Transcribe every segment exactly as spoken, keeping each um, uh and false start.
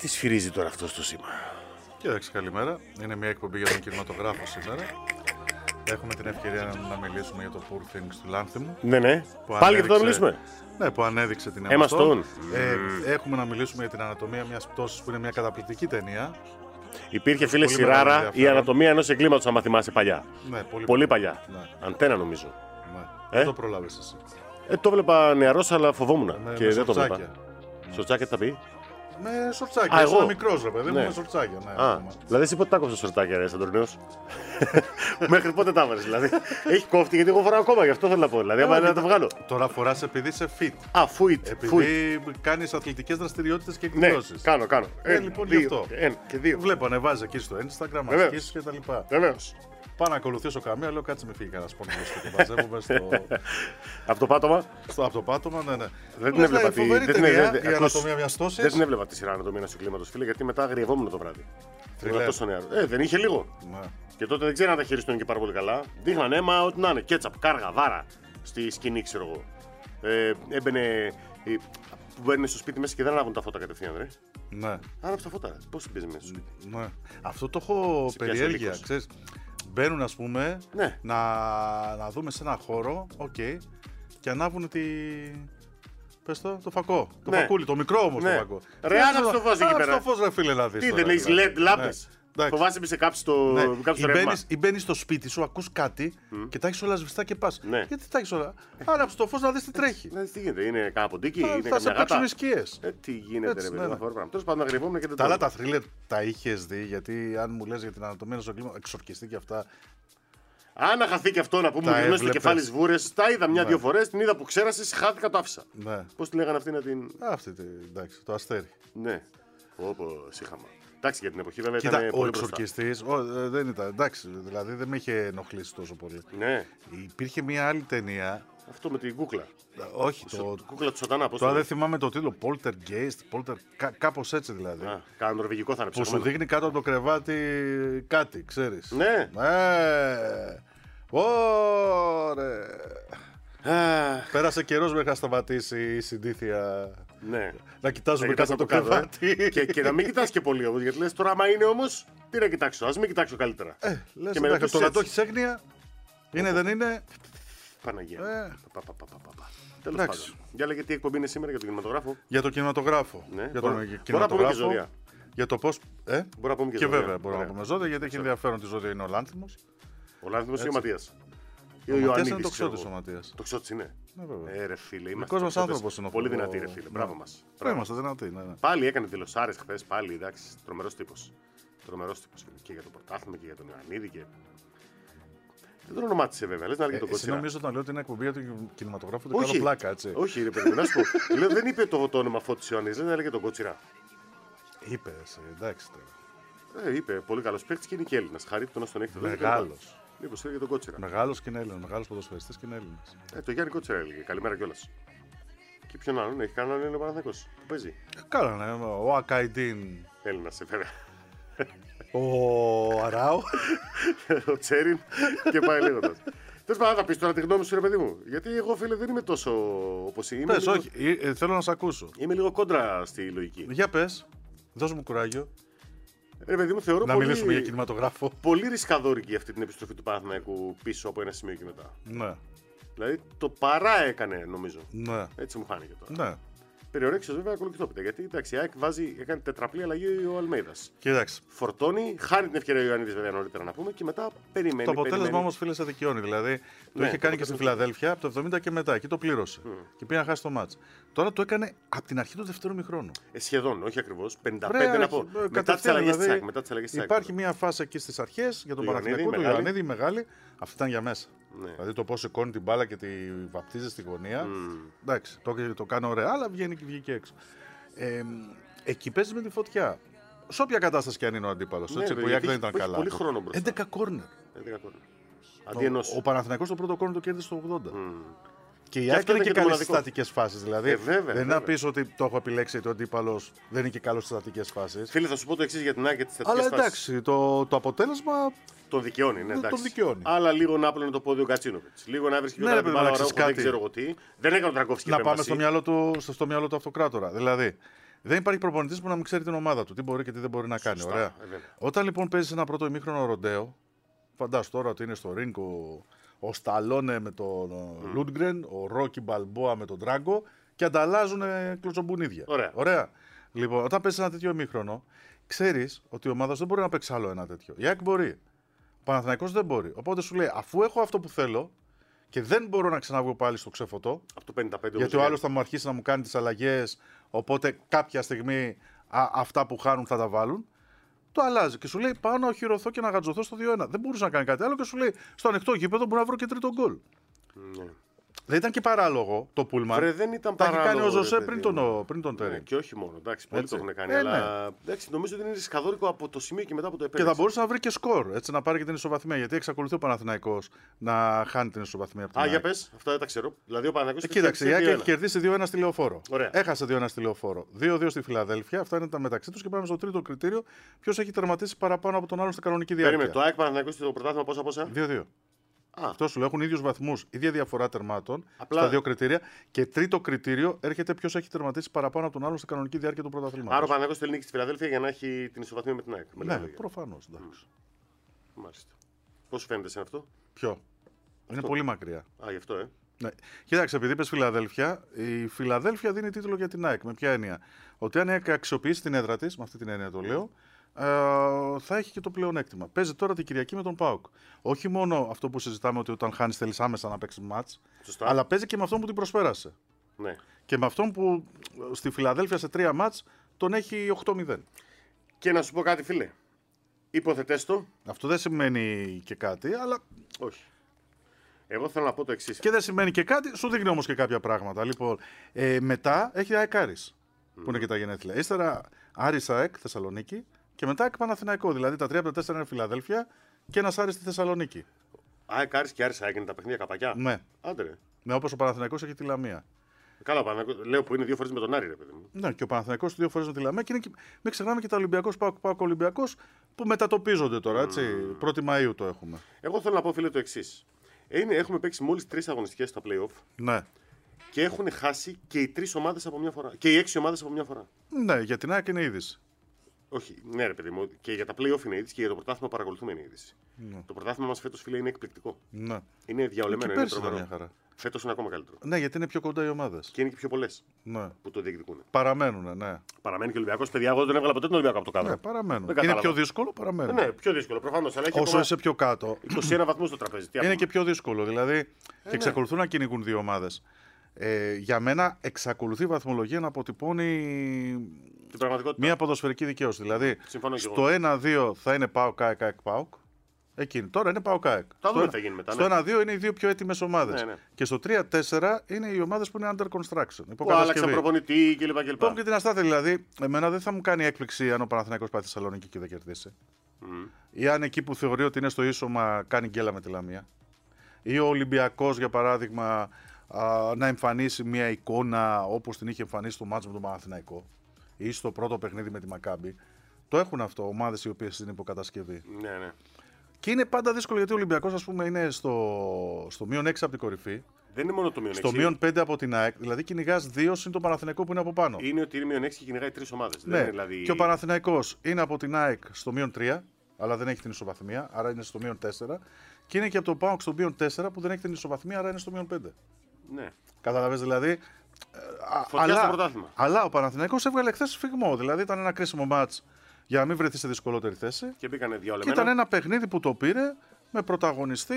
τι σφυρίζει τώρα αυτό στο σήμα? Κοίταξε, καλημέρα. Είναι μια εκπομπή για τον κινηματογράφο σήμερα. Έχουμε την ευκαιρία να μιλήσουμε για το Poor Things του Λάνθιμου. Ναι, ναι. Πάλι ανέδειξε... για αυτό να μιλήσουμε. Ναι, που ανέδειξε την Emma Emma Stone. Stone. Ε, έχουμε να μιλήσουμε για την ανατομία μιας πτώσης που είναι μια καταπληκτική ταινία. Υπήρχε, φίλε Σιράρα, η ανατομία ενός εγκλήματος, άμα θυμάσαι παλιά. Ναι, πολύ, πολύ παλιά. Ναι. Αντένα, νομίζω. Ναι. Ε? Δεν το προλάβες εσύ. Ε, το βλέπα νεαρός, αλλά φοβόμουν. Με, και με δεν το σορτσάκια. βλέπα. Σορτσάκια τι θα πει? Με σορτσάκια. Α, εγώ. Ήσουν μικρός, ρε παιδί μου, Ναι. με σορτσάκια. Ναι, Α, δηλαδή εσύ πότε τα κόψες σορτσάκια, ρε Σαντορνίος? Μέχρι πότε τα έβαλες, δηλαδή? Έχει κόφτη, γιατί εγώ φοράω ακόμα, γι' αυτό θέλω να πω. Δηλαδή, άμα να το βγάλω. Τώρα φοράς επειδή είσαι fit. Α, φουιτ. Επειδή κάνεις αθλητικές δραστηριότητες και Ναι, εκδηλώσεις. κάνω, κάνω. Ε, Ένα, λοιπόν, δύο, γι' αυτό. ένα και δύο. Βλέπω, ανεβάζει εκεί στο Instagram, Βεβαίως. ασκήσεις και τα λοιπά. Βεβαίως. Πάω να ακολουθήσω καμία, λέω κάτσε με φύγει κανένα πόνιμο και το μαζεύουμε στο, Από το πάτωμα. στο από το πάτωμα. Ναι, ναι. Δεν την Λες, έβλεπα ναι, τη- φοβερή δεν την ταινία, έβλεπα- η ακούς, ανατομία μιας Δεν τόσης. την έβλεπα τη σειρά ανατομία ενός εγκλήματος, φίλε, γιατί μετά αγριευόμουν το βράδυ. Θρυλέρ. Ήμουν τόσο νεαρό. Ε, δεν είχε λίγο. Ναι. Και τότε δεν ξέρω αν τα χειριστούν και πάρα πολύ καλά. Δείχναν αίμα, ό,τι να είναι. Κέτσαπ, κάργα, βάρα στη σκηνή, ξέρω εγώ. Ε, έμπαινε. η- Που μπαίνουν στο σπίτι μέσα και δεν ανάβουν τα φώτα κατευθείαν, ρε. Ναι. Άναψε τα φώτα. Πώ την παίζει μέσα στο σπίτι? Ναι. Αυτό το έχω Σε πιάσε ο περιέργεια. λύκος. Ξέρεις, μπαίνουν, ας πούμε, Ναι. να, να δούμε σε ένα χώρο, οκ, και ανάβουν τη. Πες το, το φακό. Το Ναι. φακούλι, το μικρό όμως Ναι. το φακό. Ρε, Τι άναψε είναι το φως εκεί άναψε πέρα. το φως, ρε φίλε, να δεις. Τι, τώρα, δεν έχει δηλαδή. ελ ι ντι λάμπες? Ναι. Εντάξει. Φοβάσαι μη σε κάψει το, Ναι. κάψει Ή το ρεύμα. μπαίνεις, ή μπαίνεις στο σπίτι σου, ακούς κάτι και τα έχεις όλα σβηστά και πας. Ναι. Γιατί τα έχεις όλα? Άναψε το φως να δεις τι τρέχει. Να δεις τι γίνεται, είναι κάνα ποντίκι, Θα, είναι θα σε καμιά παίξουν γάτα. οι σκιές. Ε, τι γίνεται, Έτσι, ρε ναι, παιδί, ναι. αυτό το πράγμα. Τέλος πάντων, αγριευόμουν και δεν Τα το άλλα είδα. τα θρίλερ τα είχες δει, γιατί αν μου λες για την ανατομία ενός εγκλήματος, εξορκιστεί και αυτά. Αν να χαθεί και αυτό να πούμε, Τα μου γυρνώσει το έβλεπες. κεφάλι στις βούρες, τα είδα μια-δύο Ναι. φορές, την είδα που ξέρασες, χάθηκα, το άφησα. Ναι. Πώς τη λέγανε αυτή να την. Αυτή, τη- εντάξει, το αστέρι. Ναι. Όπω σύχαμα. Εντάξει, για την εποχή βέβαια Κοίτα, ήταν ο πολύ μπροστά. εξορκιστής ο, ε, δεν ήταν. Εντάξει, δηλαδή δεν με είχε ενοχλήσει τόσο πολύ. Ναι, Υπήρχε μια άλλη ταινία. αυτό με την κούκλα. ε, Όχι, Το... το. Κούκλα του Σατανά, πώς το Τώρα δεν λέει. θυμάμαι το τίτλο. Poltergeist, Polter, κά, κάπως έτσι δηλαδή. Α, κάνα νορβηγικό θα είναι Που σου ψεχόμενο. δείχνει κάτω από το κρεβάτι κάτι, ξέρεις. Ναι. Ε, Ωρε. Αχ, Πέρασε καιρός μέχρι να σταματήσει η συντήθεια ναι. να κοιτάζουμε Να κάτω κοιτάς από το από κάτω, ε. κρεβάτι. και, και να μην κοιτάς και πολύ όμως, γιατί λες τώρα άμα είναι όμως, τι να κοιτάξω, ας μην κοιτάξω καλύτερα. Ε, λες, Και με εντάξει, το ρωτήσεις να το έτσι. έχεις έγνοια, είναι δεν είναι. Παναγία. Ε. Πα, πα, πα, πα, πα, πα. Τέλος Εντάξει. πάντων. Για λέγε τι εκπομπή είναι σήμερα για τον κινηματογράφο. Για το κινηματογράφο. Ναι, Για μπορώ- τον μπορώ να πούμε και κινηματογράφο. ζώδια. Για το πώς. Ε? Μπορούμε να πούμε και, Και ζώδια. βέβαια μπορούμε να Ωραία. πούμε ζώδια, γιατί έχει ενδιαφέρον τη ζώδια είναι ο Λάνθιμος. Ο Λάνθιμος ή ο Ματίας. Ή Ο Ματίας Ιωαννίδης, είναι το ξέρω ξώτης ο εγώ. Ματίας. Το ξώτης είναι. Ναι, βέβαια. Ε, ρε φίλε, είμαστε Δικός μας τοξότες. άνθρωπος είναι ο Πολύ φοβό- δυνατή, ρε φίλε. Ναι. Μπράβο μας. Πρέπει Μπράβο. να είμαστε δυνατοί. Ναι, ναι. Πάλι έκανε δηλωσάρες χθες, πάλι εντάξει. Τρομερός τύπος. Τρομερός τύπος φίλε. Και για το πρωτάθλημα και για τον Ιωαννίδη. Και... Δεν τον ονομάτισε βέβαια. Λες να έλεγε Ε, τον Εσύ Κότσιρα. νομίζω όταν λέω ότι είναι εκπομπή για τον κινηματογράφο, το Όχι. κάνω πλάκα, έτσι. Όχι, ρε παιδί, μου, να σου πω. Λέω, δεν είπε το, το όνομα Φώτης Ιωαννίδης, δεν έλεγε τον Κότσιρα. Είπε, εσύ, εντάξει τώρα. Ε, είπε, πολύ καλός παίκτης και είναι και Έλληνας. Χαρίτω να τον έχετε δει. Μεγάλος. Μήπως έλεγε τον Κότσιρα. Μεγάλος και είναι Έλληνας, μεγάλος ποδοσφαιριστής και είναι Έλληνας. Ε, το Γιάννη Κότσιρα έλεγε. Καλημέρα κιόλας. Και ποιον άλλον έχει κανέναν είναι ο Παναθηναϊκός. Που παίζει. Ε, Κάνανε, ο Ακαϊντίν, Έλληνας, ε, βέβαια. ο Αράου. Ο Τσέριν και πάει λέγοντας. Τέλος πάντων, θα πεις τώρα τη γνώμη σου, ρε παιδί μου. Γιατί εγώ, φίλε, δεν είμαι τόσο όπως είμαι. Πες, λίγο- όχι, ε, ε, θέλω να σε ακούσω. Είμαι λίγο κόντρα στη λογική. Για πες, δώσ' μου κουράγιο Ρε παιδί μου, θεωρώ να πολύ, μιλήσουμε για κινηματογράφο. πολύ ρισκαδόρικη αυτή την επιστροφή του Παναθηναϊκού πίσω από ένα σημείο και μετά. Ναι, Δηλαδή το παρά έκανε, νομίζω. ναι, Έτσι μου φάνηκε τώρα. ναι. Περιορέξιο βέβαια ακολουθητόπιτα. Γιατί εντάξει, η ΑΕΚ βάζει, έκανε τετραπλή αλλαγή ο Αλμέιδας. Κοίταξε. Φορτώνει, χάνει την ευκαιρία ο Ιωαννίδης βέβαια νωρίτερα να πούμε και μετά περιμένει. Το αποτέλεσμα περιμένει. όμως, φίλε, σε δικαιώνει. Δηλαδή, το Ναι, είχε το κάνει και στη αποτέλεσμα. Φιλαδέλφια από το εβδομήντα και μετά. Εκεί το πλήρωσε. Mm. Και πήγε να χάσει το μάτς. Τώρα το έκανε από την αρχή του δεύτερου μηχρόνου. Ε, σχεδόν, όχι ακριβώς. πενήντα Βρε, πέντε να αρχι- πω. ε, Μετά τις κατευθείαν, αλλαγές της δηλαδή, ΑΕΚ. Μετά τις αλλαγές της ΑΕΚ. Υπάρχει μια φάση εκεί στις αρχές για τον Του Παναθηναϊκό, Ιωαννίδη, του μεγάλη. Ιωαννίδη μεγάλη. Αυτή ήταν για μέσα. Ναι. Δηλαδή το πώς σηκώνει την μπάλα και τη βαπτίζει στη γωνία. Μμμ. Εντάξει, το, το κάνω ωραία, αλλά βγαίνει και βγήκε έξω. Ε, εκεί παίζει με τη φωτιά. Σε όποια κατάσταση και αν είναι ο αντίπαλος. Ναι, έτσι, ρε, που η ΑΕΚ γιατί δεν ήταν έχει καλά. πολύ χρόνο μπροστά. έντεκα κόρνερ. έντεκα κόρνερ. Ο, Αντί ενός. ο Παναθηναϊκός το πρώτο κόρνερ το κέρδισε στο ογδόντα. Μμ. Και η Και ΑΕΚ αυτό είναι είναι και και το καλή στι μοναδικό. στατικές φάσεις. Δηλαδή Ε, βέβαια, δεν βέβαια. να πει ότι το έχω επιλέξει ότι ο αντίπαλος δεν είναι και καλό στι στατικές φάσεις. Φίλε, θα σου πω το εξή για την ΑΕΚ και τις Αλλά θετικές φάσεις. εντάξει, το, το αποτέλεσμα. Τον δικαιώνει, ναι, τον εντάξει. δικαιώνει. Αλλά λίγο να άπλωνε το πόδι ο Γκατσίνοβιτς. Λίγο να βρίσκει Ναι, ναι, ρε, την παιδί μου, μπάλα να ώρα, ξέρεις δεν κάτι. ξέρω εγώ τι. Δεν έκανε ο Τραγκόφσκι Να πάμε επέμβαση. στο μυαλό του, στο, στο μυαλό του αυτοκράτορα. Δηλαδή, Δεν υπάρχει προπονητής που να μην ξέρει την ομάδα του, τι μπορεί και τι δεν μπορεί να κάνει. Σωστά, Ωραία. ε, Όταν λοιπόν παίζει ένα πρώτο ημίχρονο ροντέο, φαντάσου τώρα ότι είναι στο ρίγκ ο, ο Σταλόνε με τον mm. Λούντγκρεν, ο Ρόκι Μπαλμπόα με τον Τράγκο και ανταλλάζουν κλωτσομπουνίδια. Ωραία. Ωραία. Λοιπόν, όταν παίζει ένα τέτοιο ημίχρονο, ξέρεις ότι η ομάδα δεν μπορεί να παίξει άλλο ένα τέτοιο. Η ΑΕΚ μπορεί. Ο Παναθηναϊκός δεν μπορεί. Οπότε σου λέει, αφού έχω αυτό που θέλω και δεν μπορώ να ξαναβγώ πάλι στο ξεφωτό, από πενήντα πέντε γιατί ο άλλος θα μου αρχίσει να μου κάνει τις αλλαγές, οπότε κάποια στιγμή α, αυτά που χάνουν θα τα βάλουν. Το αλλάζει και σου λέει πάω να οχυρωθώ και να γατζωθώ στο δύο ένα. Δεν μπορούσε να κάνει κάτι άλλο και σου λέει στο ανοιχτό γήπεδο μπορεί να βρω και τρίτο γκολ. Ναι. Δεν ήταν και παράλογο το πούλμαν. Βρε, δεν ήταν τα έχει παράλογο, κάνει ο Ζωζέ ρε, πριν παιδί μου. τον, πριν τον Τέρι. Ναι, και όχι μόνο. Εντάξει, πολλοί Έτσι. το έχουν κάνει. Ε, αλλά ναι. εντάξει, νομίζω ότι είναι ρισκαδόρικο από το σημείο και μετά που το Και επέλεξε. θα μπορούσε να βρει και σκορ, έτσι να πάρει και την ισοβαθμία. Γιατί εξακολουθεί ο Παναθηναϊκός να χάνει την ισοβαθμία από την Α, ΑΕΚ. για πες, αυτά δεν τα ξέρω. Δηλαδή ο Παναθηναϊκός. Ε, κοίταξε, η ΑΕΚ έχει κερδίσει δύο ένα στη Λεωφόρο. Ωραία. Έχασε δύο ένα στη Λεωφόρο. δύο δύο στη Φιλαδέλφια. Αυτά είναι τα μεταξύ του και πάμε στο τρίτο κριτήριο. Ποιο έχει τερματίσει παραπάνω από τον άλλον στην κανονική διάρκεια. Περίμενε, το ΑΕΚ Παναθηναϊκός στο πρωτάθλημα πόσα πόσα. δύο δύο. Α, Αυτό σου λέω, έχουν ίδιους βαθμούς, ίδια διαφορά τερμάτων Απλά- στα δύο κριτήρια. Και τρίτο κριτήριο έρχεται ποιο έχει τερματίσει παραπάνω από τον άλλον στην κανονική διάρκεια του πρωταθλήματος. άρα ο Παναθηναϊκός θέλει νίκη στη Φιλαδέλφια για να έχει την ισοβαθμία με την ΑΕΚ. Με Ναι, λίγα λόγια. προφανώς. Μάλιστα. Πώς σου φαίνεται σε αυτό. Ποιο? Είναι πολύ μακριά. Α, γι' αυτό, ε. Ναι. Κοίταξε, επειδή είπες Φιλαδέλφια, η Φιλαδέλφια δίνει τίτλο για την ΑΕΚ. Με ποια έννοια? Ότι αν η ΑΕΚ αξιοποιήσει την έδρα της, με αυτή την έννοια το λέω, ε, θα έχει και το πλεονέκτημα. Παίζει τώρα την Κυριακή με τον ΠΑΟΚ. Όχι μόνο αυτό που συζητάμε ότι όταν χάνεις θέλεις άμεσα να παίξεις μάτς, Σωστά. αλλά παίζει και με αυτόν που την προσπέρασε. Ναι. Και με αυτόν που στη Φιλαδέλφια σε τρία μάτς τον έχει οκτώ μηδέν. Και να σου πω κάτι, φίλε. Υποθετές το. Αυτό δεν σημαίνει και κάτι, αλλά Όχι. Εγώ θέλω να πω το εξής. και δεν σημαίνει και κάτι, σου δείχνει όμως και κάποια πράγματα. Λοιπόν, ε, μετά έχει ΑΕΚ Άρης, που είναι και τα γενέθλια. Ύστερα Άρης ΑΕΚ Θεσσαλονίκη και μετά ΑΕΚ Παναθηναϊκό. Δηλαδή τα τρία από τα τέσσερα είναι Φιλαδέλφια και ένας Άρης στη Θεσσαλονίκη. ΑΕΚ Άρης και Άρης ΑΕΚ είναι τα παιχνίδια καπακιά. Ναι, Άντε ρε. ναι, όπως ο Παναθηναϊκός έχει τη Λαμία. Καλά, ο Παναθηναϊκός, λέω που είναι δύο φορές με τον Άρη, ρε παιδί μου. Ναι, και ο Παναθηναϊκός δύο φορές με τη Λαμία και, είναι και μην ξεχνάμε και τα Ολυμπιακός Πάοκ Πάοκ Ολυμπιακός που μετατοπίζονται τώρα, έτσι. πρώτη Μαΐου το έχουμε. Εγώ θέλω να πω, φίλε, το εξής. Είναι, έχουμε παίξει μόλις τρεις αγωνιστικές στα play-off Ναι. και έχουν χάσει και οι τρεις ομάδες από μια φορά. Και οι έξι ομάδες από μια φορά. Ναι, για την ΑΕΚ είναι είδηση. Όχι, ναι, ρε παιδί μου, και για τα play-off είναι είδηση και για το πρωτάθλημα παρακολουθούμε είναι είδηση. Ναι. Το πρωτάθλημα μας φέτος, φίλε, είναι εκπληκτικό. Ναι. Είναι Και διαολεμένο, είναι πέρσι ήταν τρομερό. μια χαρά. Φέτος είναι ακόμα καλύτερο. Ναι, γιατί είναι πιο κοντά οι ομάδες. Και είναι και πιο πολλές Ναι. που το διεκδικούν. Παραμένουν, ναι. Παραμένει και ο Ολυμπιακός, παιδιά. Εγώ δεν έβγαλα ποτέ τον Ολυμπιακό από το κάδρο. Ναι, παραμένουν. Δεν Είναι κατάλαβα. πιο δύσκολο, παραμένουν. Ναι, πιο δύσκολο προφανώς. Αλλά έχει Όσο ακόμα είσαι πιο κάτω, είκοσι ένα βαθμούς στο τραπέζι. Τι είναι ακόμα. και πιο δύσκολο. Δηλαδή, ναι. και εξακολουθούν να κυνηγούν δύο ομάδες. Ε, για μένα εξακολουθεί η βαθμολογία να αποτυπώνει Την πραγματικότητα. μια ποδοσφαιρική δικαίωση. Δηλαδή, Συμφωνώ και εγώ. στο ένα δύο θα είναι ΠΑΟΚ ΑΕΚ ΑΕΚ ΠΑΟΚ. Εκείνη. Τώρα είναι ΠΑΟΚ ΑΕΚ. Θα δούμε Στο- τι θα γίνει μετά, Στο ναι. ένα δύο είναι οι δύο πιο έτοιμες ομάδες. Ναι, ναι. Και στο τρία τέσσερα είναι οι ομάδες που είναι under construction. Που άλλαξαν Υποκατασκευή. προπονητή κλπ. κλπ. Πάμε και την αστάθεια. Δηλαδή, εμένα δεν θα μου κάνει έκπληξη αν ο Παναθηναϊκός πάει στη Θεσσαλονίκη και δεν κερδίσει. Μμμ. Ή αν εκεί που θεωρεί ότι είναι στο ίσωμα κάνει γκέλα με τη Λαμία. Ή ο Ολυμπιακός, για παράδειγμα, α, να εμφανίσει μια εικόνα όπως την είχε εμφανίσει στο μάτς με τον Παναθηναϊκό. Ή στο πρώτο παιχνίδι με τη Μακάμπη. Το έχουν αυτό ομάδες οι οποίες είναι υποκατασκευή. Ναι, ναι. Και είναι πάντα δύσκολο γιατί ο Ολυμπιακός, ας πούμε, είναι στο, στο μείον έξι από την κορυφή. Δεν είναι μόνο το μείον Στο έξι. μείον πέντε από την ΑΕΚ. Δηλαδή κυνηγά δύο συν το Παναθηναϊκό που είναι από πάνω. Είναι ότι είναι μείον έξι και κυνηγάει τρεις ομάδες. Δεν Ναι, είναι δηλαδή... και ο Παναθηναϊκός είναι από την ΑΕΚ στο μείον τρία, αλλά δεν έχει την ισοβαθμία, άρα είναι στο μείον τέσσερα. Και είναι και από το ΠΑΟΚ στο μείον τέσσερα που δεν έχει την ισοβαθμία, άρα είναι στο μείον πέντε. Ναι. Καταλαβες δηλαδή. ε, α- Φωτιά στο αλλά, πρωτάθλημα. αλλά ο Παναθηναϊκός έβγαλε χθες σφιγμό. Δηλαδή ήταν ένα κρίσιμο μάτς για να μην βρεθεί σε δυσκολότερη θέση. Και μπήκανε Και διαολεμένα. ήταν ένα παιχνίδι που το πήρε με πρωταγωνιστή.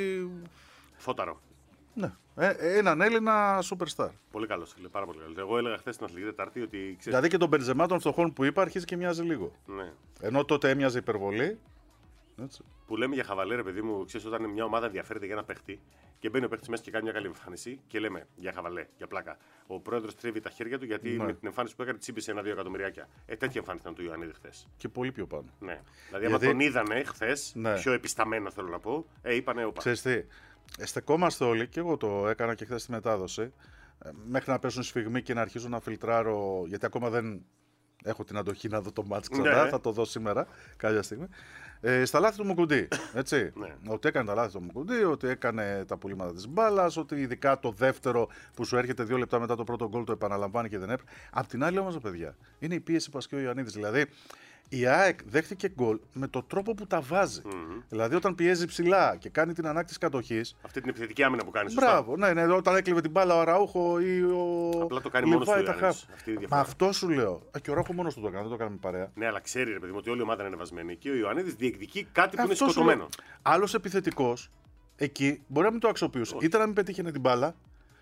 Φώταρο. Ναι, ε, έναν Έλληνα superstar. Πολύ καλό, φίλε. Πάρα πολύ καλό. Εγώ έλεγα χθε στην Αθλητική Τετάρτη ότι. Ξέρεις, Δηλαδή και τον Μπενζεμά των φτωχών που είπα αρχίζει και μοιάζει λίγο. ναι. Ενώ τότε έμοιαζε υπερβολή. Έτσι. Που λέμε για χαβαλέ, ρε παιδί μου, ξέρει όταν μια ομάδα ενδιαφέρεται για ένα παίχτη και μπαίνει ο παίχτη μέσα και κάνει μια καλή εμφάνιση και λέμε για χαβαλέ, για πλάκα. Ο πρόεδρο τρίβει τα χέρια του γιατί Ναι. με την εμφάνιση που έκανε τσίμπησε ένα-δύο εκατομμυριάκια. Ε, τέτοια εμφάνιση ήταν του Ιωαννίδη χθε. Και πολύ πιο πάνω. Ναι. Δηλαδή, Γιατί- άμα τον είδανε χθε, Ναι. πιο επισταμμένο θέλω να πω, ε, είπανε όπα. Ξέρεις τι, ε, στεκόμαστε όλοι, και εγώ το έκανα και χθε στη μετάδοση, ε, μέχρι να πέσουν σφιγμοί και να αρχίζω να φιλτράρω, γιατί ακόμα δεν, Έχω την αντοχή να δω το μάτς ξανά, Ναι. θα το δω σήμερα κάποια στιγμή. Ε, στα λάθη του Μουκουντή. Έτσι. Ναι. Ότι έκανε τα λάθη του Μουκουντή, ότι έκανε τα πουλήματα της μπάλας, ότι ειδικά το δεύτερο που σου έρχεται δύο λεπτά μετά το πρώτο γκολ το επαναλαμβάνει και δεν έπρεπε. Απ' την άλλη όμως, παιδιά, είναι η πίεση που ασκεί ο Ιωαννίδης. Δηλαδή, η ΑΕΚ δέχτηκε γκολ με τον τρόπο που τα βάζει. Mm-hmm. Δηλαδή, όταν πιέζει ψηλά και κάνει την ανάκτηση κατοχής. Αυτή την επιθετική άμυνα που κάνει. Σωστά. Μπράβο, ναι, ναι, όταν έκλειβε την μπάλα ο Αραούχο ή ο. Απλά το κάνει μόνος του Λιβάη, τα Ιωαννίδης. χαφ. Αυτή η Μα διαφορά. αυτό σου λέω. Α, και ο Αραούχο μόνος του το έκανε, δεν το έκανε με παρέα. Ναι, αλλά ξέρει ρε παιδί μου ότι όλη η ομάδα είναι βασμένη. Και ο Ιωαννίδης διεκδικεί κάτι που είναι Αυτό σου σκοτωμένο. λέω. Άλλος επιθετικός εκεί μπορεί να μην το αξιοποιούσε. Είτε να μην πετύχαινε την μπάλα,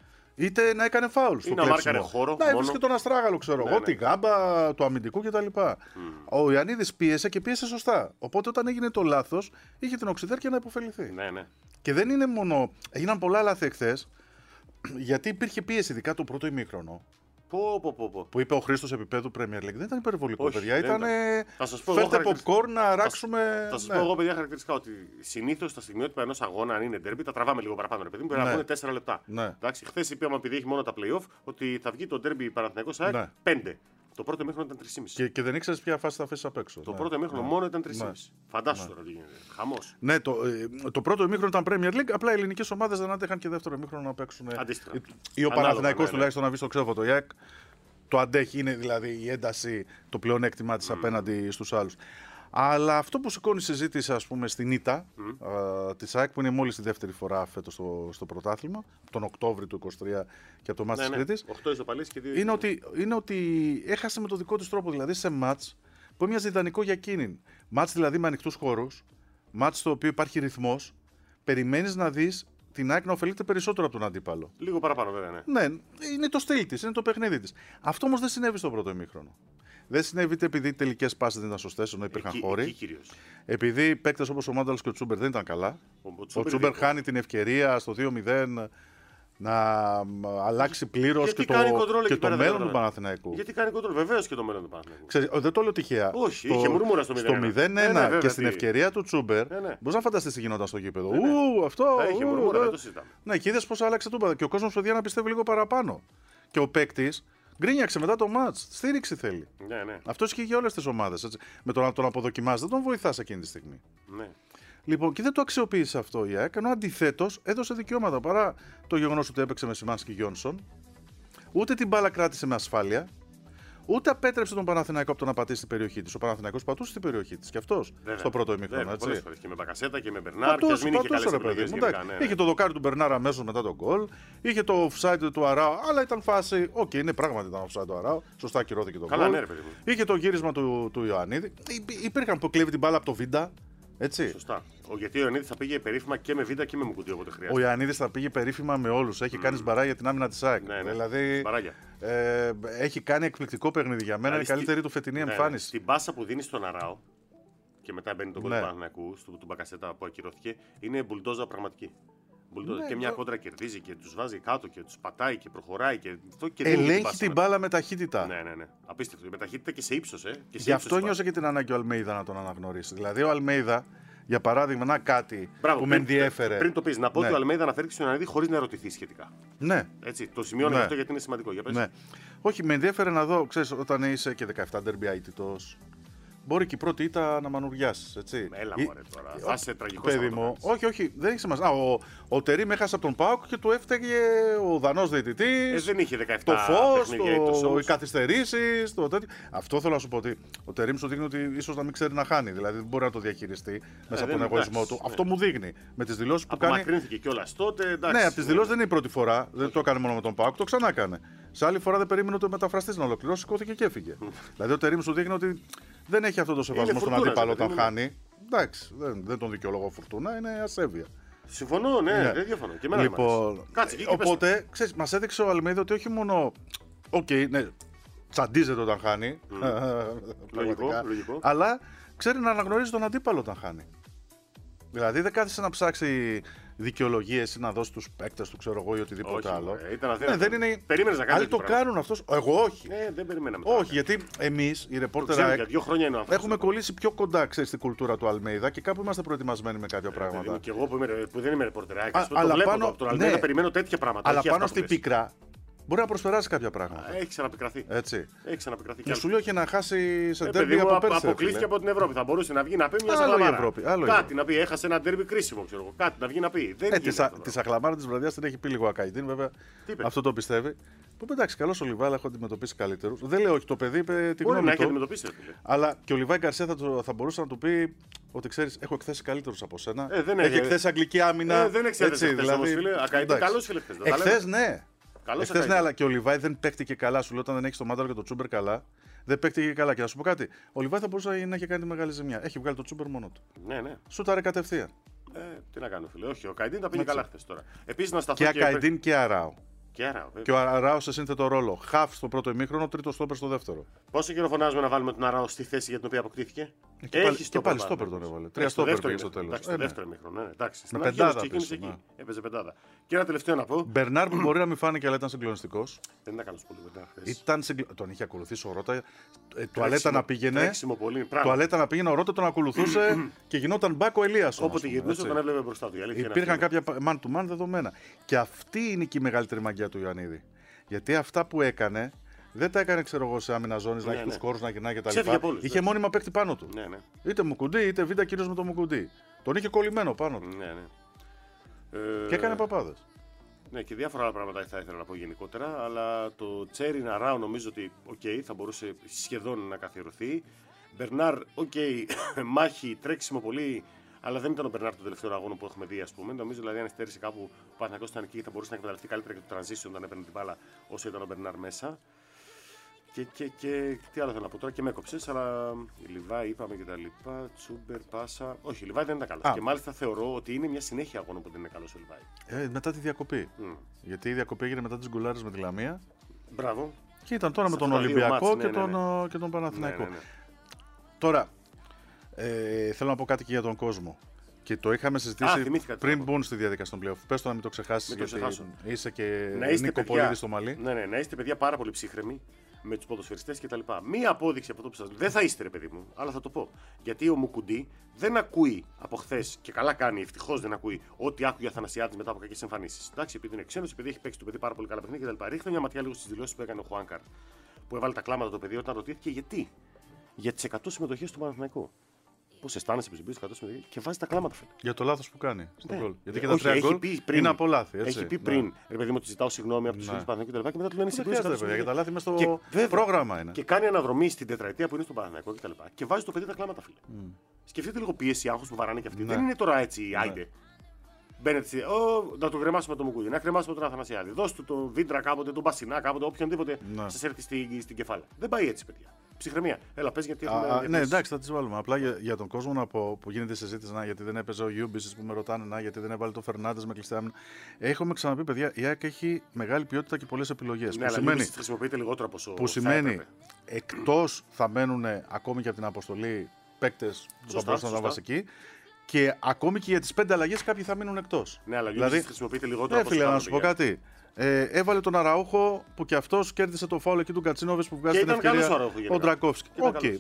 είτε να έκανε φάουλ. Ή να μάρκαρε χώρο. Να μόνο. έβρισκε τον Αστράγαλο, ξέρω Ναι, εγώ, ναι. τη γάμπα του αμυντικού κτλ. Mm. Ο Ιωαννίδης πίεσε και πίεσε σωστά. Οπότε όταν έγινε το λάθος, είχε την οξυδέρκεια να υποφεληθεί. Ναι, ναι. Και δεν είναι μόνο. Έγιναν πολλά λάθη εχθές, γιατί υπήρχε πίεση, ειδικά το πρώτο ημίχρονο. Πω, πω, πω, πω. Που είπε ο Χρήστος επίπεδου Premier League. Δεν ήταν υπερβολικό, Όχι, παιδιά. δεν Ήταν. ήταν. Θα σας πω εγώ Φέρτε χαρακτηριστικά. popcorn να ράξουμε. Θα σα ναι. πω εγώ, παιδιά, χαρακτηριστικά ότι συνήθω στα στιγμιότυπα ενό αγώνα, αν είναι ντέρμπι, τα τραβάμε λίγο παραπάνω. Ρε παιδί μου, πρέπει να Ναι. βγουν τέσσερα λεπτά. Ναι. Εντάξει, χθες είπαμε, επειδή έχει μόνο τα playoff, ότι θα βγει το ντέρμπι Παναθηναϊκός ΑΕΚ Ναι. πέντε. Το πρώτο μήχρονο ήταν τρία και μισό. Και, και δεν ήξερε ποια φάση θα αφήσει απ' έξω. Το ναι. πρώτο μήχρονο ναι. μόνο ήταν τρία και Ναι. μισό. Φαντάσου τώρα τι γίνεται. Χαμός. Ναι, το, ε, το πρώτο ημίχρονο ήταν Premier League, απλά οι ελληνικές ομάδες δεν άντεχαν και δεύτερο ημίχρονο να παίξουν. Αντίστοιχα. Ή- Ή ο Ανάλογα, Παναθηναϊκός ναι, ναι. τουλάχιστον να βγει στο ξέφωτο. Η ΑΕΚ το αντέχει, είναι δηλαδή η ένταση, το πλεονέκτημά της απέναντι στους άλλους. Αλλά αυτό που σηκώνει συζήτηση, ας πούμε, στην ήττα mm. της ΑΕΚ, που είναι μόλις τη δεύτερη φορά φέτος στο, στο πρωτάθλημα, τον Οκτώβρη του είκοσι τρία και από το μάτς Ναι, της ναι. Κρήτης, οκτώ ισοπαλίες και δύο. είναι ότι, είναι ότι έχασε με το δικό της τρόπο, δηλαδή σε μάτς που έμοιαζε ιδανικό για εκείνη. Μάτς δηλαδή με ανοιχτούς χώρους, μάτς στο οποίο υπάρχει ρυθμός, περιμένεις να δεις την ΑΕΚ να ωφελείται περισσότερο από τον αντίπαλο. Λίγο παραπάνω, βέβαια, ναι. Ναι, είναι το στυλ της, είναι το παιχνίδι της. Αυτό όμως δεν συνέβη στο πρώτο ημίχρονο. Δεν συνέβη είτε επειδή οι τελικές πάσεις δεν ήταν σωστές, ενώ υπήρχαν Εκεί, χώροι. εκεί κυρίως. Επειδή παίκτες όπως ο Μάνταλος και ο Τσούμπερ δεν ήταν καλά. Ο, ο Ο Τσούμπερ Τσούμπερ δίκιο. χάνει την ευκαιρία στο δύο μηδέν να μ, αλλάξει πλήρως Γιατί και κάνει το, κοντρόλ και εκεί το πέρα, μέλλον δεν του καταλαβαίνω. Παναθηναϊκού. Γιατί κάνει κοντρόλ, βεβαίως και το μέλλον του Παναθηναϊκού. Ξέρεις, δεν το λέω τυχαία. Όχι, στο, είχε μουρμούρα στο στο μηδέν ένα. μηδέν ένα Ναι, ναι, βέβαια, και στην τι. ευκαιρία του Τσούμπερ, Ναι, ναι. μπορείς να φανταστείς τι γινόταν στο γήπεδο. Ναι, ναι. Ου, αυτό. Θα είχε ου, μουρμούρα, ε. δεν το συζητάμε. Ναι, και είδες πώς άλλαξε τούμπα. Και ο κόσμος, παιδιά, να πιστεύει λίγο παραπάνω. Και ο παίκτης γκρίνιαξε μετά το μάτς. Στήριξη θέλει. Ναι, ναι. Αυτό ισχύει για όλες τις ομάδες. Έτσι. Με το να τον αποδοκιμάζει, δεν τον βοηθάς εκείνη τη στιγμή. ναι. Λοιπόν, και δεν το αξιοποίησε αυτό η ΑΕΚ, ενώ αντιθέτως έδωσε δικαιώματα παρά το γεγονός ότι έπαιξε με Σιμάνσκι Γιόνσον. Ούτε την μπάλα κράτησε με ασφάλεια, ούτε απέτρεψε τον Παναθηναϊκό από το να πατήσει στην περιοχή της. Ο Παναθηναϊκός πατούσε στην περιοχή της και αυτός Βέβαια. στο πρώτο ημίχρονο. Βέβαια, έτσι. πολλές φορές. Και με Μπακασέτα και με Μπερνάρ. Και ας Πατούσε, μην είχε πατούσε, καλές ρε παιδί επιλογές μου. γενικά. εντάξει. Ναι, ναι. Είχε το δοκάρι του Μπερνάρ αμέσως μετά τον γκολ. Είχε το offside του Αράου, αλλά ήταν φάση. Οκ, είναι πράγματι ήταν offside του Αράου. Σωστά ακυρώθηκε το Καλά, γκολ. ναι, ρε παιδί μου. Είχε το γύρισμα του, του Ιωαννίδη. Υπή- Υπήρχαν που κλέβει την μπάλα από το Βίντα. Έτσι. Σωστά. Ο, γιατί ο Ιωαννίδης θα πήγε περίφημα και με βίντεο και με Μουκουντή όποτε Ο χρειάζεται. Ιωαννίδης θα πήγε περίφημα με όλους. Έχει κάνει σμπαρά για την άμυνα της ΑΕΚ. Ναι, ναι. Δηλαδή Σπαράγια. ε, έχει κάνει εκπληκτικό παιχνίδι για μένα. Δηλαδή, Είναι η καλύτερη στη- του φετινή Ναι, ναι. εμφάνιση. Στην πάσα που δίνει στον Αράο και μετά μπαίνει το γκολ Ναι. του Παναθηναϊκού, του του Μπακασέτα που ακυρώθηκε, είναι μπουλντόζα πραγματική. Μπουλντόζα. Ναι, και μια το- κόντρα κερδίζει και του βάζει κάτω και του πατάει και προχωράει και αυτό και δίνει Ελέγχει πάσα την μετά. μπάλα με ταχύτητα. Ναι, ναι, ναι. Απίστευτο. Με ταχύτητα και σε ύψο, ε. Και σε Γι' ύψος αυτό της νιώσε και την ανάγκη ο Αλμέιδα να τον αναγνωρίσει. Δηλαδή, ο Αλμέιδα, για παράδειγμα, να κάτι Μπράβο, που με πριν- ενδιέφερε. Πριν το πει, να πω Ναι. ότι ο Αλμέιδα αναφέρθηκε στον Ιωαννίδη χωρί να ερωτηθεί σχετικά. Ναι, Έτσι, το σημειώνω Ναι. αυτό γιατί είναι σημαντικό. Για πες. ναι. Όχι, με ενδιέφερε να δω, ξέρεις, όταν είσαι και δεκαεπτά ντερμπι αίτητος, μπορεί και η πρώτη ήττα να μανουριάσει. Έτσι. Έλα, Ή- μωρέ τώρα. Ε, Θα είσαι τραγικό. Παιδί μου, όχι, όχι, δεν έχει σημασία. Α, ο, ο Τερίμ έχασε από τον Πάουκ και του έφταιγε ο Δανός διαιτητής. Ε, δεν είχε δεκαεπτά Το φως, παιχνίδια ήττος το, όμως. οι καθυστερήσεις, το τέτοιο. Αυτό θέλω να σου πω ότι ο Τερίμ σου δείχνει ότι ίσως να μην ξέρει να χάνει. Δηλαδή δεν μπορεί να το διαχειριστεί μέσα από δεν- τον εγωισμό εντάξει, του. ναι. Αυτό μου δείχνει. Με τις δηλώσεις που κάνει. Απομακρύνθηκε κιόλα τότε. Εντάξει, Ναι, από τις δηλώσεις δεν είναι η πρώτη φορά. Δεν το έκανε μόνο με τον Πάουκ, το ξανά έκανε. Σε άλλη φορά δεν περίμενε ούτε ο μεταφραστής να ολοκληρώσει, σηκώθηκε και έφυγε. δηλαδή ο Τερίμ σου δείχνει ότι δεν έχει αυτό το σεβασμό στον φουρτούνας, αντίπαλο ρε όταν παιδί μου. χάνει. Εντάξει, δεν, δεν τον δικαιολογώ φουρτούνα, είναι ασέβεια. Συμφωνώ, ναι, Ναι. δεν διαφωνώ. Και εμένα δεν μ' αρέσει. Λοιπόν, Κάτσε εκεί και πες οπότε, ξέρεις, μας έδειξε ο Αλμέιδα ότι όχι μόνο. Οκ, ναι, τσαντίζεται όταν χάνει. πραγματικά, λογικό. Αλλά ξέρει να αναγνωρίζει τον αντίπαλο όταν χάνει. Δηλαδή δεν κάθισε να ψάξει δικαιολογίες ή να δώσει τους παίκτες του, ξέρω εγώ, ή οτιδήποτε Όχι, άλλο. μωρέ, ήταν ναι, αδύνατο. δεν είναι... Περίμενες να κάνεις Άλλοι το τέτοιο πράγμα. κάνουν αυτός. Εγώ όχι. Ναι, δεν περιμέναμε. Όχι, γιατί εμείς, οι Το ρεπόρτερ ξέρω, ΑΕΚ, για δύο χρόνια είναι ο άνθρωπος. έχουμε κολλήσει πιο κοντά, ξέρεις, στην κουλτούρα του Αλμέιδα και κάπου είμαστε προετοιμασμένοι με κάποια πράγματα. Και εγώ που, είμαι, που δεν είμαι ρεπορτεράκι, Α, το αλλά βλέπω πάνω- από τον Αλμέιδα, ναι. περιμένω τέτοια πράγματα. Αλλά όχι πάνω αυτά που στην λες. πίκρα μπορεί να προσπεράσει κάποια πράγματα. Έχει ξαναπικραθεί. Έτσι. Έχει ξαναπικραθεί. Και σου λέω και να χάσει σε ε, ντέρμπι από από πέρσι. Αποκλείστηκε από την Ευρώπη. Θα μπορούσε να βγει να πει μια άλλο σαχλαμάρα. η Ευρώπη, άλλο Κάτι η να πει. Έχασε ένα ντέρμπι κρίσιμο, ξέρω εγώ. Κάτι να βγει να πει. Δεν ε, τη σαχλαμάρα τη βραδιά την έχει πει λίγο Ακαϊντίν, βέβαια. Αυτό το πιστεύει. Που εντάξει, καλό ο Λιβάη, έχω αντιμετωπίσει καλύτερου. Δεν λέω όχι, το παιδί είπε τη γνώμη του. Αλλά και ο Λιβάη Γκαρσία θα, το, θα μπορούσε να του πει ότι ξέρει, έχω εκθέσει καλύτερου από σένα. Ε, δεν έχει εκθέσει αγγλική άμυνα. Ε, δεν εξέδεσε δηλαδή. Καλό φίλε χθε. Εχθέ ναι. Εχθέ ναι, αλλά και ο Λιβάη δεν παίχτηκε καλά. Σου λέω όταν δεν έχει το Μάνταλο και το Τσούμπερ καλά. Δεν παίχτηκε καλά. Και να σου πω κάτι. Ο Λιβάη θα μπορούσε να έχει κάνει μεγάλη ζημιά. Έχει βγάλει το Τσούμπερ μόνο του. Ναι, ναι. Σούταρε κατευθείαν. Ε, τι να κάνω, φίλε. Όχι, ο Καϊντίν τα πήγε καλά χθε τώρα. Επίσης να σταθώ. Και Ακαϊντίν και Αράου. Και, Αράου, και ο Αράου σε σύνθετο ρόλο. Χαφ στο πρώτο ημίχρονο, τρίτο στόπερ στο δεύτερο. Πόσο καιρό φωνάζουμε να βάλουμε τον Αράου στη θέση για την οποία αποκτήθηκε. Και Έχει πάλι, και πάλι στόπερ τον έβαλε. Τρία στόπερ πήγε στο τέλο. Στο δεύτερο ημίχρονο. Εντάξει, με πεντάδα. Έπαιζε πεντάδα. Και ένα τελευταίο να πω. Μπερνάρ που μπορεί να μην φάνηκε, αλλά ήταν συγκλονιστικό. Δεν ήταν καλό πολύ Μπερνάρ. Ήταν συγκλ... Τον είχε ακολουθήσει ο Ρότα. Τουαλέτα να πήγαινε. Τουαλέτα να πήγαινε, ο Ρότα τον ακολουθούσε και γινόταν μπάκο Ελία. Όποτε γυρνούσε τον έβλεπε μπροστά του. Υπήρχαν κάποια man to man δεδομένα. Και αυτή είναι και η μεγαλύτερη μαγιά του Ιωαννίδη. Γιατί αυτά που έκανε δεν τα έκανε, ξέρω εγώ, σε άμυνα ζώνη, να έχει του χώρου να γυρνάει κτλ. Είχε μόνιμα παίκτη πάνω του. Ναι, ναι. Είτε Μουκουντή, είτε Β' κυρίως με το Μουκουντή. Τον είχε κολλημένο πάνω του. Ναι, ναι. Και έκανε παπάδες. Ναι, και διάφορα άλλα πράγματα θα ήθελα να πω γενικότερα. Αλλά το Τσέρι Αράου νομίζω ότι okay, θα μπορούσε σχεδόν να καθιερωθεί. Μπερνάρ, οκ, okay, μάχη, τρέξιμο πολύ. Αλλά δεν ήταν ο Μπερνάρ το τελευταίο αγώνα που έχουμε δει, ας πούμε. Νομίζω δηλαδή αν εστέρισε κάπου ο Παναθηναϊκός ήταν εκεί θα μπορούσε να εκμεταλλευτεί καλύτερα και το transition όταν έπαιρνε την μπάλα όσο ήταν ο Μπερνάρ μέσα. Και, και, και τι άλλο θέλω να πω τώρα και με έκοψες, αλλά η Λιβάη είπαμε και τα λοιπά. Τσούμπερ, Πάσα. Όχι, η Λιβάη δεν ήταν καλός. Και μάλιστα θεωρώ ότι είναι μια συνέχεια αγώνα που δεν είναι καλός ο Λιβάη. Ε, μετά τη διακοπή. Mm. Γιατί η διακοπή έγινε μετά τις γκολάρες με τη Λαμία. Μπράβο. Και ήταν τώρα σε με τον Ολυμπιακό μάτς, ναι, και, ναι, ναι. Τον, και τον Παναθηναϊκό. Ναι, ναι, ναι. Τώρα, ε, θέλω να πω κάτι και για τον κόσμο. Και το είχαμε συζητήσει Α, πριν μπουν στη διαδικασία των playoff. Πες το να μην το ξεχάσεις, γιατί ξεχάσω. Είσαι και Νίκο Πολίδη στο Μαλί. Ναι, ναι, να είστε παιδιά πάρα πολύ ψύχρεμοι με τους ποδοσφαιριστές κτλ. Μία απόδειξη από αυτό που σας λέω. Δεν θα είστε, ρε παιδί μου, αλλά θα το πω. Γιατί ο Μουκουντή δεν ακούει από χθες και καλά κάνει, ευτυχώς δεν ακούει ό,τι άκουγε ο Αθανασιάδης μετά από κακές εμφανίσεις. Εντάξει, επειδή είναι ξένος, επειδή έχει παίξει το παιδί πάρα πολύ καλά παιχνίδια κτλ. Ρίχνω μια ματιά λίγο στις δηλώσεις που έκανε ο Χουάνκαρ, που έβαλε τα κλάματα το παιδί όταν ρωτήθηκε γιατί. Για τις εκατό συμμετοχές του Παναθηναϊκού. Πώς αισθάνεσαι που συμπήρε εκατό συμμετοχές και βάζει τα κλάματα, φίλε. Για το λάθος που κάνει στο γκολ. Ναι. Γιατί και τα τρία γκολ είναι από λάθη. Έτσι. Έχει πει πριν, ναι. Ρε παιδί μου, ότι ζητάω συγγνώμη από του φίλου του Παναθηναϊκού και, και μετά του λένε συγγνώμη. Για τα λάθη μέσα στο και, πρόγραμμα είναι. Και κάνει αναδρομή στην τετραετία που είναι στον Παναθηναϊκό και, και, και βάζει το παιδί τα κλάματα, φίλε. Mm. Σκεφτείτε λίγο πίεση, άγχος που βαράνε και αυτοί. Ναι. Δεν είναι τώρα έτσι, ναι. Άιντε. Μπαίνετε, oh, να το κρεμάσουμε τον Μουκούδη, να κρεμάσουμε τον Αθανασιάδη. Δώστε το Βίντρα κάποτε, τον Μπασινά κάποτε, οποιονδήποτε ναι. Σας έρθει στην, στην κεφάλαια. Δεν πάει έτσι, παιδιά. Ψυχραιμία. Έλα, πες γιατί έχουμε. Α, ναι, εντάξει, θα τις βάλουμε. Απλά για, για τον κόσμο να πω, που γίνεται συζήτηση, να, γιατί δεν έπαιζε ο Γιούμπισης που με ρωτάνε, να, γιατί δεν έβαλε το Φερνάντες με κλειστή άμυνα. Έχουμε ξαναπεί, παιδιά, η ΑΕΚ έχει μεγάλη ποιότητα και πολλές επιλογές. Ναι, που αλλά σημαίνει, χρησιμοποιείται λιγότερο από όσο που σημαίνει εκτός θα μένουν ακόμη και από την αποστολή παίκτες που θα μπορούσαν να ήταν βασικοί. Και ακόμη και για τις πέντε αλλαγές κάποιοι θα μείνουν εκτός. Ναι, αλλά δηλαδή, χρησιμοποιείται λιγότερο ναι, φίλε, να σου πω κάτι. Ε, έβαλε τον Αραούχο που και αυτός κέρδισε το φάουλ εκεί του Κατσίνοβες που βγάζει την ευκαιρία ο Ντρακόφσκι. Okay.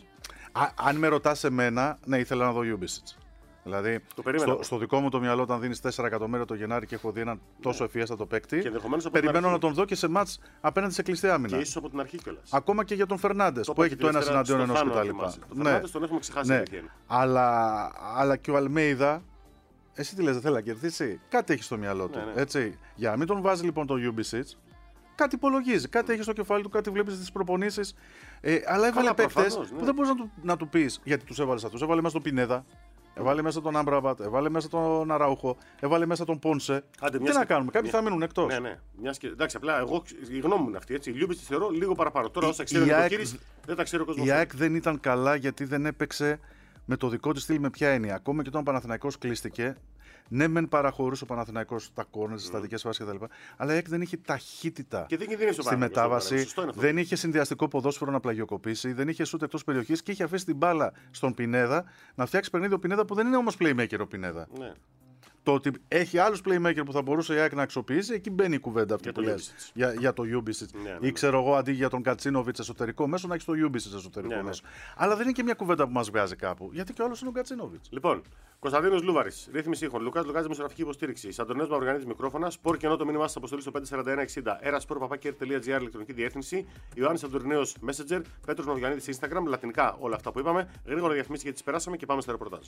Αν με ρωτάς εμένα, ναι, ήθελα να δω Γιούμπισιτς. Δηλαδή, στο, στο δικό μου το μυαλό, όταν δίνεις τέσσερα εκατομμύρια το Γενάρη και έχω δει έναν τόσο ευφιέστατο παίκτη, περιμένω να τον δω και σε μάτς απέναντι σε κλειστή άμυνα. Και ίσως από την αρχή κιόλας. Ακόμα και για τον Φερνάντες που έχει το ένα εναντίον ενός κτλ. Τον Φερνάντες τον έχουμε ξεχάσει. Ναι. Αλλά, αλλά και ο Αλμέιδα. Εσύ τι λες, δεν θέλει να κερδίσει. Κάτι έχει στο μυαλό του. Ναι, ναι. Έτσι. Για να μην τον βάζει λοιπόν το Γιούμπισιτς, κάτι υπολογίζει. Κάτι έχει στο κεφάλι του, κάτι βλέπει στις προπονήσεις. Ε, αλλά έβαλε παίκτες ναι. που δεν μπορεί να του, να του πει γιατί τους έβαλε αυτούς. Έβαλε μέσα τον Πινέδα, έβαλε μέσα τον Άμπραμπατ, έβαλε μέσα τον Αραούχο, έβαλε μέσα τον Πόνσε. Άντε, τι να κάνουμε, κάποιοι θα μείνουν εκτός. Ναι, ναι. Μιας και... Εντάξει, απλά εγώ η γνώμη μου είναι αυτή. Έτσι. Γιούμπισιτς θεωρώ λίγο παραπάνω. Τώρα όσα ξέρει ο Κύρις, δεν τα ξέρει ο κόσμος. Η ΑΕΚ δεν ήταν καλά γιατί δεν έπαιξε με το δικό της στυλ με ποια έννοια. Ακόμα και όταν ο Παναθηναϊκός κλείστηκε. Ναι, μεν παραχωρούσε ο Παναθηναϊκός τα κόρνερ, τις στατικές φάσεις κτλ. Αλλά η ΑΕΚ δεν είχε ταχύτητα στη μετάβαση. Δεν είχε συνδυαστικό ποδόσφαιρο να πλαγιοκοπήσει. Δεν είχε σούτ εκτός περιοχής και είχε αφήσει την μπάλα στον Πινέδα να φτιάξει παιχνίδι ο Πινέδα που δεν είναι όμως playmaker ο Πινέδα. Ναι. Το ότι έχει άλλους playmaker που θα μπορούσε η ΑΕΚ να αξιοποιήσει, εκεί μπαίνει η κουβέντα αυτή για που το λες. Για, για το Γιούμπισιτ. Ναι, ναι, Ή ναι. ξέρω εγώ, αντί για τον Κατσίνοβιτς εσωτερικό μέσο, να έχει το Γιούμπισιτ εσωτερικό Ναι, ναι. μέσο. Αλλά δεν είναι και μια κουβέντα που μας βγάζει κάπου. Γιατί και ο άλλος είναι ο Κατσίνοβιτς. Λοιπόν, Κωνσταντίνος Λούβαρης, ρύθμιση ήχων. Λουκάς Λουκάς, δημοσιογραφική υποστήριξη. Αντωνέας Μαυργανίτης, μικρόφωνα. Σπορ και ενώ το μήνυμά σας αποστολή στο πέντε σαράντα ένα εξήντα. erasport.gr, ηλεκτρονική διεύθυνση. Ιωάννης Αντωνέος, Messenger. Πέτρος Μαυργανίτης, Instagram. Λατινικά όλα αυτά που είπαμε. Γρήγορα διαφημίσεις γιατί τις περάσαμε και πάμε στο ρεπορτάζ.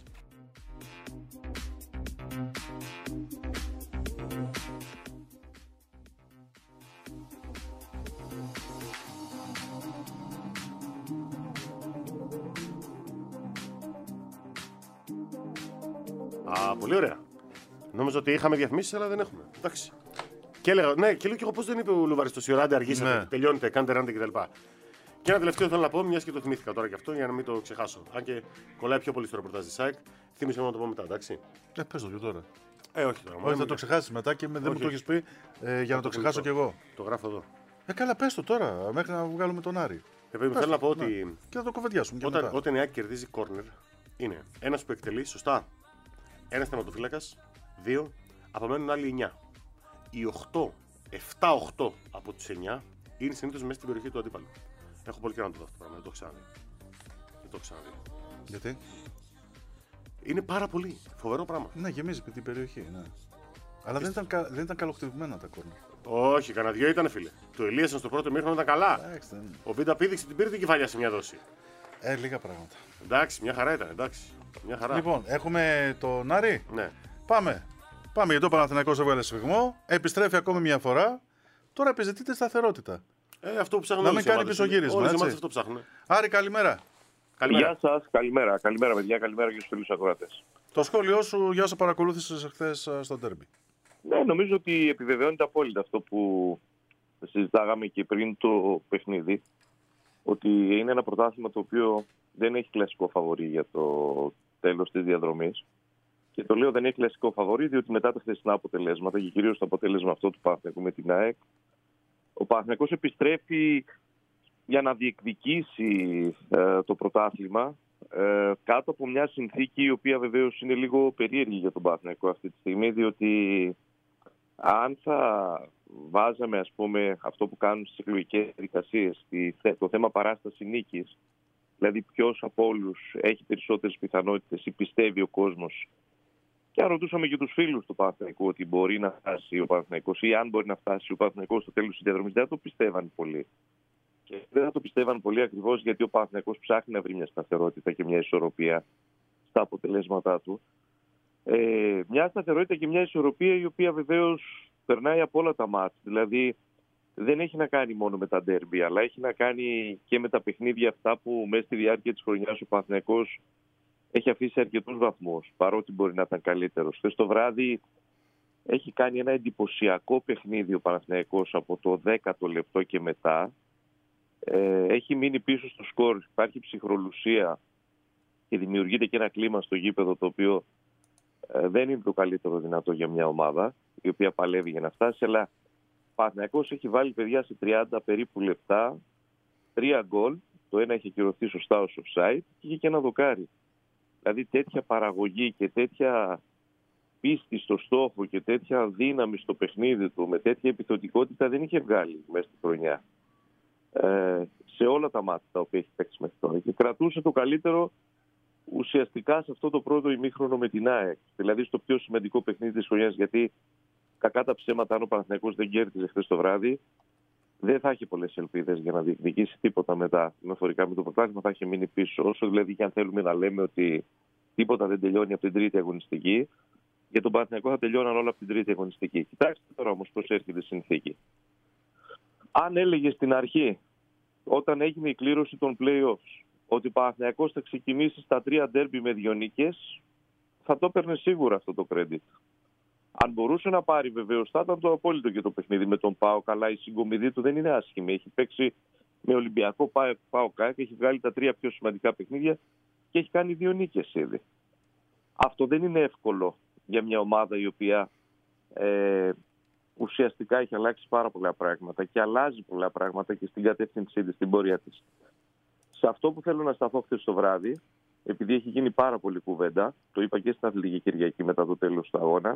Α, πολύ ωραία. Νόμιζα ότι είχαμε διαφημίσεις, αλλά δεν έχουμε. Εντάξει. Και έλεγα, ναι, και λέω και εγώ πώς δεν είπε ο Λουβάρης το σιωράντε, αργήσατε, Ναι. τελειώνετε, κάντε ράντε κτλ. Και ένα τελευταίο θέλω να πω, μια και το θυμήθηκα τώρα και αυτό, για να μην το ξεχάσω. Αν και κολλάει πιο πολύ στο ρεπορτάζ της ΑΕΚ, θύμισε μου να το πω μετά, εντάξει. Ε, πες το και τώρα. Ε, όχι τώρα. Όχι, θα το ξεχάσεις μετά και με- δεν μου το έχεις πει ε, για να το ξεχάσω κι εγώ. Το γράφω εδώ. Ε, καλά, πες το τώρα, μέχρι να βγάλουμε τον Άρη. Ε, παιδί μου, θέλω να πω ότι Και θα το κοβεντιάσουμε και όταν, μετά. όταν η ΑΕΚ κερδίζει corner, είναι ένας που εκτελεί σωστά, ένας τερματοφύλακας, δύο, απομένουν άλλοι εννιά. Οι οκτώ, επτά οκτώ από τους εννιά είναι συνήθως μέσα στην περιοχή του αντίπαλου. Έχω πολύ καιρό να το δω αυτό το πράγμα, δεν το έχω ξαναδεί. Δεν το έχω ξαναδεί. Γιατί? Είναι πάρα πολύ φοβερό πράγμα. Ναι, γεμίζει την περιοχή, ναι. Αλλά δεν ήταν, κα- δεν ήταν καλοκτημένα τα κόρνερ. Όχι, κανένα δυο ήταν φίλε. Το Ελίασαν στο πρώτο μήχρονο ήταν καλά. Εντάξει, δεν... Ο Βίντα πήδηξε την πήρε την κεφαλιά σε μια δόση. Ε, λίγα πράγματα. Εντάξει, μια χαρά ήταν, εντάξει. Μια χαρά. Λοιπόν, έχουμε τον Άρη. Ναι. Πάμε. Πάμε γιατί ο Παναθηναϊκός έβγαλε σφιγμό. Επιστρέφει ακόμη μια φορά. Τώρα επιζητείται σταθερότητα. Ε, αυτό που ψάχνουν Να όλες μην οι κάνει ομάδες. πισωγύρισμα, Όλες οι έτσι. ομάδες αυτό ψάχνουν. Άρη, καλημέρα. Καλημέρα. Γεια σας, καλημέρα. Καλημέρα, παιδιά. Καλημέρα και στους φίλους ακροατές. Το σχόλιο σου για όσα παρακολούθησες χθες στο ντέρμπι. Ναι, νομίζω ότι επιβεβαιώνεται απόλυτα αυτό που συζητάγαμε και πριν το παιχνίδι. Ότι είναι ένα πρωτάθλημα το οποίο δεν έχει κλασικό φαβορί για το τέλος της διαδρομής. Και το λέω δεν έχει κλασικό φαβορί, διότι μετά τα χθεσινά αποτελέσματα και κυρίως το αποτέλεσμα αυτό του Παναθηναϊκού με την ΑΕΚ, ο Παναθηναϊκός επιστρέφει για να διεκδικήσει ε, το πρωτάθλημα ε, κάτω από μια συνθήκη η οποία βεβαίως είναι λίγο περίεργη για τον Παναθηναϊκό αυτή τη στιγμή, διότι αν θα βάζαμε ας πούμε αυτό που κάνουν στις εκλογικές διαδικασίες, το θέμα παράσταση νίκης, δηλαδή ποιος από όλους έχει περισσότερες πιθανότητες ή πιστεύει ο κόσμος, και αν ρωτούσαμε και τους φίλους του Παναθηναϊκού ότι μπορεί να φτάσει ο Παναθηναϊκός ή αν μπορεί να φτάσει ο Παναθηναϊκός στο τέλος της διαδρομής, δεν θα το πιστεύαν πολύ. Και δεν θα το πιστεύαν πολύ ακριβώς γιατί ο Παναθηναϊκός ψάχνει να βρει μια σταθερότητα και μια ισορροπία στα αποτελέσματά του. Ε, μια σταθερότητα και μια ισορροπία η οποία βεβαίως περνάει από όλα τα μάτς. Δηλαδή δεν έχει να κάνει μόνο με τα ντέρμπι, αλλά έχει να κάνει και με τα παιχνίδια αυτά που μέσα στη διάρκεια της χρονιάς ο Παναθηναϊκός έχει αφήσει αρκετούς βαθμούς, παρότι μπορεί να ήταν καλύτερος. Χθες το βράδυ έχει κάνει ένα εντυπωσιακό παιχνίδι ο Παναθηναϊκός από το δέκατο λεπτό και μετά. Ε, έχει μείνει πίσω στο σκορ, υπάρχει ψυχρολουσία και δημιουργείται και ένα κλίμα στο γήπεδο το οποίο ε, δεν είναι το καλύτερο δυνατό για μια ομάδα η οποία παλεύει για να φτάσει, αλλά ο Παναθηναϊκός έχει βάλει παιδιά σε τριάντα περίπου λεπτά τρία γκολ, το ένα είχε κυρωθεί σωστά ως offside και είχε και ένα δοκάρι. Δηλαδή τέτοια παραγωγή και τέτοια πίστη στο στόχο και τέτοια δύναμη στο παιχνίδι του με τέτοια επιθετικότητα δεν είχε βγάλει μέσα στη χρονιά. Ε, σε όλα τα μάτια τα οποία έχει παίξει μέχρι τώρα. Και κρατούσε το καλύτερο ουσιαστικά σε αυτό το πρώτο ημίχρονο με την ΑΕΚ. Δηλαδή στο πιο σημαντικό παιχνίδι της χρονιάς. Γιατί κακά τα ψέματα, αν ο Παναθηναϊκός δεν κέρδιζε χθες το βράδυ, δεν θα έχει πολλές ελπίδες για να διεκδικήσει τίποτα μετά μεταφορικά με το πρωτάθλημα. Θα έχει μείνει πίσω. Όσο δηλαδή και αν θέλουμε να λέμε ότι τίποτα δεν τελειώνει από την τρίτη αγωνιστική, για τον Παναθηναϊκό θα τελειώναν όλα από την τρίτη αγωνιστική. Κοιτάξτε τώρα όμως πώς έρχεται η συνθήκη. Αν έλεγε στην αρχή, όταν έγινε η κλήρωση των play-offs, ότι ο Παναθηναϊκός θα ξεκινήσει στα τρία ντέρμπι με δύο νίκες, θα το έπαιρνε σίγουρα αυτό το credit. Αν μπορούσε να πάρει βεβαίως, θα ήταν το απόλυτο και το παιχνίδι με τον ΠΑΟΚ, αλλά η συγκομιδή του δεν είναι άσχημη. Έχει παίξει με Ολυμπιακό ΠΑΟΚ, έχει βγάλει τα τρία πιο σημαντικά παιχνίδια και έχει κάνει δύο νίκες ήδη. Αυτό δεν είναι εύκολο για μια ομάδα η οποία ε, ουσιαστικά έχει αλλάξει πάρα πολλά πράγματα και αλλάζει πολλά πράγματα και στην κατεύθυνσή της, στην πορεία της. Σε αυτό που θέλω να σταθώ χθες το βράδυ επειδή έχει γίνει πάρα πολύ κουβέντα, το είπα και στην Αθλητική Κυριακή μετά το τέλος του αγώνα,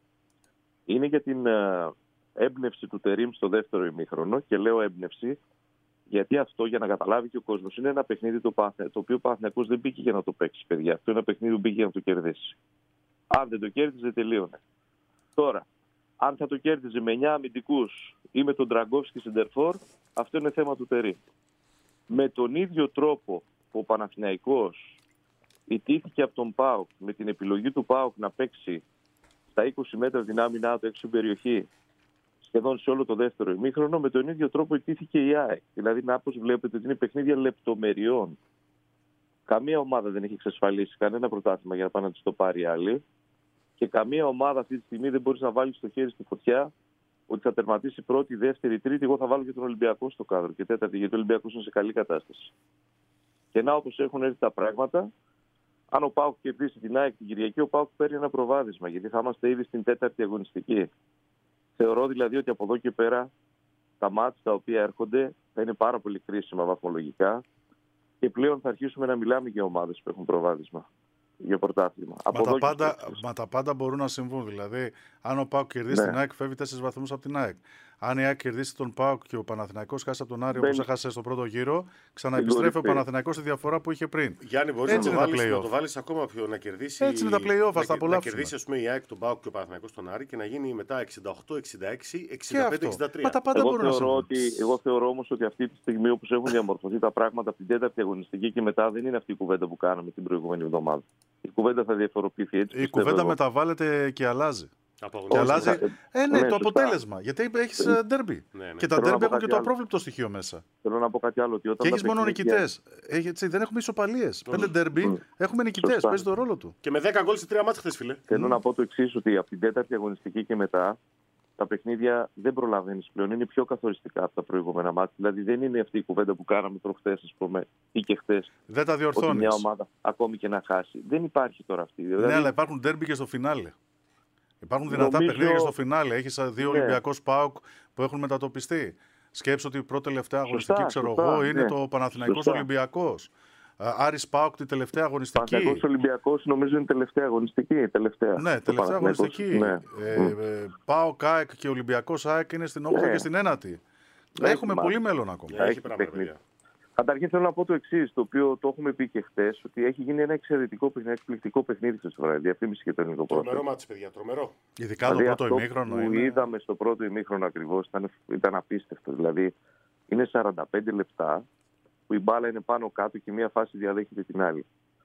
είναι για την έμπνευση του Τερίμ στο δεύτερο ημίχρονο. Και λέω έμπνευση, γιατί αυτό, για να καταλάβει και ο κόσμος, είναι ένα παιχνίδι το, το οποίο ο Παναθηναϊκός δεν μπήκε για να το παίξει, παιδιά. Αυτό είναι ένα παιχνίδι που μπήκε για να το κερδίσει. Αν δεν το κέρδιζε, τελείωνε. Τώρα, αν θα το κέρδιζε με εννιά αμυντικούς ή με τον Τραγκόφσκι σεντερφόρ, αυτό είναι θέμα του Τερίμ. Με τον ίδιο τρόπο που ο Παναθηναϊκός ιτήθηκε από τον ΠΑΟΚ, με την επιλογή του ΠΑΟΚ να παίξει στα είκοσι μέτρα την άμυνά του έξω στην περιοχή, σχεδόν σε όλο το δεύτερο ημίχρονο, με τον ίδιο τρόπο ιτήθηκε η ΑΕΚ. Δηλαδή, να όπως βλέπετε ότι είναι παιχνίδια λεπτομεριών. Καμία ομάδα δεν έχει εξασφαλίσει κανένα πρωτάθλημα για να πάνε να της το πάρει άλλη. Και καμία ομάδα αυτή τη στιγμή δεν μπορεί να βάλει στο χέρι στη φωτιά ότι θα τερματίσει πρώτη, δεύτερη, τρίτη. Εγώ θα βάλω και τον Ολυμπιακό στο κάδρο και τέταρτη, γιατί ο Ολυμπιακός είναι σε καλή κατάσταση. Και να όπως έχουν έρθει τα πράγματα, αν ο ΠΑΟΚ κερδίσει την ΑΕΚ την Κυριακή, ο ΠΑΟΚ παίρνει ένα προβάδισμα, γιατί θα είμαστε ήδη στην τέταρτη αγωνιστική. Θεωρώ δηλαδή ότι από εδώ και πέρα τα μάτς τα οποία έρχονται θα είναι πάρα πολύ κρίσιμα βαθμολογικά και πλέον θα αρχίσουμε να μιλάμε για ομάδες που έχουν προβάδισμα για πρωτάθλημα. Μα, τα πάντα, μα τα πάντα μπορούν να συμβούν. Δηλαδή, αν ο ΠΑΟΚ κερδίσει ναι. την ΑΕΚ, φεύγει τέσσερις βαθμούς από την ΑΕΚ. Αν η ΑΕΚ κερδίσει τον ΠΑΟΚ και ο Παναθηναϊκός χάσει από τον Άρη, όπως έχασε στο πρώτο γύρο, ξαναεπιστρέφει ο Παναθηναϊκός στη διαφορά που είχε πριν. Γιάννη, μπορεί να, να το βάλει ακόμα πιο να κερδίσει. Έτσι είναι τα play-off, να, ας τα απολαύσουμε. Να κερδίσει, ας πούμε, η ΑΕΚ τον ΠΑΟΚ και ο Παναθηναϊκός τον Άρη και να γίνει μετά εξήντα οκτώ εξήντα έξι εξήντα πέντε εξήντα τρία. Μα τα πάντα εγώ μπορούν θεωρώ να ότι, εγώ θεωρώ όμως ότι αυτή τη στιγμή, όπως έχουν διαμορφωθεί τα πράγματα από την τέταρτη αγωνιστική και μετά, δεν είναι αυτή η κουβέντα που κάναμε την προηγούμενη εβδομάδα. Η κουβέντα θα διαφοροποιηθεί έτσι. Η κουβέντα μεταβάλλεται και αλλάζει. Και αλλάζει ε, ναι, ναι, το αποτέλεσμα. Γιατί έχεις ντέρμπι. Ναι, ναι. Και τα ντέρμπι έχουν και το απρόβλεπτο στοιχείο μέσα. Θέλω να πω κάτι άλλο. Ότι όταν και έχεις μόνο νικητές. Δεν έχουμε ισοπαλίες. Πέντε ντέρμπι έχουμε νικητές. Παίζει το ρόλο του. Και με δέκα γκολ σε τρία μάτς χθες, φίλε. Θέλω mm. να πω το εξής, ότι από την τέταρτη αγωνιστική και μετά τα παιχνίδια δεν προλαβαίνεις πλέον. Είναι πιο καθοριστικά από τα προηγούμενα μάτια. Δηλαδή δεν είναι αυτή η κουβέντα που κάναμε προχθές, ας πούμε, ή και χθες. Δεν τα διορθώνεις. Μια ομάδα ακόμη και να χάσει. Δεν υπάρχει τώρα αυτή. Ναι, δηλαδή... αλλά υπάρχουν ντέρμπι και στο φινάλε. Υπάρχουν δυνατά Νομίζω... παιχνίδια στο φινάλε. Έχεις δύο ναι. Ολυμπιακός ΠΑΟΚ που έχουν μετατοπιστεί. Σκέψου ότι η πρώτη τελευταία αγωνιστική, ξέρω σωστά, εγώ, είναι ναι. το Παναθηναϊκός Ολυμπιακός. Άρης ΠΑΟΚ την τελευταία αγωνιστική. Παναθηναϊκός Ολυμπιακός νομίζω είναι τελευταία αγωνιστική. Τελευταία. Ναι, τελευταία αγωνιστική. Ναι. Ε, ε, ΠΑΟΚ ΑΕΚ και Ολυμπιακός ΑΕΚ είναι στην όγδοη ναι. και στην ένατη. Ναι, έχουμε μα... πολύ μέλλον ακόμα. Ναι, έχει πράγματα. Καταρχήν θέλω να πω το εξής, το οποίο το έχουμε πει και χτες, ότι έχει γίνει ένα εξαιρετικό παιχνίδι, εκπληκτικό παιχνίδι στο βράδυ. Διαφήμιση και το ελληνικό ποδόσφαιρο. Τρομερό μάτς, παιδιά, τρομερό. Ειδικά το δηλαδή, πρώτο ημίχρονο. Που είναι... είδαμε στο πρώτο ημίχρονο ακριβώς ήταν, ήταν απίστευτο. Δηλαδή είναι σαράντα πέντε λεπτά που η μπάλα είναι πάνω κάτω και μία φάση διαδέχεται την άλλη.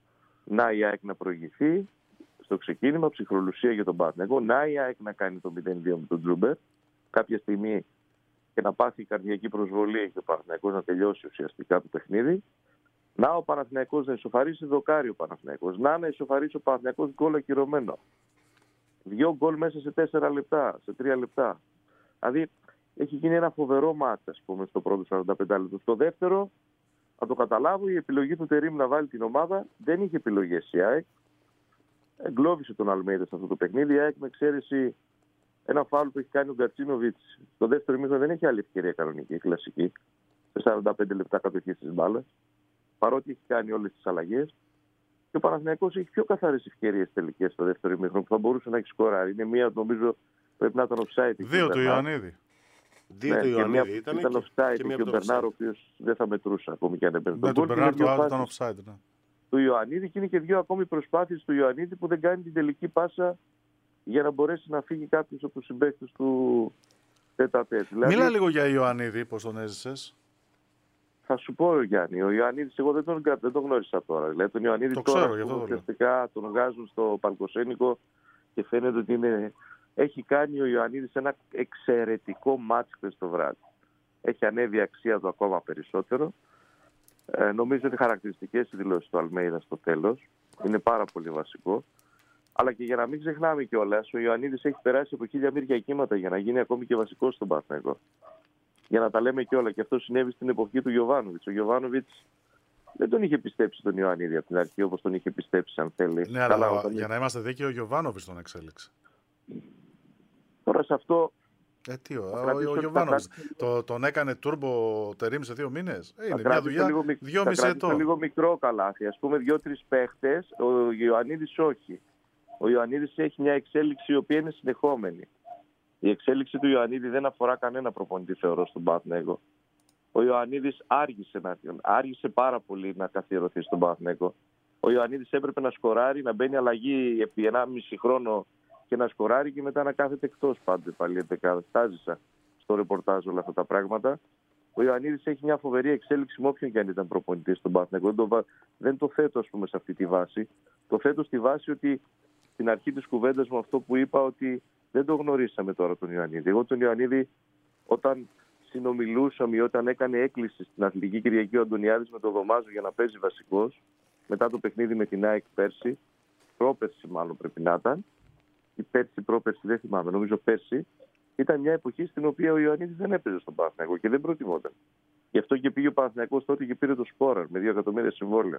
Να η ΑΕΚ να προηγηθεί στο ξεκίνημα, ψυχρολουσία για τον Παναθηναϊκό. Να η ΑΕΚ να κάνει το μηδέν δύο με τον Τζούμπερ. Κάποια στιγμή και να πάθει η καρδιακή προσβολή και ο Παναθηναϊκός να τελειώσει ουσιαστικά το παιχνίδι. Να ο Παναθηναϊκός να ισοφαρίσει, δοκάρει ο Παναθηναϊκός. Να να ισοφαρίσει ο Παναθηναϊκός, γκολ ακυρωμένο. Δύο γκολ μέσα σε τέσσερα λεπτά, σε τρία λεπτά. Δηλαδή έχει γίνει ένα φοβερό μάτς, ας πούμε, στο πρώτο σαράντα πέντε λεπτό. Στο δεύτερο, να το καταλάβω, η επιλογή του Τερίμ να βάλει την ομάδα δεν είχε επιλογές η ΑΕΚ. Εγκλώβησε τον Αλμέιδα σε αυτό το παιχνίδι. Η ΑΕΚ με εξαίρεση ένα φάουλ που έχει κάνει ο Γκατσίνοβιτς. Στο δεύτερο ημίχρονο δεν έχει άλλη ευκαιρία κανονική, κλασική. Σε σαράντα πέντε λεπτά κατοχή της μπάλας. Παρότι έχει κάνει όλες τις αλλαγές. Και ο Παναθηναϊκός έχει πιο καθαρές ευκαιρίες τελικές στο δεύτερο ημίχρονο που θα μπορούσε να έχει σκοράρει. Είναι μία, νομίζω, πρέπει να ήταν offside. Δύο του Ιωαννίδη. Δύο του Ιωαννίδη ήταν. Ήταν offside και, και ο Μπερνάρ, ο οποίος δεν θα μετρούσε ακόμη και αν έπαιρνε. Ναι, τον Μπερνάρ το άλλο ήταν offside. Ναι. Του Ιωαννίδη και είναι και δύο ακόμη προσπάθειες του Ιωαννίδη που δεν κάνει την τελική πάσα για να μπορέσει να φύγει κάποιος από τους συμπαίκτες του τέτα-τέτ. Δηλαδή, μίλα λίγο για Ιωαννίδη, πώς τον έζησες. Θα σου πω, Γιάννη, ο Ιωαννίδης εγώ δεν τον, δεν τον γνώρισα τώρα. Δηλαδή, τον Ιωαννίδη το τώρα ξέρω, που ουσιαστικά τον βγάζουν στο Παλκοσένικο και φαίνεται ότι είναι... έχει κάνει ο Ιωαννίδης ένα εξαιρετικό μάτς χθες το βράδυ. Έχει ανέβει η αξία του ακόμα περισσότερο. Ε, νομίζω ότι χαρακτηριστικές οι δηλώσεις του Αλμέιδα στο τέλος. Είναι πάρα πολύ βασικό. Αλλά και για να μην ξεχνάμε κιόλας, ο Ιωαννίδης έχει περάσει από χίλια μύρια κύματα για να γίνει ακόμη και βασικός στον Παναθηναϊκό. Για να τα λέμε κιόλα. Και αυτό συνέβη στην εποχή του Γιοβάνοβιτς. Ο Γιοβάνοβιτς δεν τον είχε πιστέψει τον Ιωαννίδη από την αρχή όπως τον είχε πιστέψει, αν θέλει. Ναι, αλλά όταν... για να είμαστε δίκαιοι, ο Γιοβάνοβιτς τον εξέλιξε. Τώρα σε αυτό Ε, τι, ο, ο, ο Γιωβάνοβιτς το, τον έκανε τούρμπο Τερίμ σε δύο μήνες. Ε, είναι μια δουλειά δυόμιση ετών. λίγο μικρό καλάθι. Ας πούμε δύο-τρεις παίχτες, ο Ιωαννίδης όχι. Ο Ιωαννίδης έχει μια εξέλιξη η οποία είναι συνεχόμενη. Η εξέλιξη του Ιωαννίδη δεν αφορά κανένα προπονητή, θεωρώ, στον Παναθηναϊκό. Ο Ιωαννίδης άργησε, να, άργησε πάρα πολύ να καθιερωθεί στον Παναθηναϊκό. Ο Ιωαννίδης έπρεπε να σκοράρει, να μπαίνει αλλαγή επί ενάμιση χρόνο και να σκοράρει και μετά να κάθεται εκτός πάντε πάλι. Τάζησα στο ρεπορτάζ όλα αυτά τα πράγματα. Ο Ιωαννίδης έχει μια φοβερή εξέλιξη με όποιον και αν ήταν προπονητής στον Παναθηναϊκό. Δεν το, δεν το θέτω, ας πούμε, σε αυτή τη βάση. Το θέτω στη βάση ότι στην αρχή της κουβέντας μου αυτό που είπα, ότι δεν το γνωρίσαμε τώρα τον Ιωαννίδη. Εγώ τον Ιωαννίδη, όταν συνομιλούσαμε ή όταν έκανε έκκληση στην Αθλητική Κυριακή ο Αντωνιάδης με τον Δωμάζο για να παίζει βασικός, μετά το παιχνίδι με την ΑΕΚ πέρσι, πρόπερσι μάλλον πρέπει να ήταν, ή πέρσι, πρόπερσι, δεν θυμάμαι, νομίζω πέρσι, ήταν μια εποχή στην οποία ο Ιωαννίδης δεν έπαιζε στον Παναθηναϊκό και δεν προτιμόταν. Γι' αυτό και πήγε ο Παναθηναϊκός τότε και πήρε το σκόραρ με δύο εκατομμύρια συμβόλαια.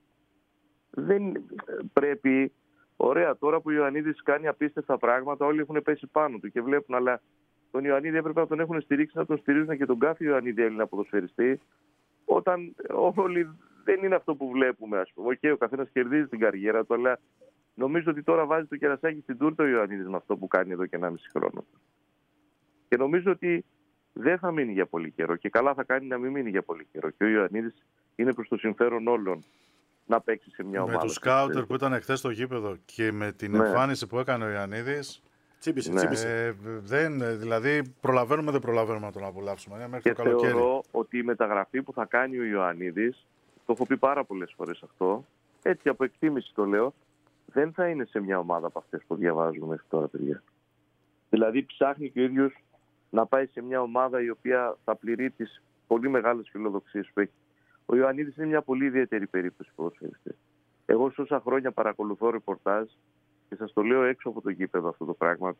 Δεν πρέπει. Ωραία, τώρα που ο Ιωαννίδης κάνει απίστευτα πράγματα, όλοι έχουν πέσει πάνω του και βλέπουν, αλλά τον Ιωαννίδη έπρεπε να τον έχουν στηρίξει, να τον στηρίζουν και τον κάθε Ιωαννίδη Έλληνα ποδοσφαιριστή, όταν όλοι δεν είναι αυτό που βλέπουμε, ας πούμε. Okay, ο καθένας κερδίζει την καριέρα του, αλλά νομίζω ότι τώρα βάζει το κερασάκι στην τούρτα ο Ιωαννίδης με αυτό που κάνει εδώ και ενάμιση χρόνο. Και νομίζω ότι δεν θα μείνει για πολύ καιρό και καλά θα κάνει να μην μείνει για πολύ καιρό. Και ο Ιωαννίδης είναι προς το συμφέρον όλων να παίξει σε μια ομάδα. Με τους σκάουτερ που ήταν χθες στο γήπεδο και με την ναι. εμφάνιση που έκανε ο Ιωαννίδης. Τσίπησε, ναι. τσίπησε. Ε, δεν, δηλαδή προλαβαίνουμε, δεν προλαβαίνουμε να τον απολαύσουμε. Ναι, μέχρι και το καλοκαίρι. Θεωρώ ότι η μεταγραφή που θα κάνει ο Ιωαννίδης, το έχω πει πάρα πολλές φορές αυτό, έτσι από εκτίμηση το λέω, δεν θα είναι σε μια ομάδα από αυτές που διαβάζουμε μέχρι τώρα, παιδιά. Δηλαδή ψάχνει και ο ίδιος να πάει σε μια ομάδα η οποία θα πληρεί τις πολύ μεγάλες φιλοδοξίες που έχει. Ο Ιωαννίδης είναι μια πολύ ιδιαίτερη περίπτωση ποδοσφαιριστή. Εγώ σε όσα χρόνια παρακολουθώ ρεπορτάζ και σας το λέω έξω από το γήπεδο αυτό το πράγμα.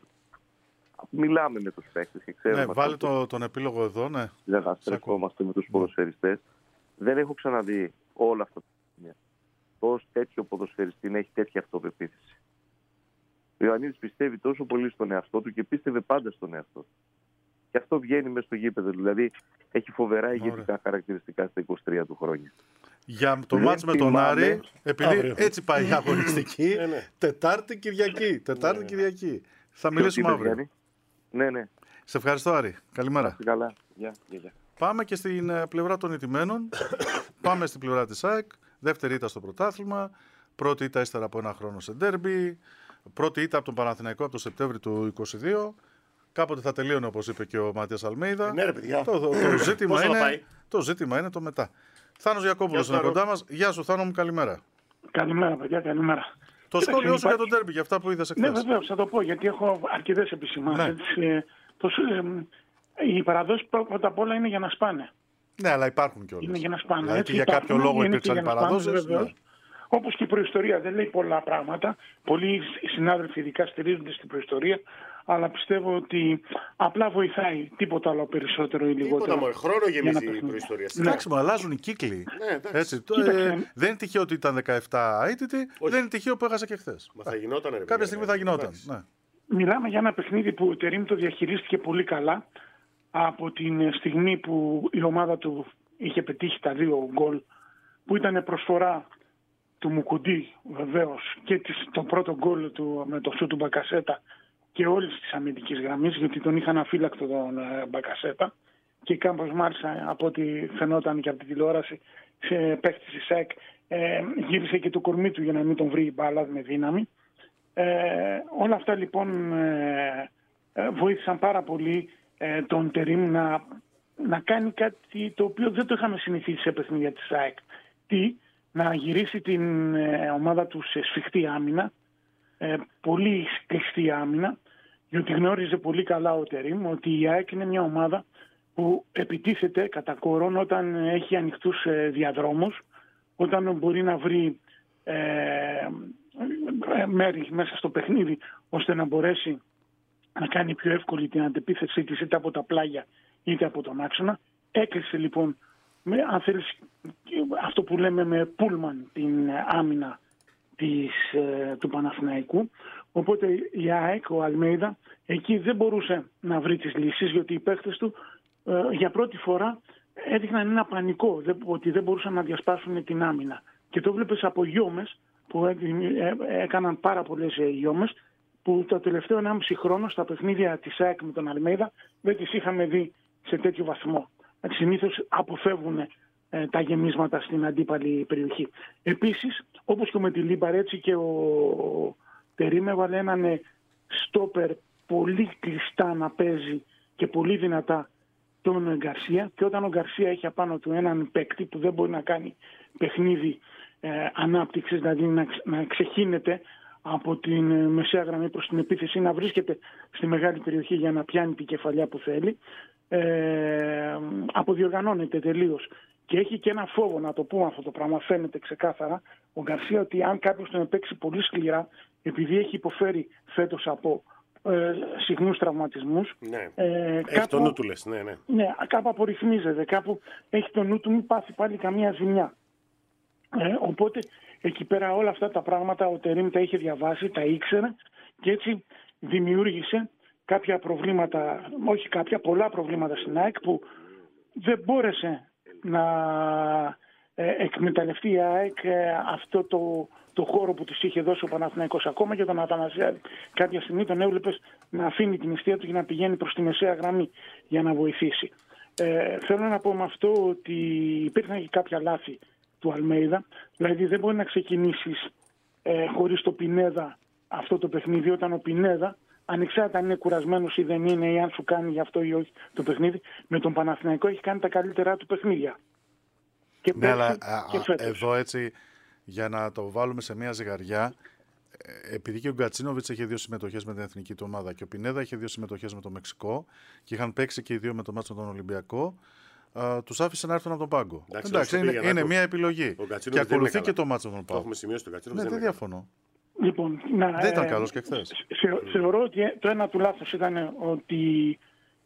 Μιλάμε με τους παίκτες και ξέρουμε. Ναι, βάλει το, τον επίλογο εδώ, ναι. Δεν αστρεφόμαστε με τους ποδοσφαιριστές. Δεν έχω ξαναδεί όλα αυτά τα χρόνια. Πώς τέτοιο ποδοσφαιριστή να έχει τέτοια αυτοπεποίθηση. Ο Ιωαννίδης πιστεύει τόσο πολύ στον εαυτό του και πίστευε πάντα στον εαυτό του. Και αυτό βγαίνει μέσα στο γήπεδο. Δηλαδή έχει φοβερά ηγετικά χαρακτηριστικά στα είκοσι τρία του χρόνια. Για το μάτς με τον Άρη, επειδή αύριο. Έτσι πάει η αγωνιστική, Τετάρτη Κυριακή. Τετάρτη ναι. Κυριακή. Θα μιλήσουμε αύριο. Ναι, ναι. Σε ευχαριστώ, Άρη. Καλημέρα. Καλά. Γεια, γεια. Πάμε και στην πλευρά των ηττημένων. Πάμε στην πλευρά της ΑΕΚ. Δεύτερη ήττα στο πρωτάθλημα. Πρώτη ήττα ύστερα από ένα χρόνο σε ντέρμπι. Πρώτη ήττα από τον Παναθηναϊκό από το Σεπτέμβρη του είκοσι δύο. Κάποτε θα τελείωνε, όπως είπε και ο Ματίας Αλμέιδα. Ναι, ρε παιδιά. Το, το, το, ζήτημα είναι, το ζήτημα είναι το μετά. Θάνος Γιακόπουλος είναι κοντά μας. Γεια σου, Θάνο μου, καλημέρα. Καλημέρα, παιδιά, καλημέρα. Το σχόλιο σου για τον ντέρμπι, για αυτά που είδες εχθές. Ναι, βεβαίως, θα το πω, γιατί έχω αρκετές επισημάνσεις. Ναι. Ε, ε, οι παραδόσεις πρώτα απ' όλα είναι για να σπάνε. Ναι, αλλά υπάρχουν κιόλας. Είναι για να σπάνε. Δηλαδή, για κάποιο λόγο υπήρξαν οι παραδόσεις. Ναι. Όπως και η προϊστορία δεν λέει πολλά πράγματα. Πολλοί συνάδελφοι ειδικά στηρίζονται στην προϊστορία. Αλλά πιστεύω ότι απλά βοηθάει, τίποτα άλλο περισσότερο ή λιγότερο. Τίποτα μόνο, χρόνο γεμίζει η προϊστορία. Εντάξει, μου αλλάζουν οι κύκλοι. Ναι, έτσι, το, ε, δεν είναι τυχαίο ότι ήταν δεκαεπτά αίτητοι, δεν είναι τυχαίο που έχασε και χθες. Μα θα γινόταν, ρε, κάποια στιγμή θα γινόταν. Ναι. Μιλάμε για ένα παιχνίδι που ο Τερίμ το διαχειρίστηκε πολύ καλά από την στιγμή που η ομάδα του είχε πετύχει τα δύο γκολ, που ήταν προσφορά του Μουκουντή βεβαίως και το πρώτο γκολ του, με το σου του Μπακασέτα και όλης της αμυντικής γραμμής, γιατί τον είχαν αφύλακτο τον ε, Μπακασέτα και κάπως μάλιστα από ό,τι φαινόταν και από τη τηλεόραση σε παίχτης της ΣΑΕΚ ε, γύρισε και το κορμί του για να μην τον βρει η μπάλα με δύναμη. Ε, όλα αυτά λοιπόν ε, ε, βοήθησαν πάρα πολύ ε, τον Τερίμ να, να κάνει κάτι το οποίο δεν το είχαμε συνηθίσει σε παιχνίδια της ΣΑΕΚ. Τι, να γυρίσει την ε, ομάδα του σε σφιχτή άμυνα, ε, πολύ κλειστή άμυνα, διότι γνώριζε πολύ καλά ο Τερίμ ότι η ΑΕΚ είναι μια ομάδα που επιτίθεται κατά κόρον όταν έχει ανοιχτούς ε, διαδρόμους, όταν μπορεί να βρει ε, μέρη μέσα στο παιχνίδι ώστε να μπορέσει να κάνει πιο εύκολη την αντεπίθεσή της είτε από τα πλάγια είτε από τον άξονα. Έκλεισε λοιπόν με, αν θέλεις, αυτό που λέμε με πούλμαν την άμυνα της, ε, του Παναθηναϊκού, Οπότε η ΑΕΚ, ο Αλμέιδα, εκεί δεν μπορούσε να βρει τις λύσεις, γιατί οι παίχτες του ε, για πρώτη φορά έδειχναν ένα πανικό, δε, ότι δεν μπορούσαν να διασπάσουν την άμυνα. Και το βλέπεις από γιόμες που ε, ε, έκαναν πάρα πολλές ε, γιόμες, που το τελευταίο ενάμιση χρόνο στα παιχνίδια της ΑΕΚ με τον Αλμέιδα δεν τις είχαμε δει σε τέτοιο βαθμό. Συνήθως αποφεύγουν ε, τα γεμίσματα στην αντίπαλη περιοχή. Επίσης, όπως και με τη Λίμπαρ, έτσι και ο Τερίμ έβαλε έναν στόπερ πολύ κλειστά να παίζει και πολύ δυνατά τον Γκαρσία, και όταν ο Γκαρσία έχει απάνω του έναν παίκτη που δεν μπορεί να κάνει παιχνίδι ε, ανάπτυξης, δηλαδή να, να ξεχύνεται από την μεσαία γραμμή προς την επίθεση, να βρίσκεται στη μεγάλη περιοχή για να πιάνει την κεφαλιά που θέλει, ε, αποδιοργανώνεται τελείως. Και έχει και ένα φόβο, να το πούμε αυτό το πράγμα, φαίνεται ξεκάθαρα ο Γκαρσία, ότι αν κάποιος τον παίξει πολύ σκληρά, επειδή έχει υποφέρει φέτος από ε, συχνούς τραυματισμούς. Ναι. Ε, έχει κάπου, το νου του, λες. Ναι, ναι. Ναι, κάπου απορριθμίζεται, κάπου έχει το νου του, μην πάθει πάλι καμία ζημιά. Ε, οπότε εκεί πέρα όλα αυτά τα πράγματα ο Τερίμ τα είχε διαβάσει, τα ήξερε, και έτσι δημιούργησε κάποια προβλήματα, όχι κάποια, πολλά προβλήματα στην ΑΕΚ, που δεν μπόρεσε να ε, εκμεταλλευτεί η ΑΕΚ ε, αυτό το, το χώρο που της είχε δώσει ο Παναθηναϊκός. Ακόμα και τον Αθανασιάδη κάποια στιγμή τον έβλεπες να αφήνει την αιστεία του και να πηγαίνει προς τη μεσαία γραμμή για να βοηθήσει. Ε, θέλω να πω με αυτό ότι υπήρχαν και κάποια λάθη του Αλμέιδα, δηλαδή δεν μπορεί να ξεκινήσεις ε, χωρίς το Πινέδα αυτό το παιχνίδι, όταν ο Πινέδα, ανεξάρτητα αν είναι κουρασμένος ή δεν είναι, ή αν σου κάνει γι' αυτό ή όχι το παιχνίδι, με τον Παναθηναϊκό έχει κάνει τα καλύτερά του παιχνίδια. Και ναι, αλλά και α, εδώ έτσι, για να το βάλουμε σε μια ζυγαριά, επειδή και ο Γκατσίνοβιτς είχε δύο συμμετοχές με την εθνική του ομάδα και ο Πινέδα είχε δύο συμμετοχές με το Μεξικό και είχαν παίξει και οι δύο με το μάτσο τον Ολυμπιακό, Uh, τους άφησε να έρθουν από τον πάγκο. Εντάξει, Εντάξει είναι, είναι μια επιλογή. Και ακολουθεί και το μάτσο τον πάγκο. Το έχουμε σημειώσει τον Γκατσίνοβιτς. Ναι, δεν διαφωνώ. Λοιπόν, να, δεν ήταν ε, καλός και χθες. Θε, θεωρώ ότι το ένα του λάθος ήταν ότι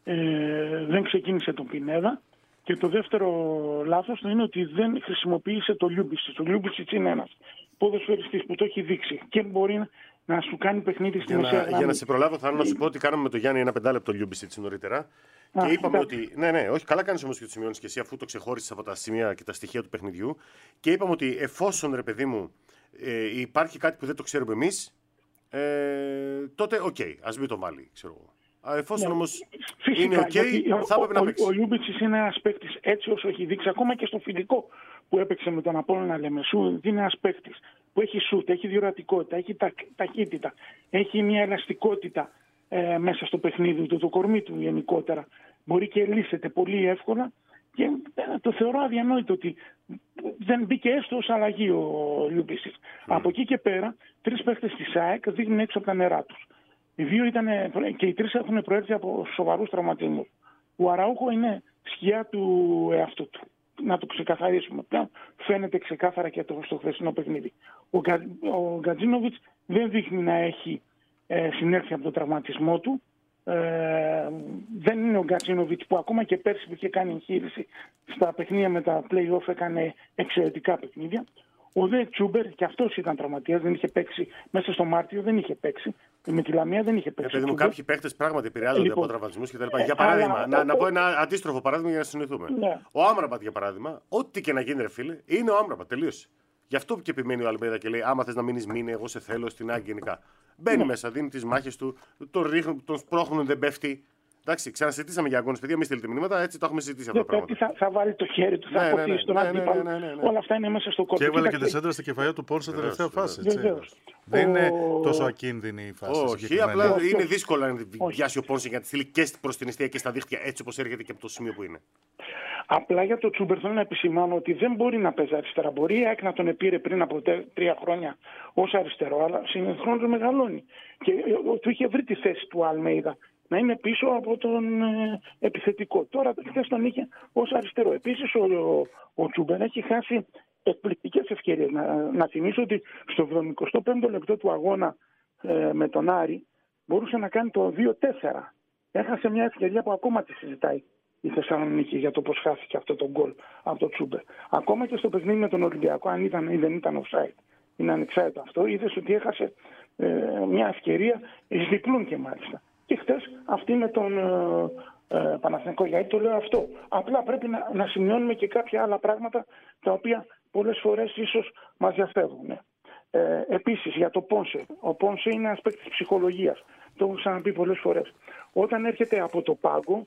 ε, δεν ξεκίνησε τον Πινέδα, και το δεύτερο λάθος είναι ότι δεν χρησιμοποίησε το Λιούμπισιτς. Ο Λιούμπισιτς είναι ένας ποδοσφαιριστής που το έχει δείξει και μπορεί να σου κάνει παιχνίδι στη μεσαία γραμμή. Για να σε προλάβω, θα να σου πω ότι κάναμε με τον Γιάννη ένα πεντάλεπτο Λιούμπισιτς νωρίτερα. Και Α, είπαμε εντάξει. ότι. Ναι, ναι, όχι, καλά κάνεις όμως και το σημειώνεις και εσύ, αφού το ξεχώρισες από τα σημεία και τα στοιχεία του παιχνιδιού. Και είπαμε ότι εφόσον, ρε παιδί μου, ε, υπάρχει κάτι που δεν το ξέρουμε εμείς, ε, τότε οκ, okay, ας μην το βάλει, ξέρω εγώ. Εφόσον ναι, όμως φυσικά, είναι οκ, okay, θα έπρεπε να παίξει. Ο, ο Λιούμπισιτς είναι ένας παίκτης, έτσι όσο έχει δείξει, ακόμα και στο φιλικό που έπαιξε με τον Απόλλωνα Λεμεσού, είναι ένας παίκτης που έχει σούτ, έχει διορατικότητα, έχει τα, ταχύτητα, έχει μια ελαστικότητα ε, μέσα στο παιχνίδι του, το κορμί του γενικότερα. Μπορεί και λύσεται πολύ εύκολα, και ε, το θεωρώ αδιανόητο ότι δεν μπήκε έστω ως αλλαγή ο Λιούμπισιτς. Mm. Από εκεί και πέρα, τρεις παίκτες της ΑΕΚ δείχνουν έξω από τα νερά τους. Οι δύο ήταν, και οι τρεις έχουν προέρθει από σοβαρούς τραυματισμούς. Ο Αραούχο είναι σκιά του εαυτού του. Να το ξεκαθαρίσουμε πλέον. Φαίνεται ξεκάθαρα και το, στο χθεσινό παιχνίδι. Ο, Γκα, ο Γκατζίνοβιτς δεν δείχνει να έχει ε, συνέλθει από τον τραυματισμό του. Ε, δεν είναι ο Γκατζίνοβιτς που ακόμα και πέρσι που είχε κάνει εγχείρηση στα παιχνίδια με τα play-off έκανε εξαιρετικά παιχνίδια. Ο Δε Τσούμπερ, και αυτός ήταν τραυματίας, δεν είχε παίξει μέσα στο Μάρτιο, δεν είχε παίξει. Με τη Λαμία δεν είχε παίξει. Επειδή μου κάποιοι παίκτες πράγματι επηρεάζονται λοιπόν, από τραυματισμούς κτλ. Ε, για παράδειγμα, αλλά, να, ο, να πω ένα αντίστροφο παράδειγμα για να συνοηθούμε. Ναι. Ο Άμραμπατ, για παράδειγμα, ό,τι και να γίνει, ρε φίλε, είναι ο Άμραμπατ. Τελείωσε. Γι' αυτό και επιμένει ο Αλμέιδα και λέει: άμα θες να μείνεις, μείνε, εγώ σε θέλω στην ΑΕΚ γενικά. Μπαίνει ναι. μέσα, δίνει τις μάχες του, τον ρίχνουν, τον σπρώχνουν, δεν πέφτει. Εντάξει, ξανασυζητήσαμε για αγώνες, παιδιά, μη στείλετε μηνύματα, έτσι το έχουμε συζητήσει αυτό το πράγμα. Θα, θα βάλει το χέρι του, θα ναι, αποτύσει τον αντίπαλο. Όλα αυτά είναι μέσα στο κόρπο. Και έβαλε και τη σέντρα στα κεφαλιά του Πόρ σε τελευταία φάση. Δεν είναι τόσο ακίνδυνη η φάση. Όχι, απλά είναι δύσκολο να βιάσει ο Πόρ για να τη στείλει και προς την αιστεία και στα δίχτυα, έτσι όπως έρχεται και από το σημείο που είναι. Απλά για το Τσούμπερ θέλω να επισημάνω ότι δεν μπορεί να παίζει αριστερά. Μπορεί η ΑΕΚ να τον επήρε πριν από τρία χρόνια ως αριστερό, αλλά συγχρόνως μεγαλώνει. Και του είχε βρει τη θέση του Αλμέιδα να είναι πίσω από τον ε, επιθετικό. Τώρα χθες τον είχε ως αριστερό. Επίσης ο, ο, ο Τσούμπερ έχει χάσει εκπληκτικές ευκαιρίες. Να, να θυμίσω ότι στο εβδομηκοστό πέμπτο λεπτό του αγώνα ε, με τον Άρη μπορούσε να κάνει το δύο τέσσερα. Έχασε μια ευκαιρία που ακόμα τη συζητάει η Θεσσαλονίκη για το πώς χάθηκε αυτό το γκολ από το Τσούμπερ. Ακόμα και στο παιχνίδι με τον Ολυμπιακό, αν ήταν ή δεν ήταν offside, είναι ανεξάρτητο αυτό, είδες ότι έχασε ε, μια ευκαιρία, διπλούν και μάλιστα. Και χτες αυτή με τον ε, ε, Παναθηναϊκό, γιατί το λέω αυτό. Απλά πρέπει να, να σημειώνουμε και κάποια άλλα πράγματα τα οποία πολλές φορές ίσως μας διαφεύγουν. Ε, επίσης για το Πόνσε. Ο Πόνσε είναι ένας παίκτης ψυχολογίας. Το έχω ξαναπεί πολλές φορές. Όταν έρχεται από το πάγκο,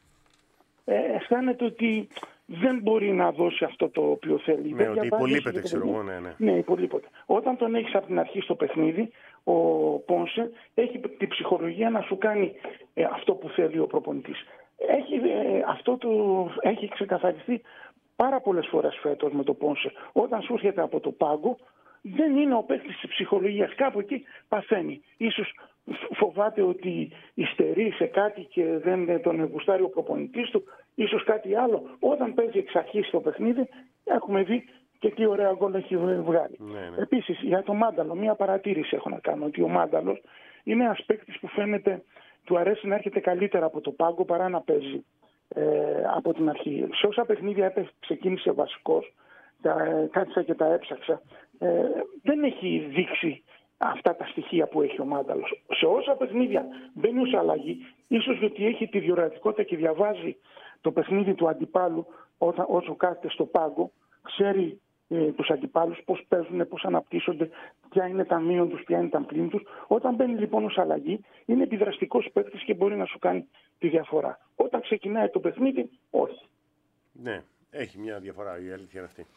ε, αισθάνεται ότι δεν μπορεί να δώσει αυτό το οποίο θέλει. Ναι, ότι υπολείπεται, ξέρω εγώ. Ναι, ναι. ναι, υπολείπεται. Όταν τον έχεις από την αρχή στο παιχνίδι, ο Πόνσε έχει την ψυχολογία να σου κάνει ε, αυτό που θέλει ο προπονητής. Έχει, ε, αυτό το, έχει ξεκαθαριστεί πάρα πολλές φορές φέτος με το Πόνσε. Όταν σου έρχεται από το πάγκο, δεν είναι ο παίκτης της ψυχολογίας. Κάπου εκεί παθαίνει. Ίσως φοβάται ότι υστερεί σε κάτι και δεν τον γουστάρει ο προπονητής του. Ίσως κάτι άλλο. Όταν παίζει εξ αρχής το παιχνίδι, έχουμε δει και τι ωραία γκολ έχει βγάλει. Ναι, ναι. Επίσης, για το Μάνταλο, μία παρατήρηση έχω να κάνω. Ότι ο Μάνταλος είναι ένας παίκτης που φαίνεται, του αρέσει να έρχεται καλύτερα από το πάγκο παρά να παίζει ε, από την αρχή. Σε όσα παιχνίδια ξεκίνησε βασικός, τα, κάτσα και τα έψαξα, ε, δεν έχει δείξει αυτά τα στοιχεία που έχει ο Μάνταλος. Σε όσα παιχνίδια μπαίνει ως αλλαγή, ίσως γιατί έχει τη διορατικότητα και διαβάζει το παιχνίδι του αντιπάλου όταν, όσο κάθεται στο πάγκο, ξέρει ε, τους αντιπάλους πώς παίζουν, πώς αναπτύσσονται, ποια είναι τα μείον τους, ποια είναι τα πλήν τους. Όταν μπαίνει λοιπόν ως αλλαγή, είναι επιδραστικός παίκτης και μπορεί να σου κάνει τη διαφορά. Όταν ξεκινάει το παιχνίδι, όχι. Ναι, έχει μια διαφορά, η αλήθεια είναι αυτή.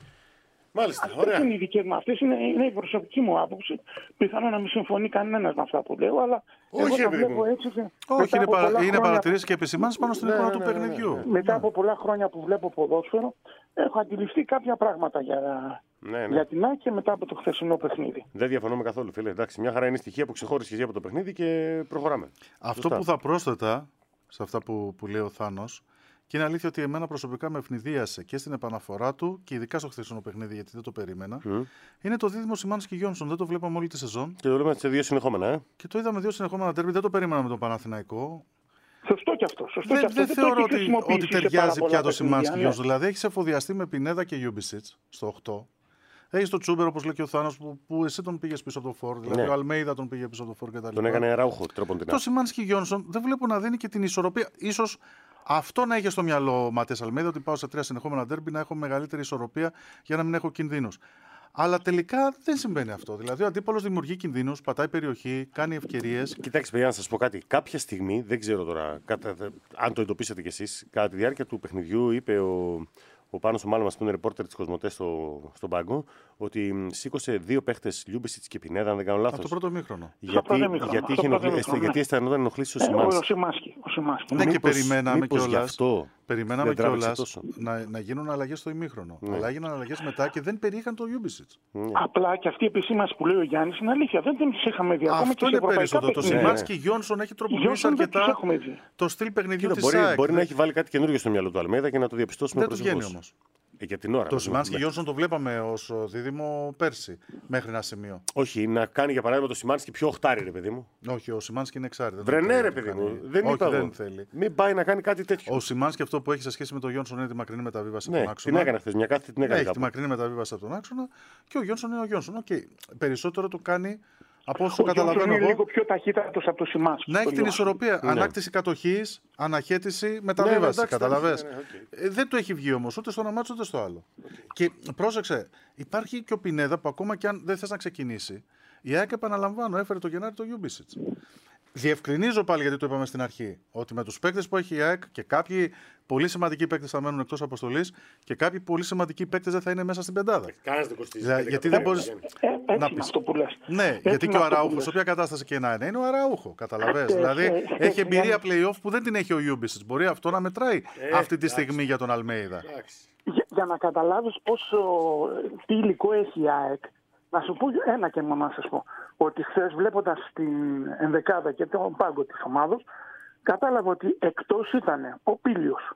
Μάλιστα, Αυτές ωραία. είναι οι δικές μου. Αυτές είναι, είναι η προσωπική μου άποψη. Πιθανόν να μην συμφωνεί κανένας με αυτά που λέω, αλλά Όχι, εγώ τα ρε, βλέπω έτσι. Και Όχι, είναι, παρα... είναι χρόνια... παρατηρήσεις και επισημάνσεις πάνω στην Ναι, εικόνα ναι, του ναι, ναι, παιχνιδιού. ναι. Μετά από πολλά χρόνια που βλέπω ποδόσφαιρο, έχω αντιληφθεί κάποια πράγματα για, Ναι, ναι. για την ΑΕΚ και μετά από το χθεσινό παιχνίδι. Δεν διαφωνούμε καθόλου, φίλε. Εντάξει, μια χαρά είναι στοιχεία που ξεχώρισε εσύ από το παιχνίδι και προχωράμε. Αυτό Σωστά. που θα πρόσθετα σε αυτά που, που λέει ο Θάνος, και είναι αλήθεια ότι εμένα προσωπικά με ευνηδίασε και στην επαναφορά του και ειδικά στο χθεσινό παιχνίδι, γιατί δεν το περίμενα, Mm. είναι το δίδυμο Σιμάνσκι Γιόνσον. Δεν το βλέπαμε όλη τη σεζόν Και το λέμε σε δύο συνεχόμενα, ε. και το είδαμε δύο συνεχόμενα τέρμι. Δεν το περίμενα με τον Παναθηναϊκό. Σωστό και αυτό. Σωστό Δεν, και αυτό. δεν το θεωρώ έχει ότι, χρησιμοποιήσει ότι σε πάρα ταιριάζει πολλά πια το παιχνίδια, Σιμάνσκι ναι. Γιόνσον. Δηλαδή έχει εφοδιαστεί με Πινέδα και Γιούμπισιτς στο οκτώ. Έχει το Τσούμπερ, όπως λέει και ο Θάνος, που, που εσύ τον πήγες πίσω από το φόρ. Δηλαδή Ναι. ο Αλμέιδα τον πήγε πίσω από το φόρ κτλ. Τον έκανε ράουχο τρόπον την Το Σιμάνσκι Γιόνσον δεν βλέπω να δίνει και την ισορροπία. Ίσως αυτό να είχε στο μυαλό ο Ματίας Αλμέιδα, ότι πάω σε τρία συνεχόμενα ντέρμπι να έχω μεγαλύτερη ισορροπία για να μην έχω κινδύνους. Αλλά τελικά δεν συμβαίνει αυτό. Δηλαδή ο αντίπαλος δημιουργεί κινδύνους, πατάει περιοχή, κάνει ευκαιρίες. Κοιτάξτε, παιδιά, να σας πω κάτι. Κάποια στιγμή, δεν ξέρω τώρα, κατα... αν το εντοπίσατε κι εσείς, κατά τη διάρκεια του παιχνιδιού είπε ο, ο Πάνος ο Μάλλον μας που είναι ρεπόρτερ της Κοσμοτέ στο, στον πάγκο, ότι σήκωσε δύο παίχτες, Λιούμπισιτς και Πινέδα, αν δεν κάνω λάθος. Από το πρώτο μήχρονο. Γιατί, πρώτο μήχρονο, γιατί, στο είχε πρώτο ενοχλήσει, μήχρονο, γιατί ναι. αισθανόταν ενοχλήσει ο Ε, Σιμάνσκι. ο Σιμάνσκι. Ο Σιμάνσκι. Ναι, και Μήπως- περιμέναμε μήπως γι' κιόλας. αυτό Περιμέναμε δεν τράβηξε κιόλας τόσο. να, να γίνουν αλλαγές στο ημίχρονο. Ναι. Αλλά έγιναν αλλαγές μετά και δεν περιείχαν το Γιούμπισιτς. Ναι. Απλά και αυτή η επισήμανση που λέει ο Γιάννης είναι αλήθεια. Δεν τις είχαμε δει ακόμα και Αυτό σε είναι ευρωπαϊκά περισσότερο. Το παιχνίδια. Σιμάνσκι Γιόνσον έχει τροποποιήσει Γιόνσον δεν τους αρκετά έχουμε δει. το στυλ παιχνιδιού Κοίτα, της μπορεί, ΑΕΚ. μπορεί να έχει βάλει κάτι καινούριο στο μυαλό του Αλμέιδα και να το διαπιστώσουμε Δεν του προσεχώς. βγαίνει όμως. Ε, για την ώρα. Το βέβαια. Σιμάνσκι Ναι. Γιόνσον το βλέπαμε ως δίδυμο πέρσι, μέχρι ένα σημείο. Όχι, να κάνει για παράδειγμα το Σιμάνσκι πιο οχτάρι, ρε παιδί μου. Όχι, ο Σιμάνσκι είναι εξάρι. δεν Βρε τον ναι, θέλει ρε να παιδί κάνει. μου. Δεν Όχι, είπα εγώ. δεν θέλει. Μην πάει να κάνει κάτι τέτοιο. Ο Σιμάνσκι αυτό που έχει σε σχέση με τον Γιόνσον είναι τη μακρινή μεταβίβαση από Ναι, τον την άξονα. έκανε χθε. Μια κάθε την Ναι, έκανε έχει τη κάπου. μακρινή μεταβίβαση από τον άξονα και ο Γιόνσον είναι ο Γιόνσον. Okay. Περισσότερο το κάνει από όσο το Ο Γιόνσον καταλαβαίνω είναι εγώ. λίγο πιο ταχύτατος από το Σιμάνσκι. Να έχει τον την Γιόνσον. ισορροπία. Ναι. Ανάκτηση κατοχής, αναχέτηση, Ναι, μεταβίβαση. εντάξει, Καταλαβες. ναι, ναι, οκ. Ε, δεν το έχει βγει όμως ούτε στο ένα μάτσο ούτε στο άλλο. Και πρόσεξε, υπάρχει και ο Πινέδα που ακόμα και αν δεν θες να ξεκινήσει, η ΑΕΚ, επαναλαμβάνω, έφερε το Γενάρη το Γιούμπισιτς. Διευκρινίζω πάλι, γιατί το είπαμε στην αρχή, ότι με τους παίκτες που έχει η ΑΕΚ και κάποιοι πολύ σημαντικοί παίκτες θα μένουν εκτός αποστολής και κάποιοι πολύ σημαντικοί παίκτες δεν θα είναι μέσα στην πεντάδα. Κανένας δεν κοστίζει. Δηλαδή, γιατί δεν μπορείς- Ε, έτσι Να είναι πεις. αυτό που λες. Ναι, Έτσι γιατί είναι και ο αυτό που Αράουχο, λες. σε όποια κατάσταση και να είναι, είναι ο Αράουχο. Καταλαβες. Ε, δηλαδή ε, ε, έχει ε, εμπειρία ε, play-off που δεν την έχει ο Ιούμπισιτς. Μπορεί αυτό να μετράει Ε, αυτή τη εντάξει. στιγμή για τον Αλμέιδα. Εντάξει. Για, για να καταλάβεις πόσο τι υλικό έχει η ΑΕΚ, να σου πω ένα και μόνο να σας πω. Ότι χθες βλέποντας την ενδεκάδα και τον πάγκο της ομάδος, κατάλαβα ότι εκτός ήταν ο Πίλιος,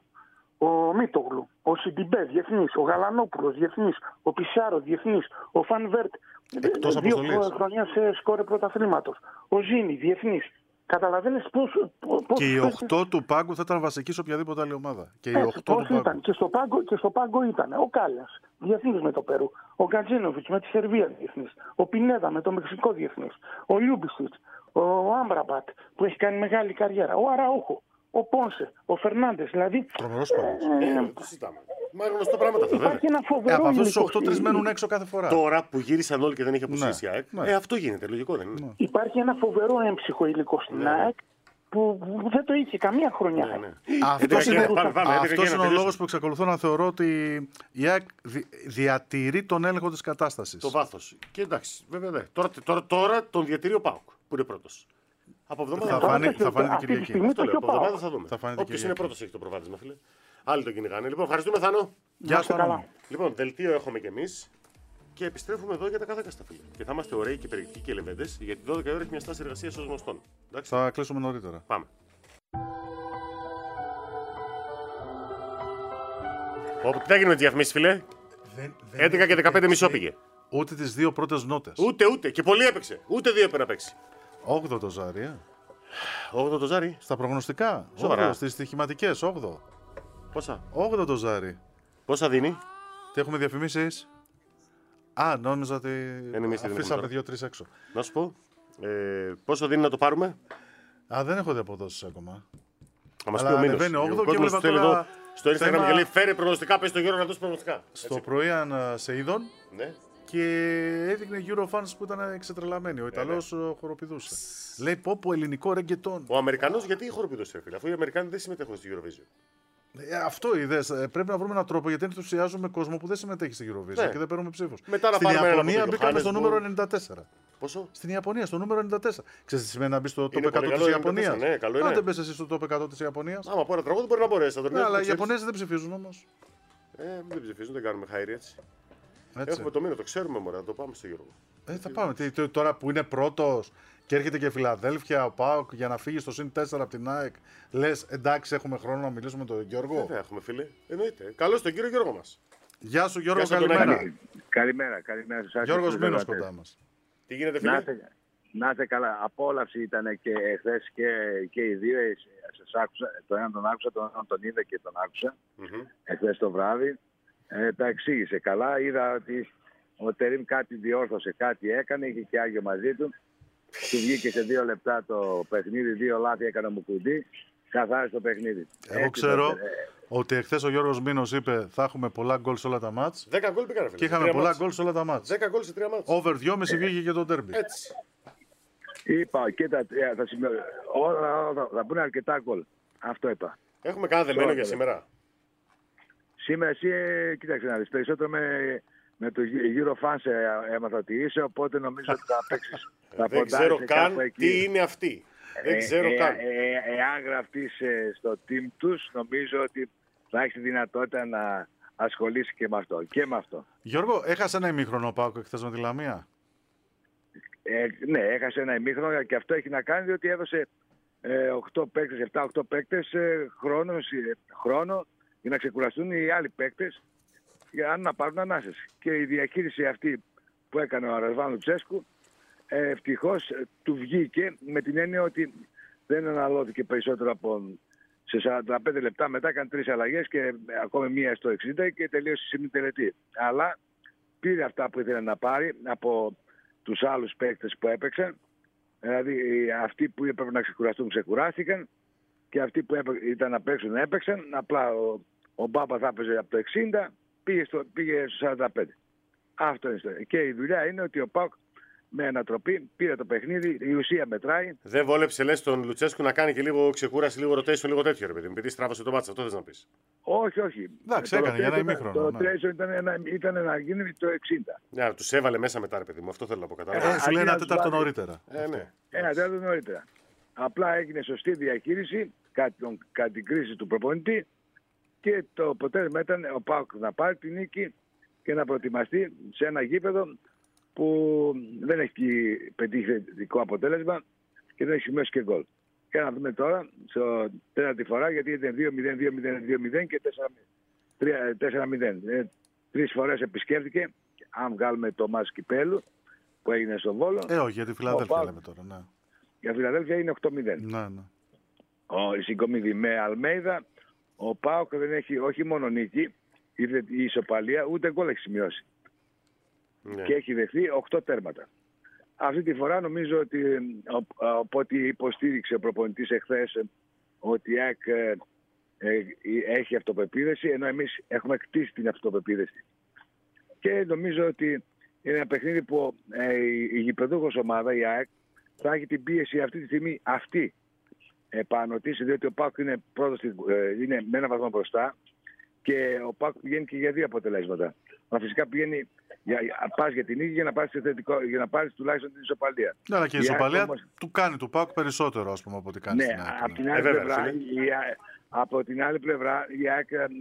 ο Μίτογλου, ο Σιντιμπέ διεθνής, ο Γαλανόπουλος διεθνής, ο Πισάρο διεθνής, ο Φαν Βέρτ Εκτός δύο αποστολής. χρονιά σε σκόρε πρωταθλήματος, ο Ζήνη διεθνής. Καταλαβαίνεις πώς... πώς Και οι πώς- οκτώ του πάγκου θα ήταν βασικοί σε οποιαδήποτε άλλη ομάδα. Και οι Έτσι, οκτώ πώς του πάγκου. ήταν. Και στο πάγκο, και στο πάγκο ήταν ο Κάλλας, διεθνής με το Περού. Ο Γκατζίνοβιτς με τη Σερβία διεθνής. Ο Πινέδα με το Μεξικό διεθνής. Ο Λιούμπισιτς. Ο Άμπραμπατ που έχει κάνει μεγάλη καριέρα. Ο Αραούχο. Ο Πόνσε. Ο Φερνάντες. Δηλαδή. Τρομερός παίκτης. Ε, δεν το συζητάμε. Μα γνωστό πράγματα αυτά, βέβαια. Υπάρχει ένα Ε, φοβερό. από αυτούς τους υλικό οκτώ στη- τρεις μένουν έξω κάθε φορά. Τώρα που γύρισαν όλοι και δεν έχει αποσύσει Ναι, η ΑΕΚ, ναι. ε, αυτό γίνεται. Λογικό δεν είναι. Υπάρχει ένα φοβερό έμψυχο υλικό στην Ναι. ΑΕΚ που δεν το είχε καμία χρονιά. Ναι, ναι. Αυτός έντεκα και είναι, ένα, πάμε, πάμε, έντεκα και αυτός ένα, είναι ο τελείωσε. λόγος που εξακολουθώ να θεωρώ ότι η ΑΕΚ δι- διατηρεί τον έλεγχο της κατάστασης. Το βάθος. Και εντάξει, βέβαια ναι. Τώρα, τώρα, τώρα τον διατηρεί ο ΠΑΟΚ που είναι πρώτος. Από εβδομάδα Θα θα φανεί, θα φανεί την Αυτή τη Κυριακή. στιγμή Αυτό το λέω, έχει από ο εβδομάδα ΠΑΟΚ. θα δούμε. Θα φανεί την Όποιος είναι Κυριακή. πρώτος έχει το προβάδισμα, φίλε. Άλλοι το κυνηγάνε. Λοιπόν, ευχαριστούμε, Θάνο. Γεια Να σου, είστε καλά. Θάνο. Λοιπόν, δελτίο έχουμε κι εμείς και επιστρέφουμε εδώ για τα κάθεκαστα, φίλε. Και θα είμαστε ωραίοι και περιεκτικοί και λεβέντες, γιατί δώδεκα η ώρα έχει μια στάση εργασίας ως γνωστόν. Εντάξει, Θα κλείσουμε νωρίτερα. πάμε. Όπου τι θα γίνει με τις διαφημίσεις, φίλε. Δεν, έντεκα και δεκαπέντε μισό πήγε. Ούτε τις δύο πρώτες νότες. Ούτε, ούτε. Και πολύ έπαιξε. Ούτε δύο έπρεπε να παίξει. Όγδοο το ζάρι, ε. όγδοο το ζάρι. Στα προγνωστικά. Σοβαρά. Όγδοο, στις στοιχηματικές, όγδοο. Πόσα. Όγδοο το ζάρι. Πόσα δίνει. Τι έχουμε διαφημίσεις. Α, νόμιζα ότι εμείς τι δίνουμε αφήσαμε τώρα. δύο-τρεις έξω. Να σου πω. Ε, πόσο δίνει να το πάρουμε. Α, δεν έχω δει αποδόσεις ακόμα. Θα μας πει Αλλά ο Μήνος. ανεβαίνει Ο όγδοο και κόσμος έβλεπα στέλνει τώρα εδώ στο Instagram θέμα- και λέει φέρε προγνωστικά, πες στον Γιώργο να δώσει προγνωστικά. Στο Έτσι. πρωί αν ε, σε είδον Ναι. και έδειχνε Eurofans που ήταν εξετρελαμένοι. Ο Ιταλός ναι. ε, χοροπηδούσε. Λέει πω πω ελληνικό ρεγκετόν. Ο Αμερικανός γιατί χοροπηδούσε, ρε φίλε, αφού οι Αμερικάνοι δεν συμμετέχουν στη Eurovision. Ε, αυτό είδες. Ε, πρέπει να βρούμε έναν τρόπο γιατί ενθουσιάζουμε κόσμο που δεν συμμετέχει στη Eurovision Ναι. και δεν παίρνουμε ψήφους. Μετά να Στην πάρουμε έναν από Ιαπωνία το μπήκαμε στο Johannesburg. νούμερο ενενήντα τέσσερα. Πόσο? Στην Ιαπωνία, στο νούμερο ενενήντα τέσσερα. Ξέρεις τι σημαίνει να μπει στο top Είναι εκατό πολύ της καλό, Ιαπωνίας. ενενήντα τέσσερα, ναι, καλό είναι. Αν δεν πες εσύ στο top εκατό της Ιαπωνίας. Άμα πω ένα τραγούδι μπορεί να μπορέσει. Θα το Ναι, ρίξει, αλλά το οι ξέρεις. Ιαπωνέζοι δεν ψηφίζουν όμως. Ε, δεν ψηφίζουν, δεν κάνουμε χαίρι έτσι. Έτσι. Έχουμε το μήνα, το ξέρουμε μωρέ, να το πάμε στο Γιώργο. Ε, θα πάμε. Τι, τ- τώρα που είναι πρώτος και έρχεται και Φιλαδέλφια, ο ΠΑΟΚ για να φύγει στο συν τέσσερα από την ΑΕΚ. Λες εντάξει, έχουμε χρόνο να μιλήσουμε με τον Γιώργο. Βέβαια έχουμε φίλε. Εννοείται. Καλώς τον κύριο Γιώργο μας. Γεια σου Γιώργο, Γεια σου, καλημέρα. Αντωνάκη. Καλημέρα, καλημέρα σε εσάς. Γιώργος Τους Μήνος ακροατές. κοντά μας. Τι γίνεται Να φίλε. είστε, να είστε καλά. Απόλαυση ήταν και εχθές και, και οι δύο. Ε, Σας άκουσα, τον έναν τον άκουσα, τον έναν τον είδα και τον άκουσα. Μμμ. Εχθές το βράδυ. Ε, τα εξήγησε καλά. Είδα ότι ο Τερίμ κάτι διόρθωσε, κάτι έκανε, είχε και Άγιο μαζί του. Του βγήκε σε δύο λεπτά το παιχνίδι, δύο λάθη έκανε ο Μουκουντή. Καθάρισε το παιχνίδι. Εγώ Έτσι ξέρω το- ε, ότι εχθές ο Γιώργος Μήνος είπε θα έχουμε πολλά γκολ σε όλα τα μάτς δέκα γκολ πήγανε φίλε. και είχαμε Τρία πολλά μάτς. γκολ σε όλα τα μάτς. δέκα γκολ σε τρία μάτς. Over δυόμισι βγήκε και το ντέρμπι. Έτσι. Είπα και τα, ε, θα, σημειώ, όλα, όλα, θα πούνε αρκετά γκολ. Αυτό είπα. Έχουμε κάνα δεμένο Τώρα, για τώρα. σήμερα. Σήμερα εσύ, ε, κοίταξε να δεις, περισσότερο με, με το Eurofans ε, έμαθα ότι είσαι, οπότε νομίζω ότι θα παίξεις. θα Δεν ποντάρεις ξέρω κάπου καν εκεί. τι είναι αυτή. Δεν Ε, ξέρω ε, καν. ε, ε, Εάν γραφτείς ε, στο team τους, νομίζω ότι θα έχεις τη δυνατότητα να ασχολείσαι και με αυτό. Και με αυτό. Γιώργο, έχασε ένα ημίχρονο ο ΠΑΟΚ εχθές με τη Λαμία. Ε, ναι, έχασε ένα ημίχρονο και αυτό έχει να κάνει διότι έδωσε ε, οκτώ παίκτες, επτά οκτώ παίκτες ε, χρόνο, ε, χρόνο για να ξεκουραστούν οι άλλοι παίκτες για να πάρουν ανάσες. Και η διαχείριση αυτή που έκανε ο Ρασβάν Λουτσέσκου ε, ευτυχώς ε, του βγήκε με την έννοια ότι δεν αναλώθηκε περισσότερο από σε σαράντα πέντε λεπτά, μετά έκανε τρεις αλλαγές και ε, ακόμη μία στο εξήντα και τελείωσε η συμμετελετή. Αλλά πήρε αυτά που ήθελε να πάρει από τους άλλους παίκτες που έπαιξαν. Δηλαδή ε, αυτοί που έπρεπε να ξεκουραστούν ξεκουράστηκαν και αυτοί που έπαι, ήταν να παίξουν έπαιξαν. Απλά ο, ο Μπάμπα θα έπαιζε από το εξήντα, πήγε στο, πήγε στο σαράντα πέντε. Αυτό είναι. Και η δουλειά είναι ότι ο ΠΑΟΚ με ανατροπή πήρε το παιχνίδι, η ουσία μετράει. Δεν βόλεψε λες τον Λουτσέσκου να κάνει και λίγο ξεκούραση, λίγο rotation, λίγο τέτοιο ρε παιδί μου. Επειδή στράβωσε το μάτσο, αυτό θες να πεις. Όχι, όχι. Εντάξει, Το έκανε για ένα rotation- ημίχρονο, Το ναι. rotation ήταν, ένα- ήταν να γίνει το εξήντα. Ναι, του έβαλε μέσα μετά ρε παιδί μου, αυτό θέλω να πω Ε, κατάλαβα. σου λέει αντί ένα να τους τέταρτο βάλει- νωρίτερα. Ε, ναι. Ένα τέταρτο νωρίτερα. Απλά έγινε σωστή διαχείριση κατά, τον, κατά την κρίση του προπονητή και το αποτέλεσμα ήταν ο ΠΑΟΚ να πάρει τη νίκη και να προετοιμαστεί σε ένα γήπεδο που δεν έχει πετύχει θετικό αποτέλεσμα και δεν έχει σημειώσει και γκολ. Και να δούμε τώρα, στο τέταρτη φορά, γιατί ήταν δύο μηδέν, δύο μηδέν, δύο μηδέν και τέσσερα μηδέν. Ε, τρεις φορές επισκέφθηκε, αν βγάλουμε το μάτς Κυπέλλου που έγινε στο Βόλο. Ε, όχι, γιατί Φιλαδέλφια Ο Πάοκ- λέμε τώρα. Ναι. η Φιλαδέλφια είναι οκτώ μηδέν. Ναι, ναι. Ο, η συγκομιδή με Αλμέιδα, ο ΠΑΟΚ δεν έχει όχι μόνο νίκη, η ισοπαλία, ούτε γκολ έχει σημειώσει. Ναι. Και έχει δεχθεί οκτώ τέρματα. Αυτή τη φορά νομίζω ότι από ό,τι υποστήριξε ο προπονητής εχθές ότι η ΑΕΚ ε, ε, έχει αυτοπεποίθηση, ενώ εμείς έχουμε κτίσει την αυτοπεποίθηση. Και νομίζω ότι είναι ένα παιχνίδι που ε, η γηπεδούχος ομάδα, η ΑΕΚ, θα έχει την πίεση αυτή τη στιγμή αυτή επάνω της, διότι ο ΠΑΟΚ είναι, πρώτος, ε, είναι με ένα βαθμό μπροστά και ο ΠΑΟΚ πηγαίνει και για δύο αποτελέσματα. Μα φυσικά πηγαίνει για, πας για την νίκη για να πάρεις, θετικό, για να πάρεις τουλάχιστον την ισοπαλία. Ναι, αλλά και η, η ισοπαλία όμως του κάνει του ΠΑΟΚ περισσότερο, ας πούμε, από ό,τι κάνει ναι, στην ΑΕΚ. Από την άλλη, ε, πλευρά, η, από την άλλη πλευρά η ΑΕΚ ε,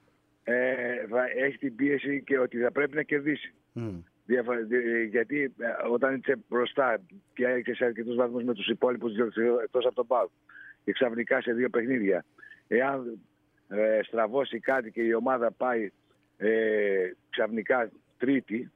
ε, έχει την πίεση και ότι θα πρέπει να κερδίσει. Mm. Γιατί ε, όταν είσαι μπροστά και έχει σε αρκετούς βαθμούς με τους υπόλοιπους εκτός από τον ΠΑΟΚ και ξαφνικά σε δύο παιχνίδια, εάν ε, στραβώσει κάτι και η ομάδα πάει ε, ξαφνικά τρίτη,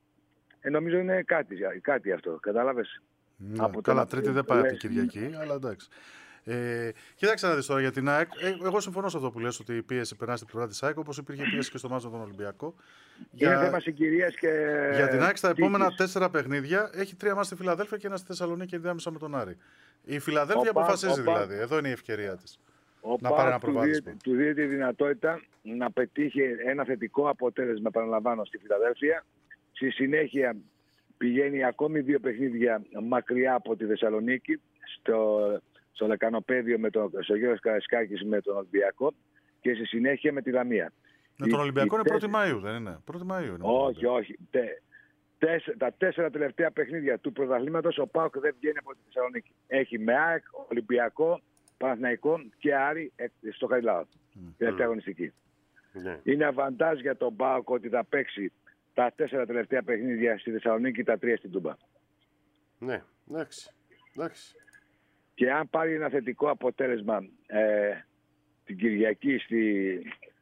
ε, νομίζω είναι κάτι, κάτι αυτό. Κατάλαβες. Ναι, από καλά, το... τρίτη δεν πάει από την Κυριακή, αλλά εντάξει. Ε, κοίταξε να δεις τώρα για την ΑΕΚ. Ε, εγώ συμφωνώ σε αυτό που λες ότι η πίεση περνάει στην πλευρά της ΑΕΚ, όπως υπήρχε πίεση και στο μάτς με τον Ολυμπιακό. Για... Είναι θέμα συγκυρίας και. Για την ΑΕΚ στα επόμενα τέσσερα παιχνίδια έχει τρία μάτς στη Φιλαδέλφια και ένα στη Θεσσαλονίκη ενδιάμεσα με τον Άρη. Η Φιλαδέλφια ο αποφασίζει ο δηλαδή. Ο... Εδώ είναι η ευκαιρία της. Ο να πάρει ένα προβάδισμα. Του δίνει τη δυνατότητα να πετύχει ένα θετικό αποτέλεσμα, παραλαμβάνω, στη Φιλαδέλφια. Στη συνέχεια πηγαίνει ακόμη δύο παιχνίδια μακριά από τη Θεσσαλονίκη, στο, στο Λεκανοπέδιο με τον Γιώργο Καραϊσκάκης με τον Ολυμπιακό και στη συνέχεια με τη Λαμία. Με τον Ολυμπιακό είναι πρώτη Μαΐου, δεν είναι? πρώτη Μαΐου είναι. Όχι, όχι. Τε, τεσ, τα τέσσερα τελευταία παιχνίδια του πρωταθλήματος ο ΠΑΟΚ δεν βγαίνει από τη Θεσσαλονίκη. Έχει με ΑΕΚ, Ολυμπιακό, Παναθηναϊκό και Άρη στο Χαριλάο. Mm. Τελευταία αγωνιστική. Mm. Είναι αβαντάζ για τον ΠΑΟΚ ότι θα παίξει τα τέσσερα τελευταία παιχνίδια στη Θεσσαλονίκη, τα τρία στην Τούμπα. Ναι, εντάξει. εντάξει. Και αν πάρει ένα θετικό αποτέλεσμα ε, την Κυριακή στη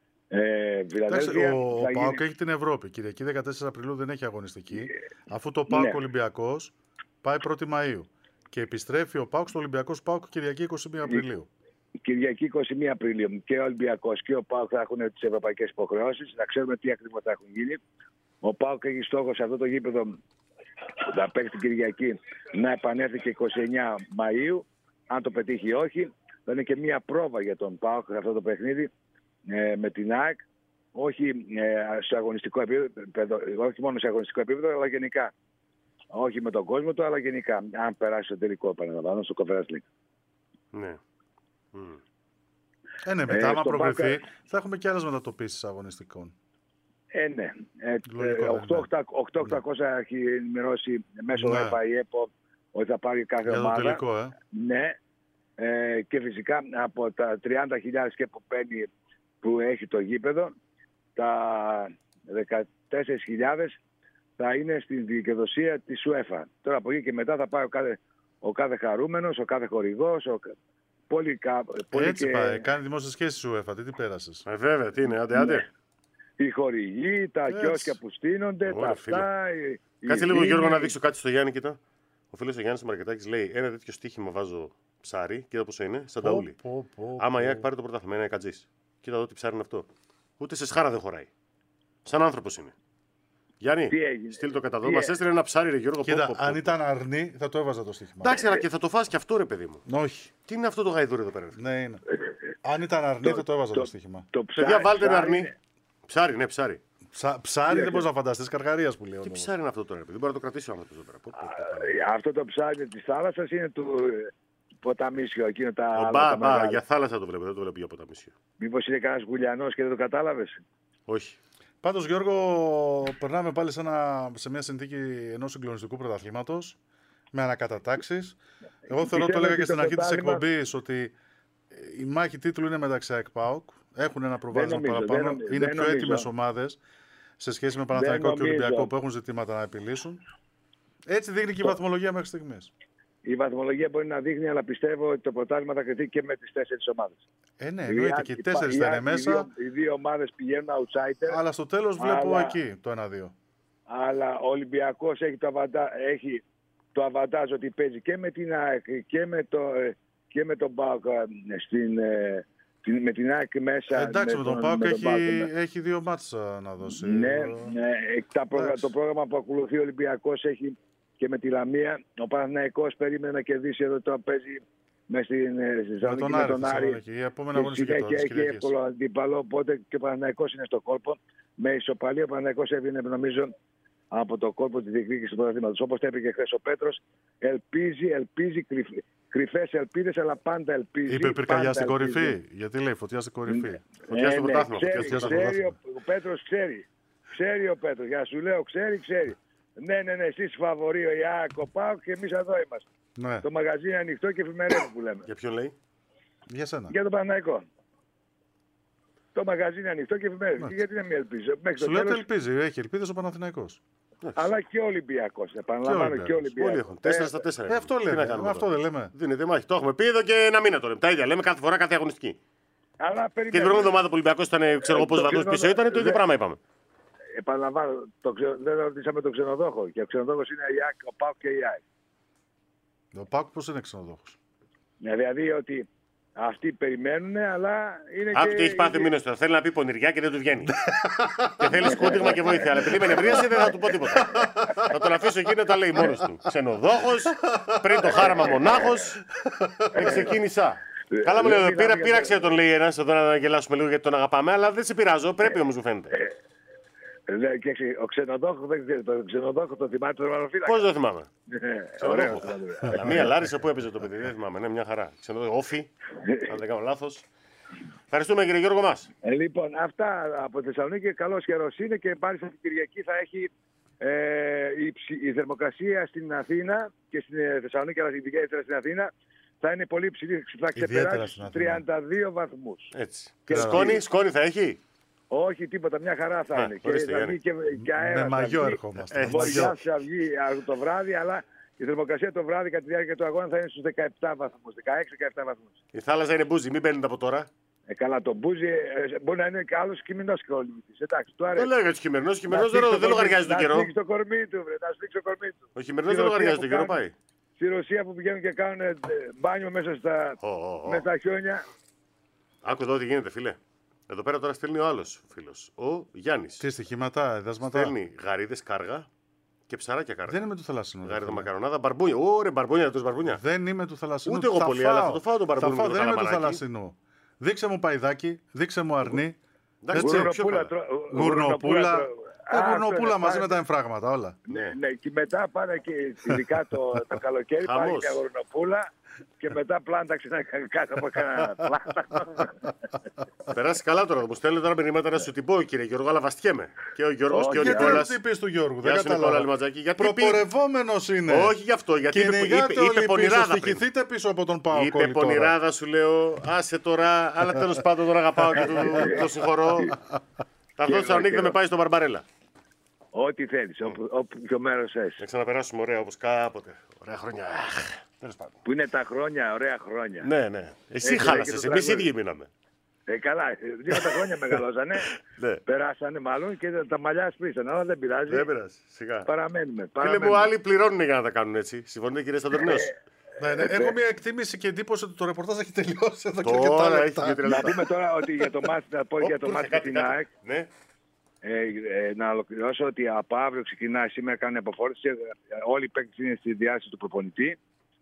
ε, Φιλαδέλφια. Ο, ο γίνει... ΠΑΟΚ έχει την Ευρώπη. Κυριακή δεκατέσσερα Απριλίου δεν έχει αγωνιστική. Ε, αφού το ΠΑΟΚ ναι. Ολυμπιακός πάει πρώτη Μαΐου. Και επιστρέφει ο ΠΑΟΚ στο Ολυμπιακό ΠΑΟΚ Κυριακή είκοσι μία Απριλίου. Κυριακή είκοσι μία Απριλίου. Και ο Ολυμπιακός και ο ΠΑΟΚ θα έχουν τις ευρωπαϊκές υποχρεώσεις. Να ξέρουμε τι ακριβώς θα έχουν γίνει. Ο ΠΑΟΚ έχει στόχο σε αυτό το γήπεδο που θα παίξει την Κυριακή να επανέλθει και είκοσι εννέα Μαΐου. Αν το πετύχει όχι, θα είναι και μία πρόβα για τον ΠΑΟΚ σε αυτό το παιχνίδι ε, με την ΑΕΚ. Όχι, ε, σε αγωνιστικό επίπεδο, όχι μόνο σε αγωνιστικό επίπεδο, αλλά γενικά. Όχι με τον κόσμο του, αλλά γενικά. Αν περάσει στο τελικό, επαναλαμβάνω, στο Conference League. Ναι. Mm. Ε, ναι, μετά, ε, άμα προκριθεί, Πάκα... θα έχουμε και άλλες μετατοπίσεις αγωνιστικών. Ε, ναι. οκτώ χιλιάδες οκτακόσια ναι. Έχει ενημερώσει μέσω ναι. ΕΠΑ η ΕΠΟ ότι θα πάρει κάθε για ομάδα. Το τελικό, ε. Ναι. Ε, και φυσικά από τα τριάντα χιλιάδες και που παίρνει που έχει το γήπεδο, τα δεκατέσσερις χιλιάδες θα είναι στην δικαιοδοσία της UEFA. Τώρα από εκεί και μετά θα πάει ο κάθε, ο κάθε χαρούμενος, ο κάθε χορηγός, ο... Πολύ, πολύ έτσι και... πάει, κάνει δημόσιες σχέσεις η UEFA, τι, τι πέρασες. Ε, βέβαια, τι είναι, άντε, άντε. Ναι. Οι χορηγοί, τα κιόσκια που στείνονται, Ωραία, τα αυτά... Η, Κάτσε η λίγο Γιώργο να δείξω κάτι στο Γιάννη, κοίτα. Ο φίλος ο Γιάννης Μαρκετάκης λέει ένα τέτοιο στοίχημα βάζω ψάρι, κοίτα πόσο είναι, σαν ταούλι. Άμα η ΑΕΚ πάρει το πρωτάθλημα, είναι κατζής. Κοίτα εδώ τι ψάρι είναι αυτό. Ούτε σε σχάρα δεν χωράει. Σαν άνθρωπος είναι. Γιάννη, στείλ το κατά εδώ. Μας έστειλε ένα ψάρι, ρε Γιώργο. Κοίτα, πω, πω, πω. Αν ήταν αρνή, θα το έβαζα το στοίχημα. Εντάξει, αλλά και θα το φας και αυτό, ρε παιδί μου. Όχι. Τι είναι αυτό το γαϊδούρι εδώ πέρα. Ναι, είναι. Αν ήταν αρνή, θα το έβαζα το, το στοίχημα. Το ψάρι, παιδιά, βάλτε ένα αρνή. Είναι... Ψάρι, ναι, ψάρι. Ψα... Ψάρι δεν μπορεί να φανταστεί, καργαρία που λέω. Τι ψάρι είναι αυτό τώρα, δεν μπορεί να το κρατήσει ο άνθρωπο εδώ πέρα. Αυτό το ψάρι τη θάλασσα είναι του ποταμίσιο. Εκείνο τα. Μπα, μπα, για θάλασσα το βλέπω, δεν το βλέπω για ποταμίσιο. Μήπως είναι κανένα γουλιανό και δεν το κατάλαβε. Όχι. Πάντως, Γιώργο, περνάμε πάλι σε, ένα, σε μια συνθήκη ενός συγκλονιστικού πρωταθλήματος με ανακατατάξεις. Εγώ θεωρώ, το έλεγα και στην αρχή της εκπομπής, ότι η μάχη τίτλου είναι μεταξύ ΑΕΚ ΠΑΟΚ. Έχουν ένα προβάδισμα παραπάνω. Δεν, είναι δεν πιο νομίζω. έτοιμες ομάδες σε σχέση με Παναθηναϊκό και Ολυμπιακό που έχουν ζητήματα να επιλύσουν. Έτσι δείχνει και η βαθμολογία μέχρι στιγμής. Η βαθμολογία μπορεί να δείχνει, αλλά πιστεύω ότι το πρωτάθλημα θα κρυφτεί και με τις τέσσερις ομάδες. Ε, ναι, εννοείται και οι τέσσερις θα είναι μέσα. Οι δύο, οι δύο ομάδες πηγαίνουν outsider. Αλλά στο τέλος βλέπω αλλά, εκεί το ένα δύο. Αλλά ο Ολυμπιακός έχει το, αβαντα... έχει το αβαντάζ ότι παίζει και με την ΑΕΚ και με, το, και με τον ΠΑΟΚ στην, με την ΑΕΚ μέσα. Εντάξει, με τον, τον ΠΑΟΚ έχει, ΠΑΟΚ, έχει δύο μάτσα να δώσει. Ναι, ναι τα πρόγρα, το πρόγραμμα που ακολουθεί ο Ολυμπιακός έχει και με τη Λαμία. Ο Παναθηναϊκός περίμενε να κερδίσει, εδώ τώρα παίζει με στην Θεσσαλονίκη με τον Άρη. Η επόμενη αγωνιστική τώρα. Έχει εύκολο αντίπαλο, οπότε και ο Παναθηναϊκός είναι στο κόλπο. Με ισοπαλία ο Παναθηναϊκός έβγαινε, νομίζω, από το κόλπο τη διεκδίκηση του πρωταθλήματος. Όπως τα είπε και χθες ο Πέτρος, ελπίζει, ελπίζει κρυφές ελπίδες, αλλά πάντα ελπίζει. Είπε πυρκαγιά στην κορυφή. Γιατί λέει φωτιά στην κορυφή. Ναι, φωτιά στο πρωτάθλημα. Ξέρει, ο, ο Πέτρος ξέρει. Ξέρει ο Πέτρος. Για σου λέω, ξέρει, ξέρει. Ναι, ναι, ναι, εσείς φαβορεί ο Ιάκο Πάο και εμείς εδώ είμαστε. Ναι. Το μαγαζί είναι ανοιχτό και εφημερεύει που λέμε. Για ποιον λέει? Για σένα. Για τον Παναθηναϊκό. Το μαγαζί είναι ανοιχτό και εφημερεύει. Και γιατί να μην ελπίζει. Σου λέω ότι ελπίζει. Έχει ελπίδες ο Παναθηναϊκός. Αλλά και ο Ολυμπιακός. Επαναλαμβάνω και ο Ολυμπιακός. Όλοι έχουν. τέσσερα στα τέσσερα. Ε, αυτό λέμε. Αυτό δεν λέμε. Δίνεται μάχη. Το έχουμε πει εδώ και ένα μήνα τώρα. Τα ίδια λέμε κάθε φορά, κάθε αγωνιστική. Αλλά και την προηγούμενη εβδομάδα που ο Ολυμπιακός ήταν, ξέρω εγώ πόσους βαθμούς πίσω ήταν, το ίδιο πράγμα είπαμε. Επαναλαμβάνω, το ξε... δεν ρωτήσαμε τον ξενοδόχο. Και ο ξενοδόχος είναι η ΑΕΚ, ο ΠΑΟΚ και η ΑΕΚ. Ο ΠΑΟΚ πώς είναι ξενοδόχος? Δηλαδή ότι αυτοί περιμένουν, αλλά είναι. Άκου και... τι έχει πάθει ο μήνας τώρα. Θέλει να πει πονηριά και δεν του βγαίνει. Και θέλει σκούτιγμα και βοήθεια. Αλλά επειδή με νευρίασε δεν θα του πω τίποτα. Θα τον αφήσω εκεί να τα λέει μόνος του. Ξενοδόχος, πριν το χάραμα μονάχος. Και ξεκίνησα. Καλά μου λέει, πήρα, πήραξε τον λέει ένας εδώ να γελάσουμε λίγο γιατί τον αγαπάμε, αλλά δεν σε πειράζω. Πρέπει όμως μου φαίνεται. Και ο ξενοδόχο δεν ξέρει. Το ξενοδόχο το θυμάται τον τερματοφύλακα. Πώς δεν θυμάμαι. Ωραίο. Μία Λάρισα που έπαιζε το παιδί, δεν θυμάμαι. Ναι, μια χαρά. Ξενοδόχο, όφι, αν δεν κάνω λάθος. Ευχαριστούμε κύριε Γιώργο μας. Ε, λοιπόν, αυτά από Θεσσαλονίκη. Καλός καιρός είναι και πάλι στην Κυριακή θα έχει ε, η, η θερμοκρασία στην Αθήνα και στην Θεσσαλονίκη, αλλά ιδιαίτερα στην Αθήνα θα είναι πολύ υψηλή. Θα ξεπεράσει στους τριάντα δύο βαθμούς. Έτσι. Και σκόνη, σκόνη θα έχει. Όχι, τίποτα, μια χαρά θα είναι. Και θα βγει και, και αέρα. Με μαγιό ερχόμαστε. Βορειά θα βγει το βράδυ, αλλά η θερμοκρασία το βράδυ κατά τη διάρκεια του αγώνα θα είναι στους δεκαεπτά βαθμούς. δεκαέξι δεκαεπτά βαθμούς. Η θάλασσα είναι μπούζι, μην μπαίνετε από τώρα. Ε, καλά, το μπούζι ε, μπορεί να είναι και άλλο χειμερινό κολυμβητή. Εντάξει, του αρέσει. Δεν λέγα ότι χειμερινό, χειμερινό δεν λογαριάζει τον καιρό. Να σφίξει το κορμί του, βρε, να σφίξει το κορμί του. Ο χειμερινό δεν λογαριάζει τον καιρό, πάει. Στη Ρωσία που πηγαίνουν και κάνουν μπάνιο μέσα στα, oh, oh, oh. μέσα στα χιόνια. Άκου εδώ τι γίνεται, φίλε. Εδώ πέρα τώρα στέλνει ο άλλος φίλος. Ο Γιάννης. Τι στοιχήματα, δάσματα. Στέλνει γαρίδες κάργα και ψαράκια κάργα. Δεν είμαι του θαλασσινού. Γαρίδα μακαρονάδα, μπαρμπούνια. Ωρε, μπαρμπούνια, τους μπαρμπούνια. Δεν είμαι του θαλασσινού. Ούτε εγώ πολύ, αλλά θα το φάω τον μπαρμπούνι. Θα φάω, δεν είμαι του θαλασσινού. Δείξε μου παϊδάκι, δείξε μου αρνί. Γουρνοπούλα. Γουρνοπούλα μαζί με τα εμφράγματα, όλα. Ναι, ναι, και μετά πάνε και ειδικά το, το καλοκαίρι πάνε και γουρνοπούλα και μετά πλάνταξε να κάτω από κανένα πλάντα. Περάσει καλά τώρα, μου στέλνει τώρα μηνύματα να σου την πω, κύριε Γιώργο, αλλά βαστιέμαι. Και ο Γιώργος και ο Νικόλας. Γιατί τι του Γιώργου, δεν καταλαβαίνω. Προπορευόμενος είναι. Όχι γι' αυτό, γιατί είπε, είπε, είπε πονηράδα. Στοιχηθείτε πίσω από τον Πάο. Είπε πονηράδα, σου λέω, άσε τώρα, αλλά τέλος πάντων τον αγαπάω και το συγχωρώ. Θα δω Θεσσαλονίκη δεν με πάει στον Μπαρμπαρέλα. Ό,τι θέλεις, όποιο μέρος θες. Να ξαναπεράσουμε ωραία όπως κάποτε. Ωραία χρόνια. Που είναι τα χρόνια, ωραία χρόνια. Ναι, ναι. Εσύ χάλασες, εμείς οι ίδιοι μείναμε. Ε, καλά, δύο τα χρόνια μεγαλώσανε. Περάσανε μάλλον και τα μαλλιά σπρίσανε, αλλά δεν πειράζει. Δεν πειράζει, σιγά. Παραμένουμε. Φίλε μου, άλλοι πληρώνουν για να τα κάνουν έτσι. Συμφωνείτε κύριε Σταντορνέος? Ναι, ναι. Έχω μια εκτίμηση και εντύπωση ότι το ρεπορτάζ έχει τελειώσει εδώ και αρκετά λεπτά. Να πούμε τώρα ότι για το μάτι, να πω για το μάτι στην ΑΕΚ. Ε, ε, να ολοκληρώσω ότι από αύριο ξεκινάει, σήμερα κάνει αποφόρτιση. Όλοι οι παίκτες είναι στη διάθεση του προπονητή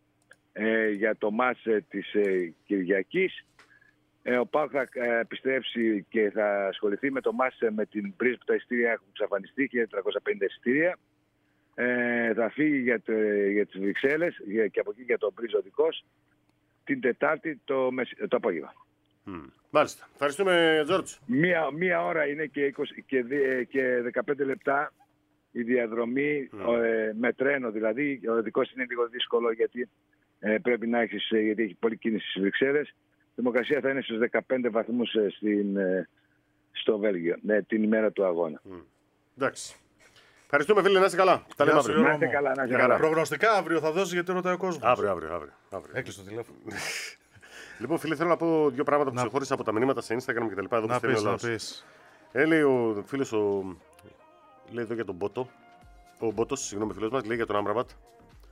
ε, για το μάτς ε, της ε, Κυριακής. Ε, ο ΠΑΟΚ θα ε, επιστρέψει και θα ασχοληθεί με το μάτς ε, με την Μπριζ που τα εισιτήρια έχουν εξαφανιστεί και τριακόσια πενήντα εισιτήρια. Ε, θα φύγει για, το, για τις Βρυξέλλες και από εκεί για τον Μπριζ ο δικός την Τετάρτη το, το απόγευμα. Mm. Μάλιστα. Ευχαριστούμε, Τζόρτζ. Μία, μία ώρα είναι και, είκοσι, και, και δεκαπέντε λεπτά η διαδρομή mm. ε, με τρένο. Δηλαδή, ο δικός είναι λίγο δύσκολο γιατί ε, πρέπει να έχεις, γιατί έχει πολλή κίνηση στις Βρυξέλλες. Η θερμοκρασία θα είναι στους δεκαπέντε βαθμούς στην, ε, στο Βέλγιο, ναι, την ημέρα του αγώνα. Mm. Εντάξει. Ευχαριστούμε, φίλε, να είστε καλά. Τα λέμε αύριο. Να είστε καλά, να είστε καλά. Προγνωστικά αύριο θα δώσει γιατί ρωτάει ο κόσμος. Αύριο, αύριο, αύριο. αύριο. Έκλεισε το τηλέφωνο. Λοιπόν, φίλε, θέλω να πω δύο πράγματα που ξεχώρισα από τα μηνύματα σε Instagram και τα λοιπά. Εδώ να πεις, να πεις. Ε, λέει ο φίλος, ο... λέει εδώ για τον Μπότο. Ο Μπότος, συγγνώμη, φίλος μας, λέει για τον Άμραμπατ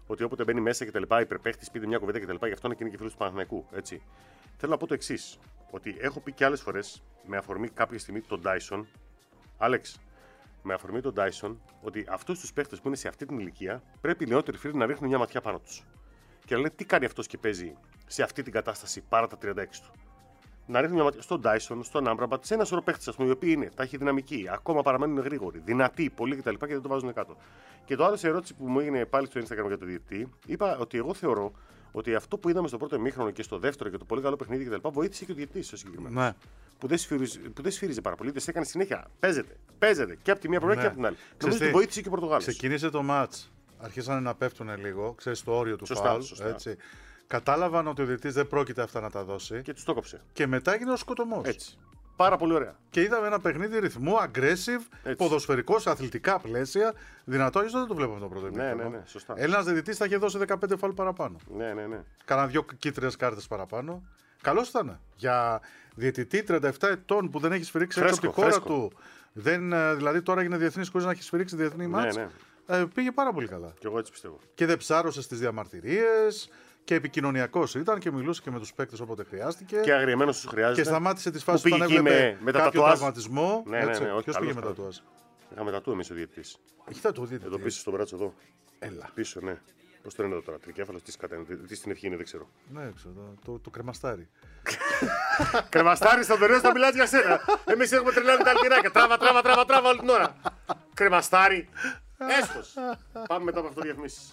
ότι όποτε μπαίνει μέσα και τα λοιπά, υπερπαίχτη, πείτε μια κουβέντα και τα λοιπά, γι' αυτό είναι και είναι και φίλο του Παναθηναϊκού. Έτσι. Θέλω να πω το εξής. Ότι έχω πει και άλλες φορές με αφορμή κάποια στιγμή τον Dyson, Άλεξ, με αφορμή τον Dyson, ότι αυτούς τους παίχτες που είναι σε αυτή την ηλικία πρέπει οι νεότεροι φίλοι να ρίχνουν μια ματιά πάνω τους. Και να λένε τι κάνει αυτός και παίζει σε αυτή την κατάσταση παρά τα τριάντα έξι του. Να ρίχνουν μια ματιά στον Dyson, στον Άμπραμπατ, σε ένα σωρό παίχτες, οι οποίοι είναι ταχυδυναμικοί, ακόμα παραμένουν γρήγοροι, δυνατοί, πολλοί κτλ. Και, και δεν το βάζουν κάτω. Και το άλλο σε ερώτηση που μου έγινε πάλι στο Instagram για το διαιτητή, είπα ότι εγώ θεωρώ ότι αυτό που είδαμε στο πρώτο ημίχρονο και στο δεύτερο και το πολύ καλό παιχνίδι κτλ. Βοήθησε και ο διαιτητής συγκεκριμένα. Ναι. Που δεν, σφύριζε, που δεν σφύριζε πάρα πολύ, δεν σε έκανε συνέχεια. Παίζεται, παίζεται και από τη μία πλευρά ναι. και από την άλλη. Νομίζω ότι βοήθησε και ο Πορτογάλος. Ξεκίνησε το μάτς, αρχίσανε να πέφτουν λίγο, ξέρεις το όριο του φάουλ. Έτσι. Κατάλαβαν ότι ο διαιτητής δεν πρόκειται αυτά να τα δώσει. Και τους το κόψε. Και μετά έγινε ο σκοτωμός. Έτσι. Πάρα πολύ ωραία. Και είδαμε ένα παιχνίδι ρυθμού, aggressive, ποδοσφαιρικό, σε αθλητικά πλαίσια. Δυνατό, ίσως δεν το βλέπαμε το πρώτο ημίχρονο. Ναι, ναι, ναι, σωστά. Έλληνας διαιτητής θα είχε δώσει δεκαπέντε φάουλ παραπάνω. Ναι, ναι, ναι. Κάνα δύο κίτρινες κάρτες παραπάνω. Καλώς ήταν. Για διαιτητή τριάντα επτά ετών που δεν έχει σφυρίξει έξω από τη χώρα του. Δεν, δηλαδή τώρα έγινε διεθνής χωρίς να έχει σφυρίξει διεθνή μάτς. Ναι, ναι. Πήγε πάρα πολύ καλά. Και εγώ έτσι πιστεύω. Και δεν ψάρωσε στις διαμαρτυρίες. Και επικοινωνιακός ήταν και μιλούσε και με τους παίκτες όποτε χρειάστηκε. Και αγριεμένος τους χρειάζεται. Και σταμάτησε τις φάσεις που έβλεπε με, με κάποιο τραυματισμό. Ναι, ναι, ναι, ποιος πήγε με τατουάζ? Είχαμε τατού εμείς ο διαιτητής. Έχει τατού ο διαιτητής. Εδώ πίσω στο μπράτσο εδώ. Έλα. Πίσω, ναι. Πώς το λένε εδώ τώρα, τρικέφαλος, τι, τι στην ευχή είναι, δεν ξέρω. Ναι, ξέρω, το, το, το κρεμαστάρι. Κρεμαστάρι στον Δωρέο, θα μιλάς για σένα. Εμείς έχουμε τρελάνει τα αλκυράκια. Τράβα, τράβα, τράβα, τράβα όλη την ώρα. Κρεμαστάρι. Έσχος. Πάμε μετά από αυτό διαφημίσεις.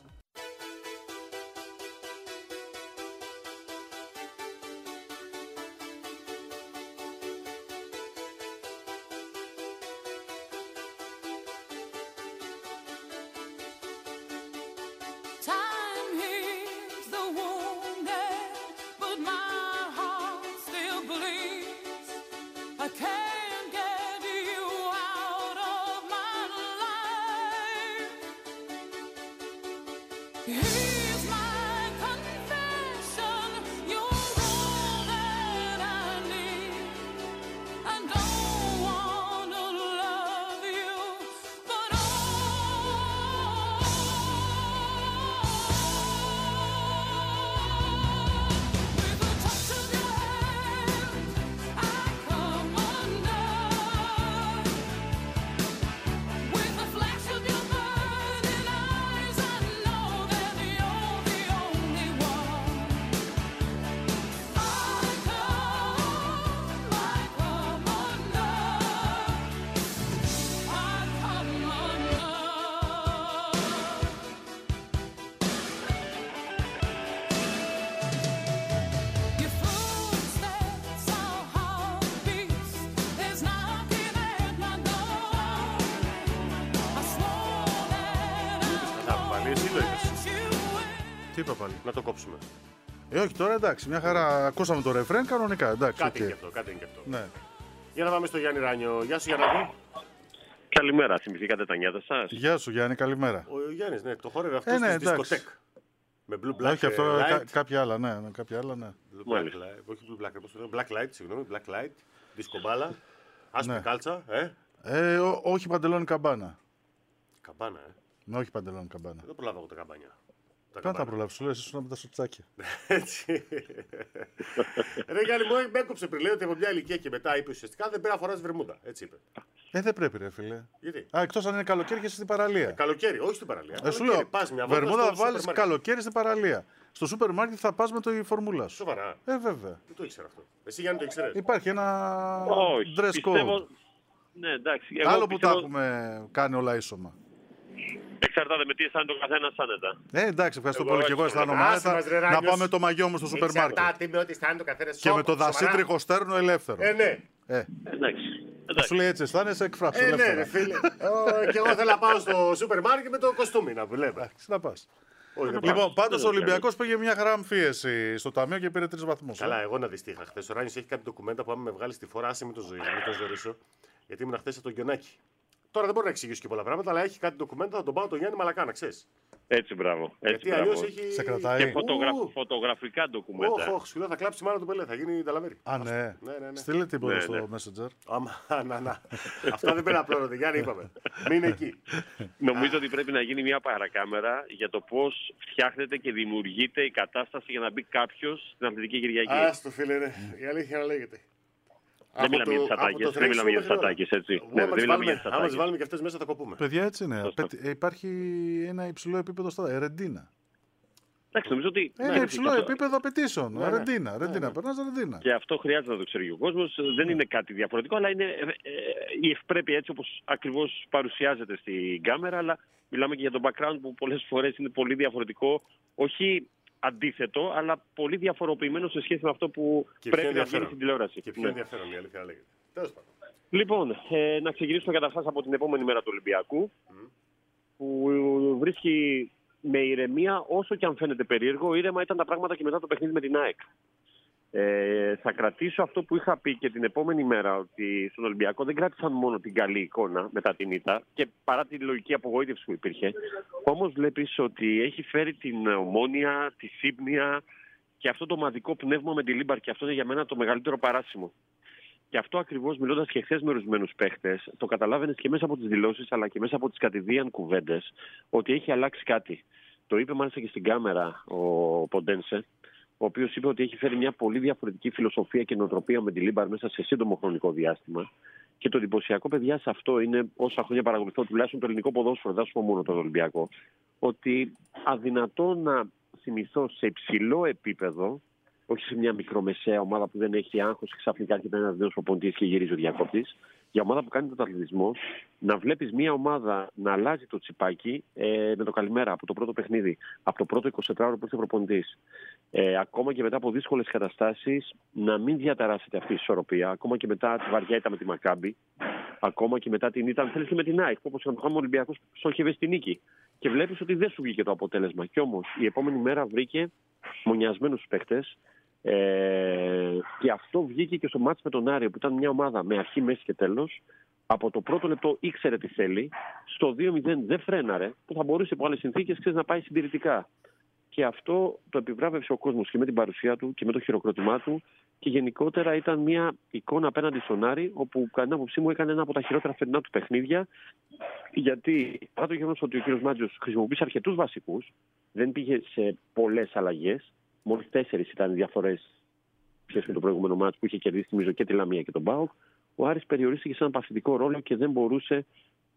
Τι είπα πάλι? Να το κόψουμε. Ε, όχι τώρα εντάξει, μια χαρά. Ακούσαμε το ρεφρέν κανονικά. Εντάξει, κάτι okay. είναι και αυτό, κάτι είναι και αυτό. Ναι. Για να πάμε στο Γιάννη Ράνιο. Γεια σου Γιάννη. Καλημέρα, θυμηθήκατε τα νιάτα σας? Γεια σου Γιάννη, καλημέρα. Ο Γιάννης, ναι, το χόρευε αυτό ε, ναι, στη δισκοτέκ. Με blue black όχι, αυτό, light. Κα, κάποια άλλα, ναι, ναι, κάποια άλλα, ναι. Blue black light, όχι blue black, πώς το λέω, black light, συγγνώμη, black light, δισκομπάλα, άσπρη ναι. κάλτσα, ε. ε ό, όχι παντελόνι καμπάνα. Καμπάνα, ε. Ναι, όχι παντελόνι καμπάνα. Δεν προλάβω εγώ τα καμπάνια. Κάνε τα προλάβω, σου λέω, εσύ σου να με τα σοτσάκια. Έτσι. Ρε Γιάννη μου, με έκοψε πριν, λέει ότι από μια ηλικία και μετά είπε ουσιαστικά δεν πρέπει να φοράς βερμούντα. Έτσι είπε. Ε, δεν πρέπει, ρε φίλε. Γιατί? Α, εκτός αν είναι καλοκαίρι και είσαι στην παραλία. Ε, καλοκαίρι, όχι στην παραλία. Ε, σου λέω, βερμούντα θα βάλεις καλοκαίρι στην παραλία. Στο σούπερ μάρκετ θα πας με το φορμούλα σου. Σοβαρά. Ε, βέβαια. Δεν το ήξερα αυτό. Εσύ Γιάννη το ήξερες? Υπάρχει ένα όχι, dress code. Πιστεύω... Ναι, εντάξει. Εγώ άλλο πιστεύω... που τα έχουμε κάνει όλα ίσωμα. Εξαρτάται με τι αισθάνεται ο καθένας άνετα. Ε, εντάξει, ευχαριστώ εγώ πολύ και εγώ αισθάνομαι άνετα. Να πάμε το μαγιό μου στο σούπερ μάρκετ. Εξαρτάται με ό,τι αισθάνεται ο καθένας. Και με το δασίτριχο στέρνο ελεύθερο. Ε, ναι. Ε. Εντάξει. Σου λέει έτσι αισθάνεσαι, εκφράσου. Ε, ναι, ρε φίλε. Και εγώ θέλω να πάω στο σούπερ μάρκετ με το κοστούμι να βλέπω. Εντάξει, να πας. Λοιπόν, πάντως ο Ολυμπιακός πήγε μια χαρά αμφίεση στο ταμείο και πήρε τρεις βαθμούς. Καλά, εγώ να δεις τι είχα χθες. Ο Ράνιος έχει κάτι ντοκουμέντα που άμα με βγάλει στη φορά, άσε με το ζωρίσω. Γιατί ήμουν χθες από τον Γιονάκη. Τώρα δεν μπορώ να εξηγήσω και πολλά πράγματα, αλλά έχει κάτι ντοκουμέντα, θα τον πάω τον Γιάννη Μαλακά, να ξέρεις. Έτσι, μπράβο. Έτσι, Γιατί αλλιώς έχει. Σε κρατάει. Και φωτογρα... φωτογραφικά ντοκουμέντα. Όχι, όχι, σου λέω θα κλάψει μάλλον το πελέ, θα γίνει ταλαβέρι. Α, ναι. ναι, ναι, ναι. Στείλε τίποτα Ναι, στο ναι. Messenger. Άμα, να, να. Αυτά δεν πρέπει να πληρώνονται, Γιάννη, είπαμε. Μην είναι εκεί. Νομίζω ότι πρέπει να γίνει μια παρακάμερα για το πώς φτιάχνεται και δημιουργείται η κατάσταση για να μπει κάποιος στην Αθλητική Κυριακή. Α, το φίλε, ναι. Η αλήθεια να λέγεται. Δεν μιλάμε για τις ατάκες, δεν μιλάμε για τις ατάκες, έτσι. Ναι, δεν μιλάμε για τις Άμα τις ατάκες. βάλουμε και αυτές μέσα θα κοπούμε. Παιδιά, έτσι είναι. Σωστό. Πετ- Υπάρχει ένα υψηλό επίπεδο στα Ερεντίνα. Εντάξει, νομίζω ότι. Ένα ναι, υψηλό αυτό- επίπεδο απαιτήσεων. Ναι, ναι. Ρεντίνα, Ρεντίνα. Περνάς Ρεντίνα. Και αυτό χρειάζεται να το ξέρει ο κόσμος. Δεν είναι κάτι διαφορετικό, αλλά είναι ε, ε, η ευπρέπεια έτσι όπως ακριβώς παρουσιάζεται στην κάμερα. Αλλά μιλάμε και για το background που πολλές φορές είναι πολύ διαφορετικό. Όχι αντίθετο, αλλά πολύ διαφοροποιημένο σε σχέση με αυτό που Και πιο πρέπει να βγει ενδιαφέρον. στην τηλεόραση. Και πιο Ναι. ενδιαφέρον η αλήθεια να λέγεται. Τέλος πάντων. Λοιπόν, ε, να ξεκινήσουμε καταρχάς από την επόμενη μέρα του Ολυμπιακού, που βρίσκει με ηρεμία, όσο και αν φαίνεται περίεργο, ήρεμα ήταν τα πράγματα και μετά το παιχνίδι με την ΑΕΚ. Ε, θα κρατήσω αυτό που είχα πει και την επόμενη μέρα, ότι στον Ολυμπιακό δεν κράτησαν μόνο την καλή εικόνα μετά την ήττα και παρά τη λογική απογοήτευση που υπήρχε. Όμως βλέπεις ότι έχει φέρει την Ομόνοια, τη Σύμπνοια και αυτό το ομαδικό πνεύμα με τη Λίμπαρ, και αυτό είναι για μένα το μεγαλύτερο παράσημο. Και αυτό ακριβώς, μιλώντας και χθες με ορισμένους παίχτες, το καταλάβαινες και μέσα από τις δηλώσεις αλλά και μέσα από τις κατηδίαν κουβέντες, ότι έχει αλλάξει κάτι. Το είπε μάλιστα και στην κάμερα ο Ποντένσε, ο οποίος είπε ότι έχει φέρει μια πολύ διαφορετική φιλοσοφία και νοοτροπία με τη Λίμπαρ μέσα σε σύντομο χρονικό διάστημα. Και το εντυπωσιακό, παιδιά, σε αυτό είναι, όσα χρόνια παρακολουθώ τουλάχιστον το ελληνικό ποδόσφαιρο, δεν σου πω μόνο τον Ολυμπιακό, ότι αδυνατό να θυμηθώ σε υψηλό επίπεδο, όχι σε μια μικρομεσαία ομάδα που δεν έχει άγχος και ξαφνικά έρχεται ένας νέος προπονητής και γυρίζει ο διακόπτης, για ομάδα που κάνει τον αθλητισμό, να βλέπεις μια ομάδα να αλλάζει το τσιπάκι ε, με το καλημέρα από το πρώτο παιχνίδι, από το πρώτο εικοσιτετράωρο που ήρθε προπονητής. Ε, ακόμα και μετά από δύσκολες καταστάσεις, να μην διαταράσσεται αυτή η ισορροπία, ακόμα και μετά τη βαριά ήττα με τη Μακάμπι, ακόμα και μετά την ήττα, αν θέλεις, και με την ΑΕΚ, όπως ο Ολυμπιακός στόχευε στη νίκη. Και βλέπεις ότι δεν σου βγήκε το αποτέλεσμα. Κι όμως η επόμενη μέρα βρήκε μονιασμένους παίχτες. Ε, και αυτό βγήκε και στο μάτς με τον Άρη, που ήταν μια ομάδα με αρχή, μέση και τέλος. Από το πρώτο λεπτό ήξερε τι θέλει. Στο δύο μηδέν δεν φρέναρε, που θα μπορούσε από άλλες συνθήκες, ξέρεις, να πάει συντηρητικά. Και αυτό το επιβράβευσε ο κόσμος και με την παρουσία του και με το χειροκρότημά του. Και γενικότερα ήταν μια εικόνα απέναντι στον Άρη, όπου κατά την άποψή μου έκανε ένα από τα χειρότερα φετινά του παιχνίδια. Γιατί παρά το γεγονός ότι ο κ. Μάτζιος χρησιμοποίησε αρκετούς βασικούς, δεν πήγε σε πολλές αλλαγές. Μόλις τέσσερις ήταν οι διαφορές σχέση με το προηγούμενο μάτσο που είχε κερδίσει, νομίζω, και τη Λαμία και τον ΠΑΟΚ. Ο Άρης περιορίστηκε σε έναν παθητικό ρόλο και δεν μπορούσε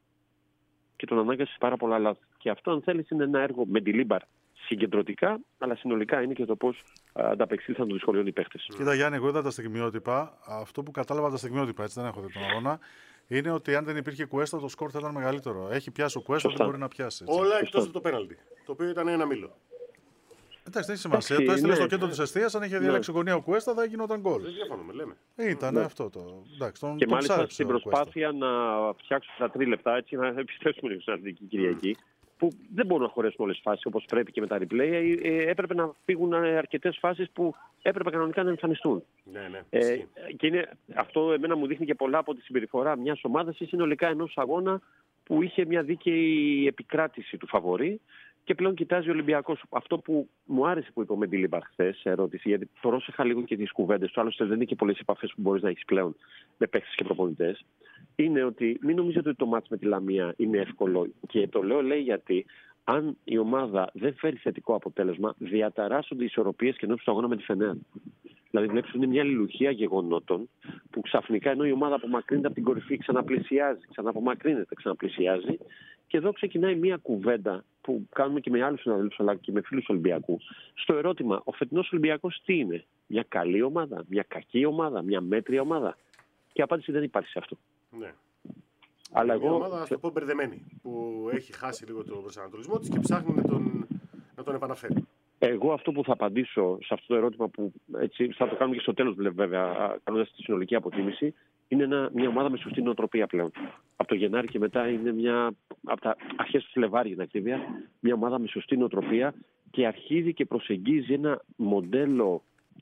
και τον ανάγκασε σε πάρα πολλά λάθη. Και αυτό, αν θέλεις, είναι ένα έργο με τη Λίμπαρ συγκεντρωτικά, αλλά συνολικά είναι και το πώς ανταπεξήλθαν των δυσκολιών οι παίχτες. Κοίτα, Γιάννη, εγώ είδα τα στιγμιότυπα. Αυτό που κατάλαβα τα στιγμιότυπα, έτσι δεν έχω δει τον αγώνα, είναι ότι αν δεν υπήρχε Κουέστα, το σκορ θα ήταν μεγαλύτερο. Έχει πιάσει ο Κουέστα, δεν μπορεί να πιάσει. Έτσι. Όλα εκτός από το πέναλτι, το οποίο ήταν ένα μήλο. Εντάξει, δεν έχει σημασία. Εντάξει, Το έστειλε ναι. στο κέντρο τη αιστεία. Αν είχε διαλέξει γωνία ο Κουέστα, θα γινόταν γκολ. Δεν διαφωνούμε, λέμε. Ήταν Ναι. αυτό το. Εντάξει, τον, Και τον μάλιστα ψάρεψε στην ο Κουέστα. προσπάθεια να φτιάξουν τα τρίλεπτα, έτσι, να επιστρέψουμε λίγο στην Αθλητική Κυριακή, που δεν μπορούν να χωρέσουν όλες τις φάσεις όπως πρέπει και με τα replay. Ε, ε, έπρεπε να φύγουν αρκετές φάσεις που έπρεπε κανονικά να εμφανιστούν. Ναι, ναι. Ε, ισχύει. και είναι, αυτό εμένα μου δείχνει και πολλά από τη συμπεριφορά μιας ομάδας ή συνολικά ενός αγώνα που είχε μια δίκαιη επικράτηση του φαβορί. Και πλέον κοιτάζει ο Ολυμπιακός. Αυτό που μου άρεσε που είπε ο Μεντιλίμπαρ χθες σε ερώτηση, γιατί πρόσεχα λίγο και τις κουβέντες του, άλλωστε δεν είναι και πολλές επαφές που μπορείς να έχεις πλέον με παίκτες και προπονητές, είναι ότι μην νομίζετε ότι το μάτς με τη Λαμία είναι εύκολο. Και το λέω, λέει, γιατί αν η ομάδα δεν φέρει θετικό αποτέλεσμα, διαταράσσονται οι ισορροπίες και ενός του αγώνα με τη Φενέρ. Δηλαδή, βλέπεις ότι είναι μια αλληλουχία γεγονότων που ξαφνικά, ενώ η ομάδα απομακρύνεται από την κορυφή, ξαναπλησιάζει, ξαναπομακρύνεται, ξαναπλησιάζει. Και εδώ ξεκινάει μια κουβέντα που κάνουμε και με άλλους συναδέλφους αλλά και με φίλους Ολυμπιακού. Στο ερώτημα, ο φετινός Ολυμπιακός τι είναι? Μια καλή ομάδα, μια κακή ομάδα, μια μέτρια ομάδα? Και απάντηση δεν υπάρχει σε αυτό. Ναι. Αλλά Μια εγώ... ομάδα, ας το πω, μπερδεμένη, που έχει χάσει λίγο τον προσανατολισμό της και ψάχνει να τον, να τον επαναφέρει. Εγώ αυτό που θα απαντήσω σε αυτό το ερώτημα, που έτσι, θα το κάνουμε και στο τέλος, βέβαια, κάνοντας τη συνολική αποτίμηση, είναι ένα, μια ομάδα με σωστή νοοτροπία πλέον. Από το Γενάρη και μετά είναι μια, από τα αρχές του Φλεβάρι, την ακτίβια, μια ομάδα με σωστή νοοτροπία και αρχίζει και προσεγγίζει ένα μοντέλο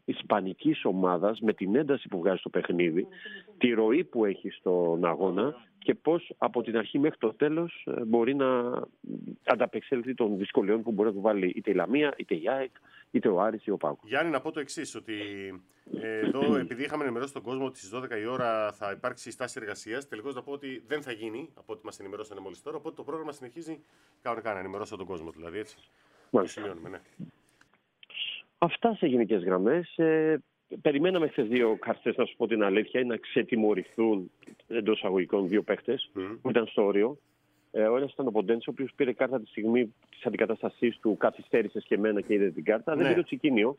ισπανικής ομάδας με την ένταση που βγάζει στο παιχνίδι, τη ροή που έχει στον αγώνα και πώς από την αρχή μέχρι το τέλος μπορεί να ανταπεξέλθει των δυσκολιών που μπορεί να του βάλει είτε η Λαμία, είτε η ΑΕΚ, είτε ο Άρης ή ο ΠΑΟΚ. Γιάννη, να πω το εξής, ότι ε, εδώ επειδή είχαμε ενημερώσει τον κόσμο ότι στις δώδεκα η ώρα θα υπάρξει στάση εργασίας, τελικώς να πω ότι δεν θα γίνει από ό,τι μας ενημερώσανε μόλις τώρα, οπότε το πρόγραμμα συνεχίζει κανονικά να ενημερώσω τον κόσμο, δηλαδή έτσι. Το σημειώνουμε, ναι. Αυτά σε γενικές γραμμές. Ε, περιμέναμε χθες δύο κάρτες, να σου πω την αλήθεια, να ξετιμωρηθούν εντός αγωγικών δύο παίχτες mm. που ήταν στο όριο. Ε, ο ένας ήταν ο Ποντένσε, ο οποίος πήρε κάρτα τη στιγμή της αντικαταστασής του, καθυστέρησε και εμένα και είδε την κάρτα. Ναι. Δεν πήρε το Τσικίνιο.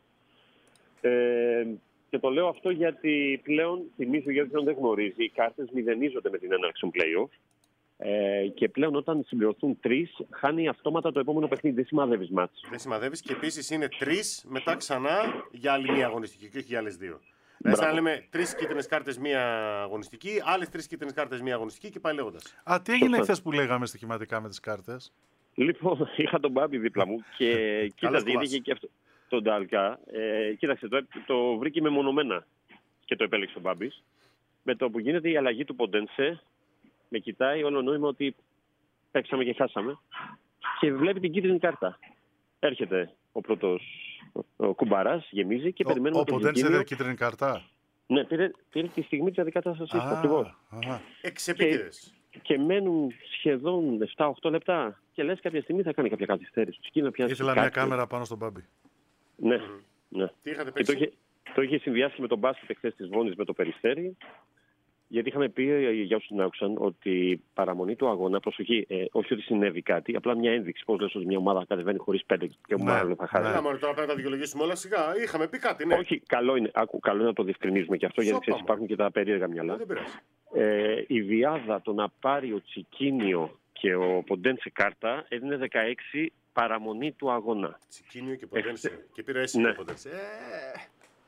Ε, και το λέω αυτό γιατί πλέον, θυμίζω γιατί δεν γνωρίζει, οι κάρτες μηδενίζονται με την έναρξη των play-off. Ε, και πλέον όταν συμπληρωθούν τρεις, χάνει αυτόματα το επόμενο παιχνίδι. Δεν σημαδεύεις μάτς. Δεν σημαδεύεις και επίσης είναι τρεις μετά ξανά για άλλη μία αγωνιστική και όχι για άλλες δύο. Δηλαδή, σαν να λέμε τρεις κίτρινες κάρτες μία αγωνιστική, άλλες τρεις κίτρινες κάρτες μία αγωνιστική και πάει λέγοντας. Α, τι έγινε χθες που λέγαμε στοιχηματικά με τις κάρτες? Λοιπόν, είχα τον Μπάμπη δίπλα μου και κοίταζε, είχε και αυτό τον Ντάλκα. Ε, κοίταξε, το, το βρήκε μεμονωμένα και το επέλεξε ο Μπάμπης. Με το που γίνεται η αλλαγή του Ποντένσε, με κοιτάει όλο νόημα ότι παίξαμε και χάσαμε και βλέπει την κίτρινη κάρτα. Έρχεται ο πρώτος ο Κουμπαράς, γεμίζει και ο, περιμένουμε... Ο Ποντένσε είδε κίτρινη κάρτα. Ναι, πήρε, πήρε τη στιγμή της αντικατάστασης ακριβώς. Εξεπίτηδες. Και, και μένουν σχεδόν επτά οκτώ λεπτά και λες κάποια στιγμή θα κάνει κάποια καθυστέρηση. Ήθελα μια κάμερα πάνω στον Μπάμπη. Ναι, mm. ναι. Τι είχατε παίξει? Το είχε, το είχε συνδυάσει με τον μπάσκετ εχθές της Βόνης με το Περιστέρι. Γιατί είχαμε πει για όσους την άκουσαν ότι η παραμονή του αγώνα, προσοχή, ε, όχι ότι συνέβη κάτι, απλά μια ένδειξη. Πώς λες ότι μια ομάδα κατεβαίνει χωρίς πέντε και ο Μάλλον θα χάσει. Ναι, μόνο τώρα πρέπει να τα δικαιολογήσουμε όλα σιγά. Είχαμε πει κάτι, ναι. Όχι, καλό είναι, άκου, καλό είναι να το διευκρινίζουμε και αυτό, γιατί ξέρεις, υπάρχουν και τα περίεργα μυαλά. Δεν πειράζει. Ε, η διάδα το να πάρει ο Τσικίνιο και ο Ποντένσε κάρτα έδινε δεκαέξι παραμονή του αγώνα. Τσικίνιο και Ποντένσε. Ε, και πήρε εσύ ναι. ο Ποντένσε. Ε.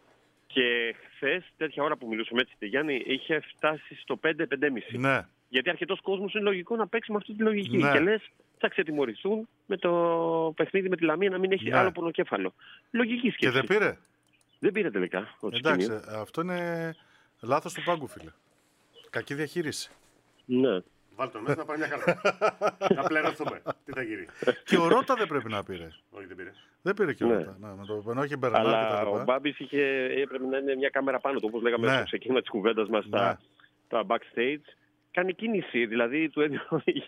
Και χθες, τέτοια ώρα που μιλούσαμε έτσι, Γιάννη, είχε φτάσει στο πέντε πέντε και μισό. Ναι. Γιατί αρκετός κόσμος είναι λογικό να παίξει με αυτή τη λογική. Ναι. Και λες, θα ξετιμωρηθούν με το παιχνίδι με τη Λαμία να μην έχει ναι. άλλο πονοκέφαλο. Λογική σκέψη. Και δεν πήρε. Δεν πήρε τελικά. Εντάξει, αυτό είναι λάθος του πάγκου, φίλε. Κακή διαχείριση. Ναι. Βάλτε τον μέσα να πάρει μια κάρτα. Να πληρωθούμε. Τι θα γίνει. Και ο Ρότα δεν πρέπει να πήρε. Όχι, δεν πήρε. Δεν πήρε και ο ναι. Ρότα. Ναι, με το ενώ είχε Μπερνάρ αλλά και τα λοιπά. Ο Μπάμπης είχε, έπρεπε να είναι μια κάμερα πάνω του, όπως λέγαμε ναι. στο ξεκίνημα της κουβέντας μας ναι. στα, στα backstage. Κάνει κίνηση, δηλαδή του έδινε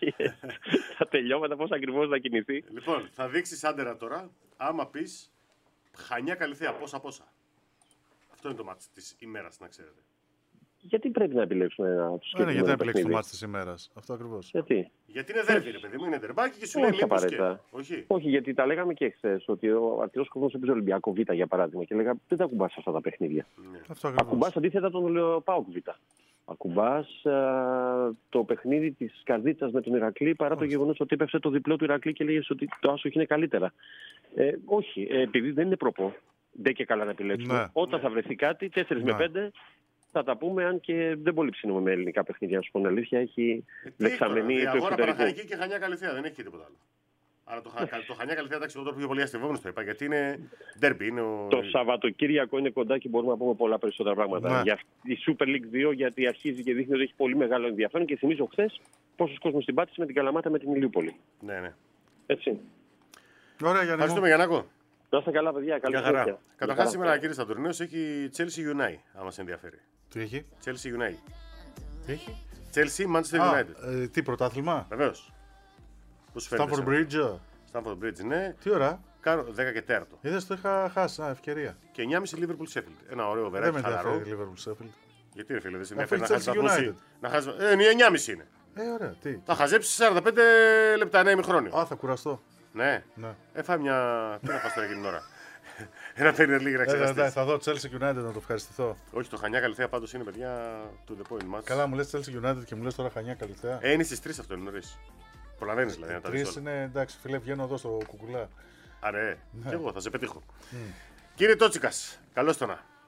τα τελειώματα πώς ακριβώς θα κινηθεί. Λοιπόν, θα δείξεις άντερα τώρα, άμα πεις Χανιά Καλυθέα, πόσα πόσα. Αυτό είναι το μάτι της ημέρας, να ξέρετε. Γιατί πρέπει να επιλέξουμε ένα του συγκεκριμένο? Γιατί να επιλέξει το μάτι της ημέρας. Αυτό ακριβώς. Γιατί? Γιατί είναι δέρβι, ρε παιδί μου, είναι τερμπάκι και σου λέει μήπως και... Όχι. Όχι, γιατί τα λέγαμε και χθες, ότι ο αρκετός κόσμος έπαιζε Ολυμπιακό Β για παράδειγμα και λέγαμε δεν τα ακουμπάς αυτά τα παιχνίδια. Ναι. Ακουμπάς αντίθετα τον ΠΑΟΚ Β. Ακουμπάς α, το παιχνίδι της Καρδίτσας με τον Ηρακλή παρά το γεγονός ότι έπεφτε το διπλό του Ηρακλή και λέγες ότι το άσοχη είναι καλύτερα. Ε, όχι, ε, επειδή δεν είναι προπό, δεν και καλά να επιλέξουμε. Ναι. Όταν ναι. θα βρεθεί κάτι, τέσσερις ναι. με πέντε θα τα πούμε, αν και δεν πολύ ψήνουμε με ελληνικά παιχνίδια. Να σου πω την αλήθεια, έχει ε, δεξαμενή το εξωτερικό. Παναχαϊκή και Χανιά Καλυθέα, δεν έχει και τίποτα άλλο. Άρα το, το Χανιά Καλυθέα, εντάξει, εγώ το πιο πολύ αστευόμενο το είπα, γιατί είναι ντέρμπι. Είναι ο... Το Σαββατοκύριακο είναι κοντά και μπορούμε να πούμε πολλά περισσότερα πράγματα. Ναι. Για η Super League δύο, γιατί αρχίζει και δείχνει ότι έχει πολύ μεγάλο ενδιαφέρον και θυμίζω χθες πόσος κόσμος την πάτησε με την Καλαμάτα με την Ηλιούπολη. Ναι, ναι. Έτσι. Ωραία, Γιάννη. Ευχαριστούμε, Γιαννάκο. Να είστε καλά, παιδιά. Καλή χαρά. Καταρχάς, σήμερα, κύριε Σταντουρνέος, έχει Chelsea United, άμα σε ενδιαφέρει. Τι έχει? Chelsea United. Τι έχει? Chelsea Manchester Α, United. Ε, τι πρωτάθλημα? Βεβαίως. Stamford Bridge. Stamford Bridge, ναι. Τι ώρα? Κάνω δέκα και τέσσερα. Είδες το είχα χάσει, α, ευκαιρία. Και εννιά και μισή Liverpool Sheffield. Ένα ωραίο βεράκι. Δεν με ενδιαφέρει Liverpool Sheffield. Γιατί ρε φίλε, δεν συνέβη να χάσει United. Να χάσει. Ε, εννιά και μισή είναι. Ε, ωραία, τι. Θα χαζέψει σαράντα πέντε λεπτά, ένα ημιχρόνιο. Α, θα κουραστώ. Ναι. ναι. Έφα μια. Τι να φας τώρα εκείνη την ώρα. Ένα Premier League να ξεχαστείς. Ε, θα δω Chelsea United να το ευχαριστηθώ. Όχι, το Χανιά Καλυθέα πάντως είναι παιδιά to the point match. Καλά, μου λες Chelsea United και μου λες τώρα Χανιά Καλυθέα. Ε, είναι στις τρεις αυτό, είναι νωρίς. Προλαβαίνεις δηλαδή να τα δεις όλα. τρεις είναι εντάξει, φίλε, βγαίνω εδώ στο κουκουλά. Άρα, ναι. Κι εγώ θα σε πετύχω. Mm. Κύριε Τότσικας, καλώς το να.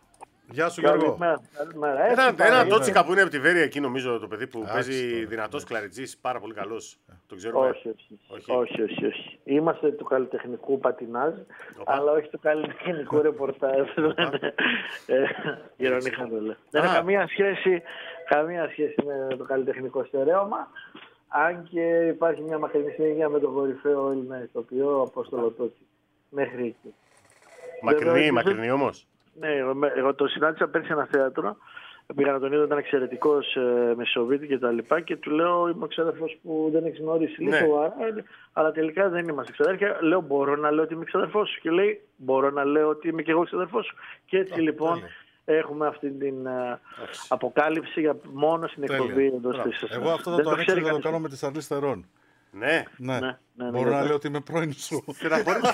Γεια σου, Γιώργο. Καλημέρα. Καλημέρα. Ένα, Έτσι, ένα πάμε. Τότσικα που είναι από τη Βέρεια εκεί, νομίζω το παιδί που Άξι παίζει τώρα. δυνατός κλαριτζής, πάρα πολύ καλός. Το ξέρουμε. Όχι, όχι, Όχι. όχι, όχι, όχι. Είμαστε του καλλιτεχνικού πατινάζ, Οπα. αλλά όχι του καλλιτεχνικού ρεπορτάζ. Ε, Ηρωνικά το λέω. Δεν Α. έχει καμία σχέση, καμία σχέση με το καλλιτεχνικό στερέωμα. Αν και υπάρχει μια μακρινή συνέχεια με τον κορυφαίο Έλληνα ηθοποιό Απόστολο Τότσι. Μέχρι εκεί. Μακρινή, Βέβαια, μακρινή όμως. Ναι, εγώ- εγώ το συνάντησα πέρσι σε ένα θέατρο. Πήγα να τον είδω, ήταν εξαιρετικό ε, Μεσοβίτη και τα λοιπά. Και του λέω: Είμαι ο ξάδερφος που δεν έχει γνωρίσει. Λέει: Ναι. Σοβαρά, ε, αλλά τελικά δεν είμαστε ξαδέρφια. Λέω: Μπορώ να λέω ότι είμαι ξαδερφός σου. Και λέει: Μπορώ να λέω ότι είμαι και εγώ ξαδερφός σου. Και έτσι λοιπόν τέλεια. έχουμε αυτή την ε, αποκάλυψη για μόνο στην εκπομπή Τέλεια. εντός Μπράβο. της. Εγώ αυτό θα Δεν το ανοίξω ξέρει και θα το κανείς. κάνω με τη Σαρλή Στερών. Ναι. Ναι. Ναι, ναι, ναι, Μπορώ ναι. να λέω ότι είμαι πρώην σου. Στεναχωρείται.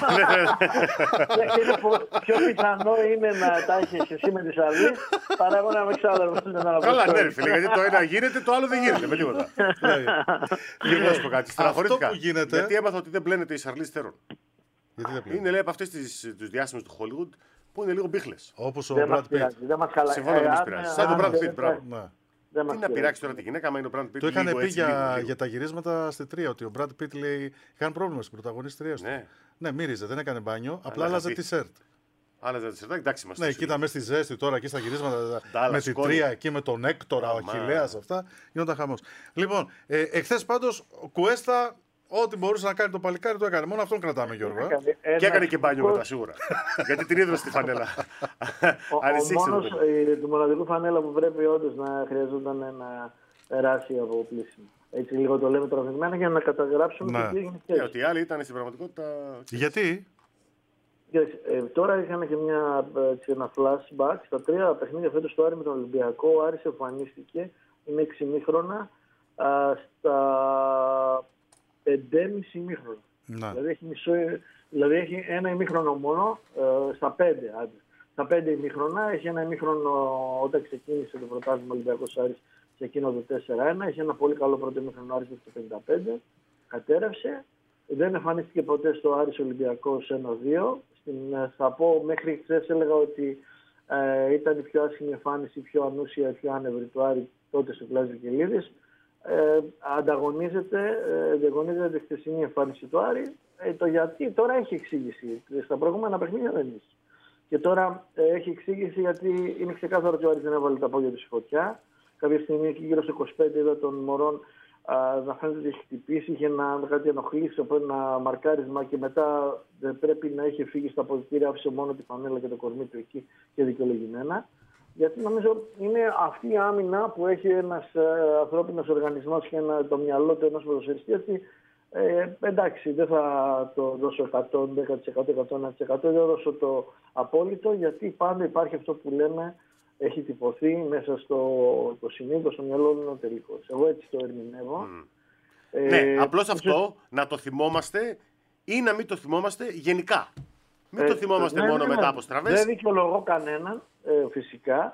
Και είναι πο- πιο πιθανό είναι να τα έχεις εσύ με τη Σαρλή παρά εγώ να είμαι ξάδερφος με τον Καλά, Αποστόλη. ναι, ρε φίλε, γιατί το ένα γίνεται, το άλλο δεν γίνεται με τίποτα. Λοιπόν, να σου πω κάτι. Στεναχωρήθηκα. που γίνεται- Γιατί έμαθα ότι δεν πλένεται η Σαρλή Στερών. Γιατί δεν πλέον. Είναι λέει από αυτές τις τους διάσημες του Hollywood που είναι λίγο μπίχλες. Όπως ο Δεν μας Brad Pitt. πειράζει, δεν μας χαλάει. Συμφωνώ, δεν Ε, μας αν- πειράζει. αν- Σαν τον αν Brad δεν- Pitt, μπράβο. Ναι. δεν μας Τι να πειράζει. πειράξει τώρα τη γυναίκα, άμα είναι ο Brad Pitt. Το είχαν λίγο πει έτσι, λίγο, για, λίγο. για τα γυρίσματα στη τρία, ότι ο Brad Pitt λέει είχαν πρόβλημα στην πρωταγωνίστρια του. Ναι. Ναι, μύριζε, δεν έκανε μπάνιο, απλά Αλλά άλλαζε χαθεί. t-shirt. Άλλα δεν τα εντάξει είμαστε. Ναι, κοίτα μέσα στη ζέστη τώρα, εκεί στα γυρίσματα Ντάλλας, με τη σκόνη. τρία, εκεί με τον Έκτορα, ο Αμά. Αχιλλέας, αυτά, γινόταν χαμός. Λοιπόν, ε, εχθές πάντως ο Κουέστα, ό,τι μπορούσε να κάνει το παλικάρι το έκανε. Μόνο αυτόν κρατάμε, Γιώργο. ε. Έκανε Και ένα έκανε και μπάνιο ευτυχώς- μετά σίγουρα. Γιατί την είδα στη φανέλα. Ο, ο Ανησύχησε μόνος το ε, του μοναδικού φανέλα που πρέπει όντως να χρειαζόταν να περάσει από πλήσιμο. Έτσι λίγο το λέμε τραβηγμένα για να καταγράψουμε Ναι. το τι έγινε Ναι, χθες. ότι οι άλλοι ήταν στην πραγματικότητα. Γιατί? Κοίταξε, ε, τώρα είχαμε και μια, ε, έτσι, ένα flashback στα τρία παιχνίδια φέτος του Άρη με τον Ολυμπιακό. Ο Άρης εμφανίστηκε, είναι έξι ημίχρονα, α, στα πεντέμισι ημίχρονα. Να. Δηλαδή έχει, μισό, δηλαδή έχει ένα ημίχρονο μόνο ε, στα πέντε. Άντε. Στα πέντε ημίχρονα έχει ένα ημίχρονο όταν ξεκίνησε το πρωτάθλημα Ολυμπιακός Άρης σε εκείνο το τέσσερα ένα. Έχει ένα πολύ καλό πρώτο ημίχρονο Άρης το πενήντα πέντε. Κατέρευσε. Δεν εμφανίστηκε ποτέ στο Άρης Ολυμπιακός ένα δύο. Στην, ε, θα πω μέχρι χθες έλεγα ότι ε, ήταν η πιο άσχημη εμφάνιση, η πιο ανούσια, η πιο άνευρη του Άρη τότε στο Πλάζ Βικελίδης. Ε, ανταγωνίζεται, ε, διαγωνίζεται τη χθεσινή εμφάνιση του Άρη. Ε, το γιατί τώρα έχει εξήγηση. Στα προηγούμενα παιχνίδια δεν είχε. Και τώρα ε, έχει εξήγηση γιατί είναι ξεκάθαρο ότι ο Άρης δεν έβαλε τα πόδια του στη φωτιά. Κάποια στιγμή εκεί γύρω στο είκοσι πέντε είδα τον Μωρόν α, να φαίνεται ότι έχει χτυπήσει, είχε να, κάτι ενοχλήσει από ένα μαρκάρισμα και μετά δεν πρέπει να είχε φύγει στα αποδυτήρια, άφησε μόνο τη φανέλα και το κορμί του εκεί και δικαιολογημένα. Γιατί νομίζω είναι αυτή η άμυνα που έχει ένας ε, ανθρώπινος οργανισμός και ένα, το μυαλό του ενός ποδοσφαιριστή ότι ε, εντάξει δεν θα το δώσω εκατό δέκα τοις εκατό, εκατό ένα τοις εκατό, δεν θα δώσω το απόλυτο γιατί πάντα υπάρχει αυτό που λέμε έχει τυπωθεί μέσα στο το συνείδητο, στο μυαλό μου ο τελικός. Εγώ έτσι το ερμηνεύω. Mm. Ε, Ναι, απλώς ίσως- αυτό να το θυμόμαστε ή να μην το θυμόμαστε γενικά. Μην το Ε, θυμόμαστε ναι, μόνο ναι, μετά ναι. από στραβές. Δεν δικαιολογώ κανέναν, ε, φυσικά.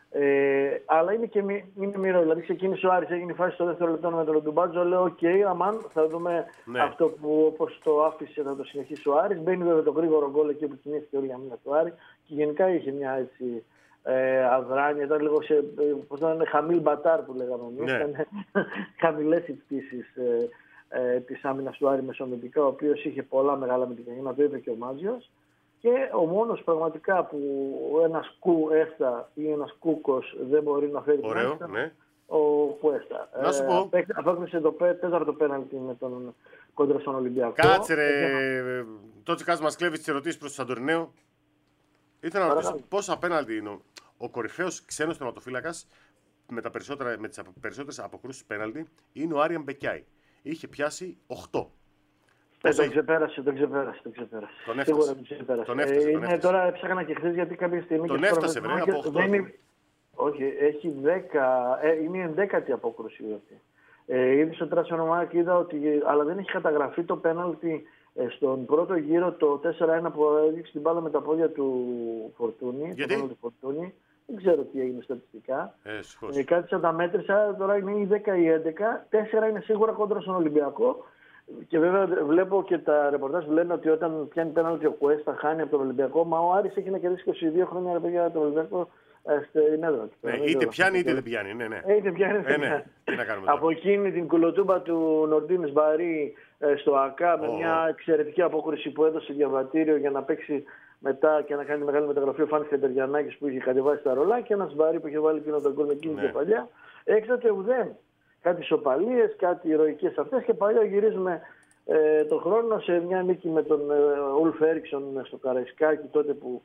Ε, αλλά είναι και μη, είναι μοιραίο. Δηλαδή ξεκίνησε ο Άρης, έγινε η φάση στο δεύτερο λεπτό με τον Λοντουμπάτζο. Λέω: Οκ, okay, αμάν, θα δούμε Ναι. αυτό που όπως το άφησε θα το συνεχίσει ο Άρης. Μπαίνει βέβαια το γρήγορο γκολ εκεί που κινήθηκε όλη η αμήνα του Άρη. Και γενικά είχε μια έτσι ε, αδράνεια. Ήταν λίγο σε. Ε, πώς να είναι, χαμήλ μπατάρ που λέγαμε εμείς. Ναι. Ήταν χαμηλές οι πτήσεις ε, ε, της άμυνας του Άρη μεσομετικά, ο οποίος είχε πολλά μεγάλα μετικανία, το είπε και ο Μάτζιος. Και ο μόνος πραγματικά που ένας Κουέστα ή ένας Κούκος δεν μπορεί να φέρει Ωραίο, την άμυνα, ναι. ο Κουέστα. Να σου πω. απέκ- Απέκτησε το πέ- τέταρτο πέναλτι με τον κόντρα στον Ολυμπιακό. Κάτσε ρε, Ε, τότε κάτσε μας κλέβεις τις ερωτήσεις προς τον Σαντορινέο. Ήθελα να ρωτήσω Παρακαλώ. πόσο απέναντι είναι ο, ο κορυφαίος ξένος τερματοφύλακας με, τα περισσότερα, με τις απο- περισσότερες αποκρούσεις πέναλτι είναι ο Άριαν Μπεκιάη. Είχε πιάσει οκτώ. Ε, Πόσο τον έχει- ξεπέρασε, τον ξεπέρασε, τον ξεπέρασε. Τον έφτασε. Σίγουρα τον ξεπέρασε. Τον έφτασε, Ε, τον είναι, έφτασε. τώρα έψαχνα και χθες γιατί κάποια στιγμή... Τον και στο έφτασε, βρε, προβάδισμα από και οκτώ. δεν είναι- Όχι, έχει δέκα, ε, είναι η ενδέκατη απόκρουση αυτή. Ε, ήδη στο τράσινο μάρκ είδα ότι, αλλά δεν έχει καταγραφεί το πέναλτι ε, στον πρώτο γύρο το τέσσερα ένα που έδειξε την μπάλα με τα πόδια του Φορτούνη. Γιατί? Το πέναλτι του Φορτούνη. Δεν ξέρω τι έγινε στατιστικά. Ε, συγχώς. Ε, κάτσα τα μέτρησα, τώρα είναι η δέκα ή έντεκα. τέσσερα είναι σίγουρα κόντρα στον Ολυμπιακό. Και βέβαια βλέπω και τα ρεπορτάζ που λένε ότι όταν πιάνει πέναλτι ο Κουέστα χάνει από τον Ολυμπιακό. Μα ο Άρης έχει να κερδίσει είκοσι δύο χρόνια ρε παιδιά τον Ολυμπιακό. στην έδρα του. Ναι, είτε πιάνει είτε δεν πιάνει. Ναι, ναι. Είτε πιάνει, είτε ε, ναι. πιάνει. Τι να κάνουμε τώρα. Από εκείνη την κουλοτούμπα του Νορντίν Μπαρί στο ΑΚΑ με oh. μια εξαιρετική απόκριση που έδωσε διαβατήριο για να παίξει μετά και να κάνει μεγάλη μεταγραφή ο Φάνης Κεντεριανάκης που είχε κατεβάσει τα ρολά και ένας Μπαρί που είχε βάλει εκείνο τον κόλπο εκείνη ναι. και παλιά. Έξατε ουδέν. Κάτι σοπαλίες, κάτι ηρωικές αυτές και παλιά γυρίζουμε ε, τον χρόνο σε μια νίκη με τον Ουλφ Έριξον στο Καραϊσκάκι τότε που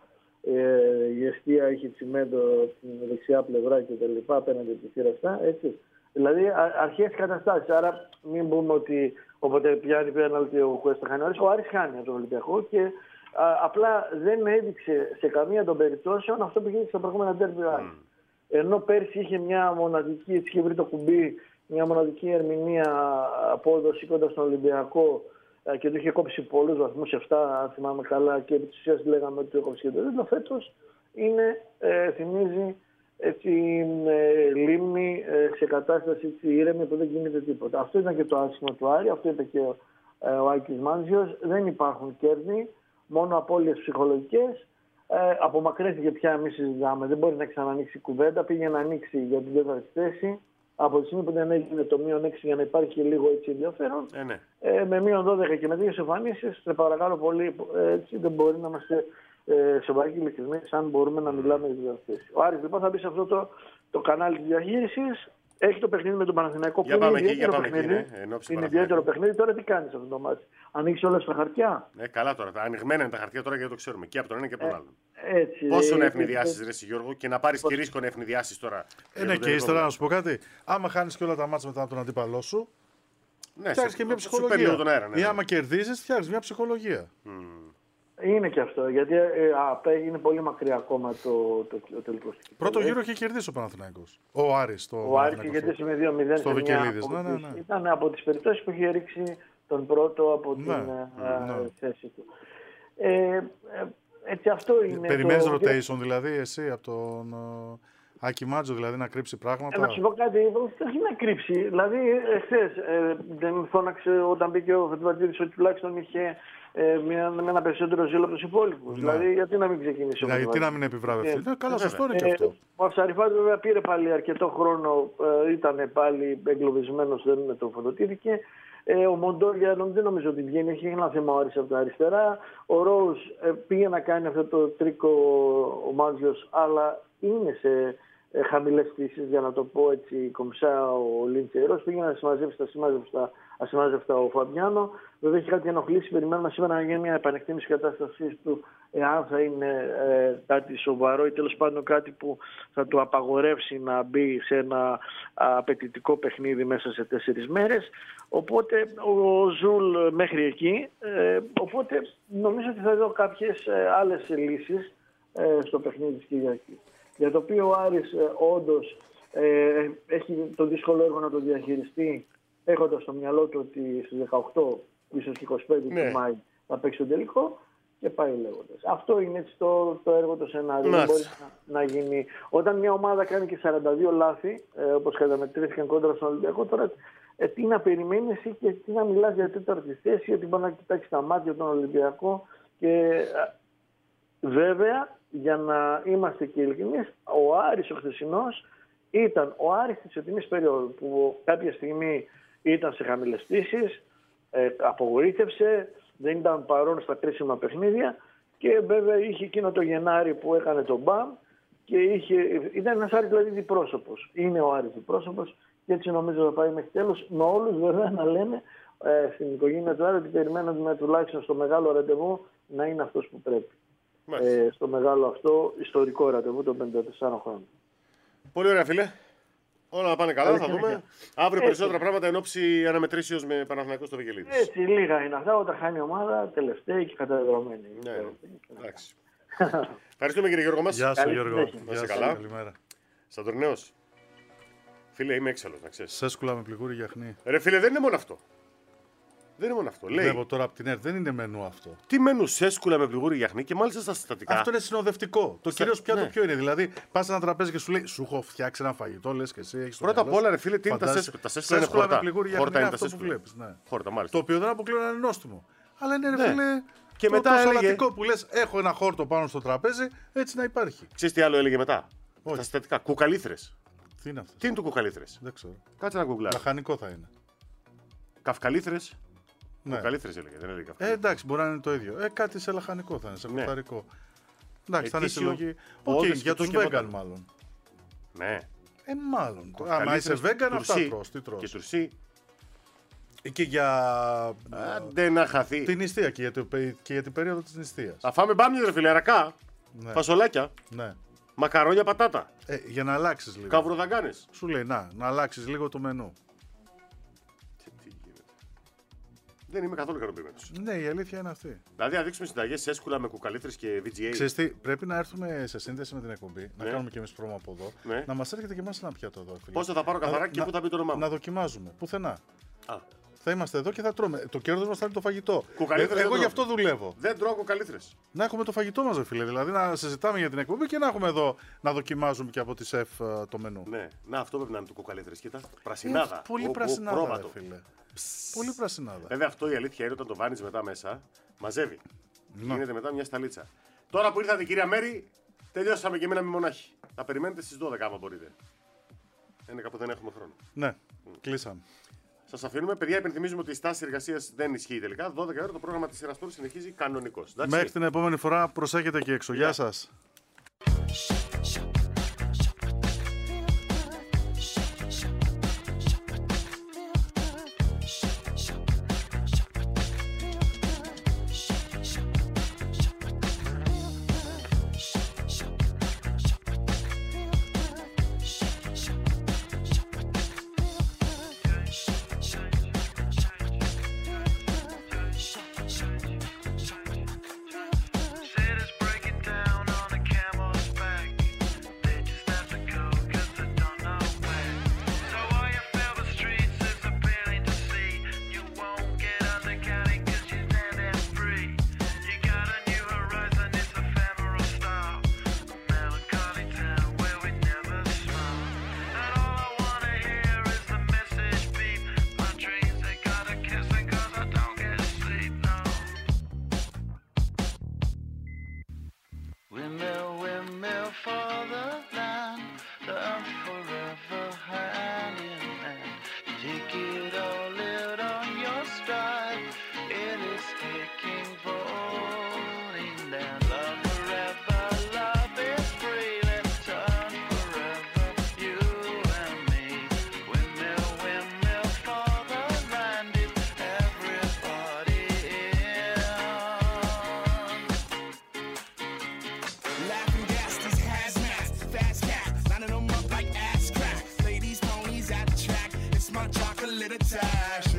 ε, η Εστία είχε τσιμέντο στην δεξιά πλευρά και τα λοιπά απέναντι από τη θύρα αυτά, έτσι. Δηλαδή αρχές καταστάσεις. Άρα μην πούμε ότι όποτε πιάνει πέναλτι ο Κουέστα χάνει. Ο Άρης χάνει από τον Ολυμπιακό και α, απλά δεν έδειξε σε καμία των περιπτώσεων αυτό που είχε στα προηγούμενα ντέρμπι. Mm. Ενώ πέρσι είχε μια μοναδική, έτσι είχε βρει το κουμπί, μια μοναδική ερμηνεία απόδοση κοντά στον Ολυμπιακό και του είχε κόψει πολλούς βαθμούς, επτά αν θυμάμαι καλά, και επί της ουσίας λέγαμε ότι το έκοψε και το δίπλα. Φέτος είναι, ε, θυμίζει έτσι, ε, λίμνη ε, σε κατάσταση έτσι, ήρεμη που δεν γίνεται τίποτα. Αυτό ήταν και το άσχημα του Άρη, αυτό είπε και ε, ο Άκης Μάντζιος. Δεν υπάρχουν κέρδη, μόνο απώλειες ψυχολογικές. Ε, απομακρύνθηκε πια, μη συζητάμε, δεν μπορεί να ξανανοίξει κουβέντα. Πήγε να ανοίξει για την τέταρτη θέση. Από τη στιγμή που δεν έγινε το μείον έξι για να υπάρχει λίγο έτσι ενδιαφέρον, ε, ναι. ε, με μείον δώδεκα και με δύο εμφανίσεις, σε παρακαλώ πολύ, έτσι δεν μπορεί να είμαστε ε, σοβαροί και ειλικρινείς, αν μπορούμε να μιλάμε για την θέση. Ο Άρης λοιπόν θα μπει σε αυτό το, το κανάλι της διαχείρισης. Έχει το παιχνίδι με τον Παναθηναϊκό που είναι ιδιαίτερο παιχνίδι. Ναι. Είναι ιδιαίτερο παιχνίδι. Τώρα τι κάνει αυτό το μάτι. Ανοίξει όλα στα χαρτιά. Ναι, καλά τώρα. Τα ανοιγμένα είναι τα χαρτιά τώρα γιατί το ξέρουμε. Και από τον ένα και από τον ε, άλλον. Έτσι, πόσο να ευνηδιάσει, Ρε Γιώργο, και να πάρει και ρίσκο να ευνηδιάσει τώρα. Ε, ναι, και ύστερα να σου πω κάτι. Άμα χάνει και όλα τα μάτια μετά από τον αντίπαλό σου, ναι, φτιάχνει και μια ψυχολογία. Τον αέρα, ναι, ή ναι. άμα κερδίζει, φτιάχνει μια ψυχολογία. Mm. Είναι και αυτό, γιατί ε, ε, είναι πολύ μακριά ακόμα το, το, το τελικό στοιχείο. Πρώτο γύρο είχε κερδίσει ο Παναθηναϊκός. Ο Άρης. Το ο Άρης είχε κερδίσει με δύο μηδέν στο Βικελίδης. Ναι, ναι, ναι. Ήταν από τις περιπτώσεις που είχε ρίξει τον πρώτο από την ναι, ναι. Ε, θέση του. Ε, ε, έτσι αυτό είναι. Περιμένεις το... rotation δηλαδή εσύ από τον Άκη Μάτζο, δηλαδή να κρύψει πράγματα. Ε, να σου πω κάτι, όχι να κρύψει. Δηλαδή εχθές ε, δεν φώναξε όταν μπήκε ο Φετβατζίδης ότι τουλάχιστον είχε Ε, με, με ένα περισσότερο ζήλο από τους υπόλοιπους. Ναι. Δηλαδή, γιατί να μην ξεκινήσει ο Γιατί να μην επιβραβευτεί. Ναι, καλά, σωστό είναι και αυτό. Ε, ο Αυσαριφάς βέβαια πήρε πάλι αρκετό χρόνο, ε, ήταν πάλι εγκλωβισμένος, δεν το φωτοτήθηκε. Ε, ο Μοντόγια δεν νομίζω ότι βγαίνει, έχει ένα θέμα ο Άρης από τα αριστερά. Ο Ρόους ε, πήγε να κάνει αυτό το τρίκο ο Μάντζιος, αλλά είναι σε ε, χαμηλές πτήσεις, για να το πω έτσι κομψά ο Λιντσερός. Πήγε να συμμαζεύσει τα συμμαζεύστα, ασυμμάζευτα ο Φαμπιάνο. Βέβαια έχει κάτι ενοχλήσει. Περιμένουμε σήμερα να γίνει μια επανεκτίμηση κατάστασης του, εάν θα είναι ε, κάτι σοβαρό ή τέλος πάντων κάτι που θα του απαγορεύσει να μπει σε ένα απαιτητικό παιχνίδι μέσα σε τέσσερις μέρες. Οπότε ο Ζουλ μέχρι εκεί. Ε, οπότε νομίζω ότι θα δω κάποιες ε, άλλες λύσεις ε, στο παιχνίδι της Κυριακής. Για το οποίο ο Άρης ε, όντως ε, έχει το δύσκολο έργο να το διαχειριστεί, έχοντας στο μυαλό του ότι στις δεκαοκτώ, ίσως και είκοσι πέντε ναι. του Μάη θα παίξει τον τελικό και πάει λέγοντας. Αυτό είναι έτσι το, το έργο, το σενάριο. Δεν μπορεί να, να γίνει. Όταν μια ομάδα κάνει και σαράντα δύο λάθη, ε, όπως καταμετρήθηκαν κόντρα στον Ολυμπιακό, τώρα ε, τι να περιμένεις και τι να μιλάς για τέταρτη θέση, γιατί μπορεί να κοιτάξει τα μάτια τον Ολυμπιακό. Και ε, βέβαια, για να είμαστε και ειλικρινείς, ο Άρης ο χθεσινός ήταν ο Άρης της ετοιμής περίοδου που κάποια στιγμή ήταν σε χαμηλές πτήσεις, ε, απογοήτευσε, δεν ήταν παρόν στα κρίσιμα παιχνίδια και βέβαια είχε εκείνο το Γενάρη που έκανε τον μπαμ και είχε, ήταν ένας Άρης δηλαδή διπρόσωπος. Είναι ο Άρης διπρόσωπος και έτσι νομίζω θα πάει μέχρι τέλος, με όλους βέβαια να λένε ε, στην οικογένεια του Άρη ότι περιμένουμε τουλάχιστον στο μεγάλο ραντεβού να είναι αυτός που πρέπει. Ε, στο μεγάλο αυτό ιστορικό ραντεβού των πενήντα τεσσάρων χρόνων. Πολύ ωραία, φίλε. Όλα να πάνε καλά, θα δούμε. Αύριο περισσότερα πράγματα εν ώψη αναμετρήσεως με Παναθηναϊκό στο Βικελίδης. Έτσι, λίγα είναι αυτά. Όταν χάνει η ομάδα, τελευταία και καταδεδομένη. Ναι, εντάξει. Ευχαριστούμε κύριε Γιώργο μας. Γεια σου, Γιώργο. Να είστε καλά. Καλημέρα. Σαντορνέος. Φίλε, είμαι έξαλλος, να ξέρεις. Σέσκουλα με πληγούρι γιαχνί. Ρε φίλε, δεν είναι μόνο αυτό. Δεν είναι μόνο αυτό. Λέει. Βλέπω τώρα από την ΕΡΤ, δεν είναι μενού αυτό. Τι μενού, σέσκουλα με πληγούρι γιαχνί και μάλιστα στα συστατικά. Αυτό είναι συνοδευτικό. Το Στα... κυρίως πιάτο ναι. ποιο είναι. Δηλαδή, πα σε ένα τραπέζι και σου λέει: Σου έχω φτιάξει ένα φαγητό, λε και εσύ έχει. Πρώτα απ' όλα, ρε φίλε, τι είναι τα σέσκουλα. Τα σέσκουλα είναι χόρτα. Χόρτα είναι αυτό που βλέπει. Ναι. Χόρτα, μάλιστα. Το οποίο δεν αποκλείω να είναι νόστιμο. Αλλά είναι ρε ναι. φίλε. Και το, μετά το έλεγε... σαλατικό που λε: Έχω ένα χόρτο πάνω στο τραπέζι, έτσι να υπάρχει. Ξέρεις τι άλλο έλεγε μετά. Τα συστατικά. Κουκαλήθρες. Τι είναι αυτό? Τι είναι το κουκαλήθρες? Δεν ξέρω. Κάτσε να γκουγκλάρω. Λαχανικό θα είναι. Καυκαλήθρες. Ναι. Κουκαλήθρες έλεγε, δεν έλεγε Ε, καυκαλήθρες. εντάξει, μπορεί να είναι το ίδιο. Ε, κάτι σε λαχανικό θα είναι, σε Ναι. κουταρικό. Εντάξει, θα είναι Ετήσιο, συλλογή. Οκ, όδες, για τους κουτσού και vegan βότανο. μάλλον. Ναι. Ε, μάλλον. Άμα Καυκαλήθρες, είσαι vegan, αυτά τουρσί τρως. Τι τρως. Και τουρσί. Και για Άντε να χαθεί. την νηστεία και για, το, και για την περίοδο της νηστείας. Θα φάμε μπάμιες ρε φίλε, αρακά, Ναι. φασολάκια, Ναι. μακαρόνια πατάτα, Ε, για να αλλάξεις λίγο. καβροδαγκάνες. Σου λέει, να, να αλλάξεις λίγο το μενού. Τι γίνεται. Δεν είμαι καθόλου ικανοποιημένος. Ναι, η αλήθεια είναι αυτή. Δηλαδή, να δείξουμε συνταγές έσκουλα με κουκαλήθρες και βι τζι έι. Ξέρεις τι, πρέπει να έρθουμε σε σύνδεση με την εκπομπή, να Ναι. κάνουμε και εμείς πρόμο από εδώ, Ναι. να μας έρχεται και εμάς ένα πιάτο εδώ. Φίλε. Πόσο θα πάρω καθαρά Να- και να- πού θα μπει το όνομά μου. Να δοκιμάζουμε. Πουθενά. Α, Θα είμαστε εδώ και θα τρώμε. Το κέρδος μας θα είναι το φαγητό. Κουκαλήθρες Ε, δεν εγώ γι' τρώω. αυτό δουλεύω. δεν τρώω κουκαλήθρες. Να έχουμε το φαγητό μας, ρε φίλε. Δηλαδή να συζητάμε για την εκπομπή και να έχουμε εδώ να δοκιμάζουμε και από τη σεφ ε, το μενού. Ναι, να αυτό πρέπει να είναι το κουκαλήθρες. Κοίτα, Ε, πρασινάδα. πολύ Ω, ω, πρασινάδα, ρε πρόβατο. φίλε. Πολύ πρασινάδα. Βέβαια, αυτό η αλήθεια είναι όταν το βάνεις μετά μέσα, μαζεύει. Να. Γίνεται μετά μια σταλίτσα. Τώρα που ήρθατε, κυρία Μέρη, τελειώσαμε και μείναμε μονάχοι. Θα περιμένετε στις δώδεκα, άμα μπορείτε. Είναι κάπου δεν έχουμε χρόνο. Ναι, κλείσαμε. Σας αφήνουμε. Παιδιά, υπενθυμίζουμε ότι η στάση εργασίας δεν ισχύει τελικά. δώδεκα ώρα το πρόγραμμα της Εραστόρ συνεχίζει κανονικώς. Εντάξει. Μέχρι την επόμενη φορά προσέχετε και έξω. Γεια σας. City's breaking down on a camel's back. They just have to go 'cause they don't know where. So all you feel the streets is appealing to see. You won't get undercounted 'cause you're standing free. You got a new horizon, it's ephemeral style. A melancholy town where we never smile. And all I wanna hear is the message beep. My dreams, they gotta kiss it 'cause I don't get sleep, no. Windmill, windmill for the land, the earth forever hand in hand. Take it all out on your stride, it is taking, falling down. Love forever, love is free, let's turn forever, you and me. Windmill, windmill for the land, it's everybody in. Laughing gas, these hazmats, fast cat, lining them up like ass crack. Ladies, ponies at the track, it's my chocolate attack.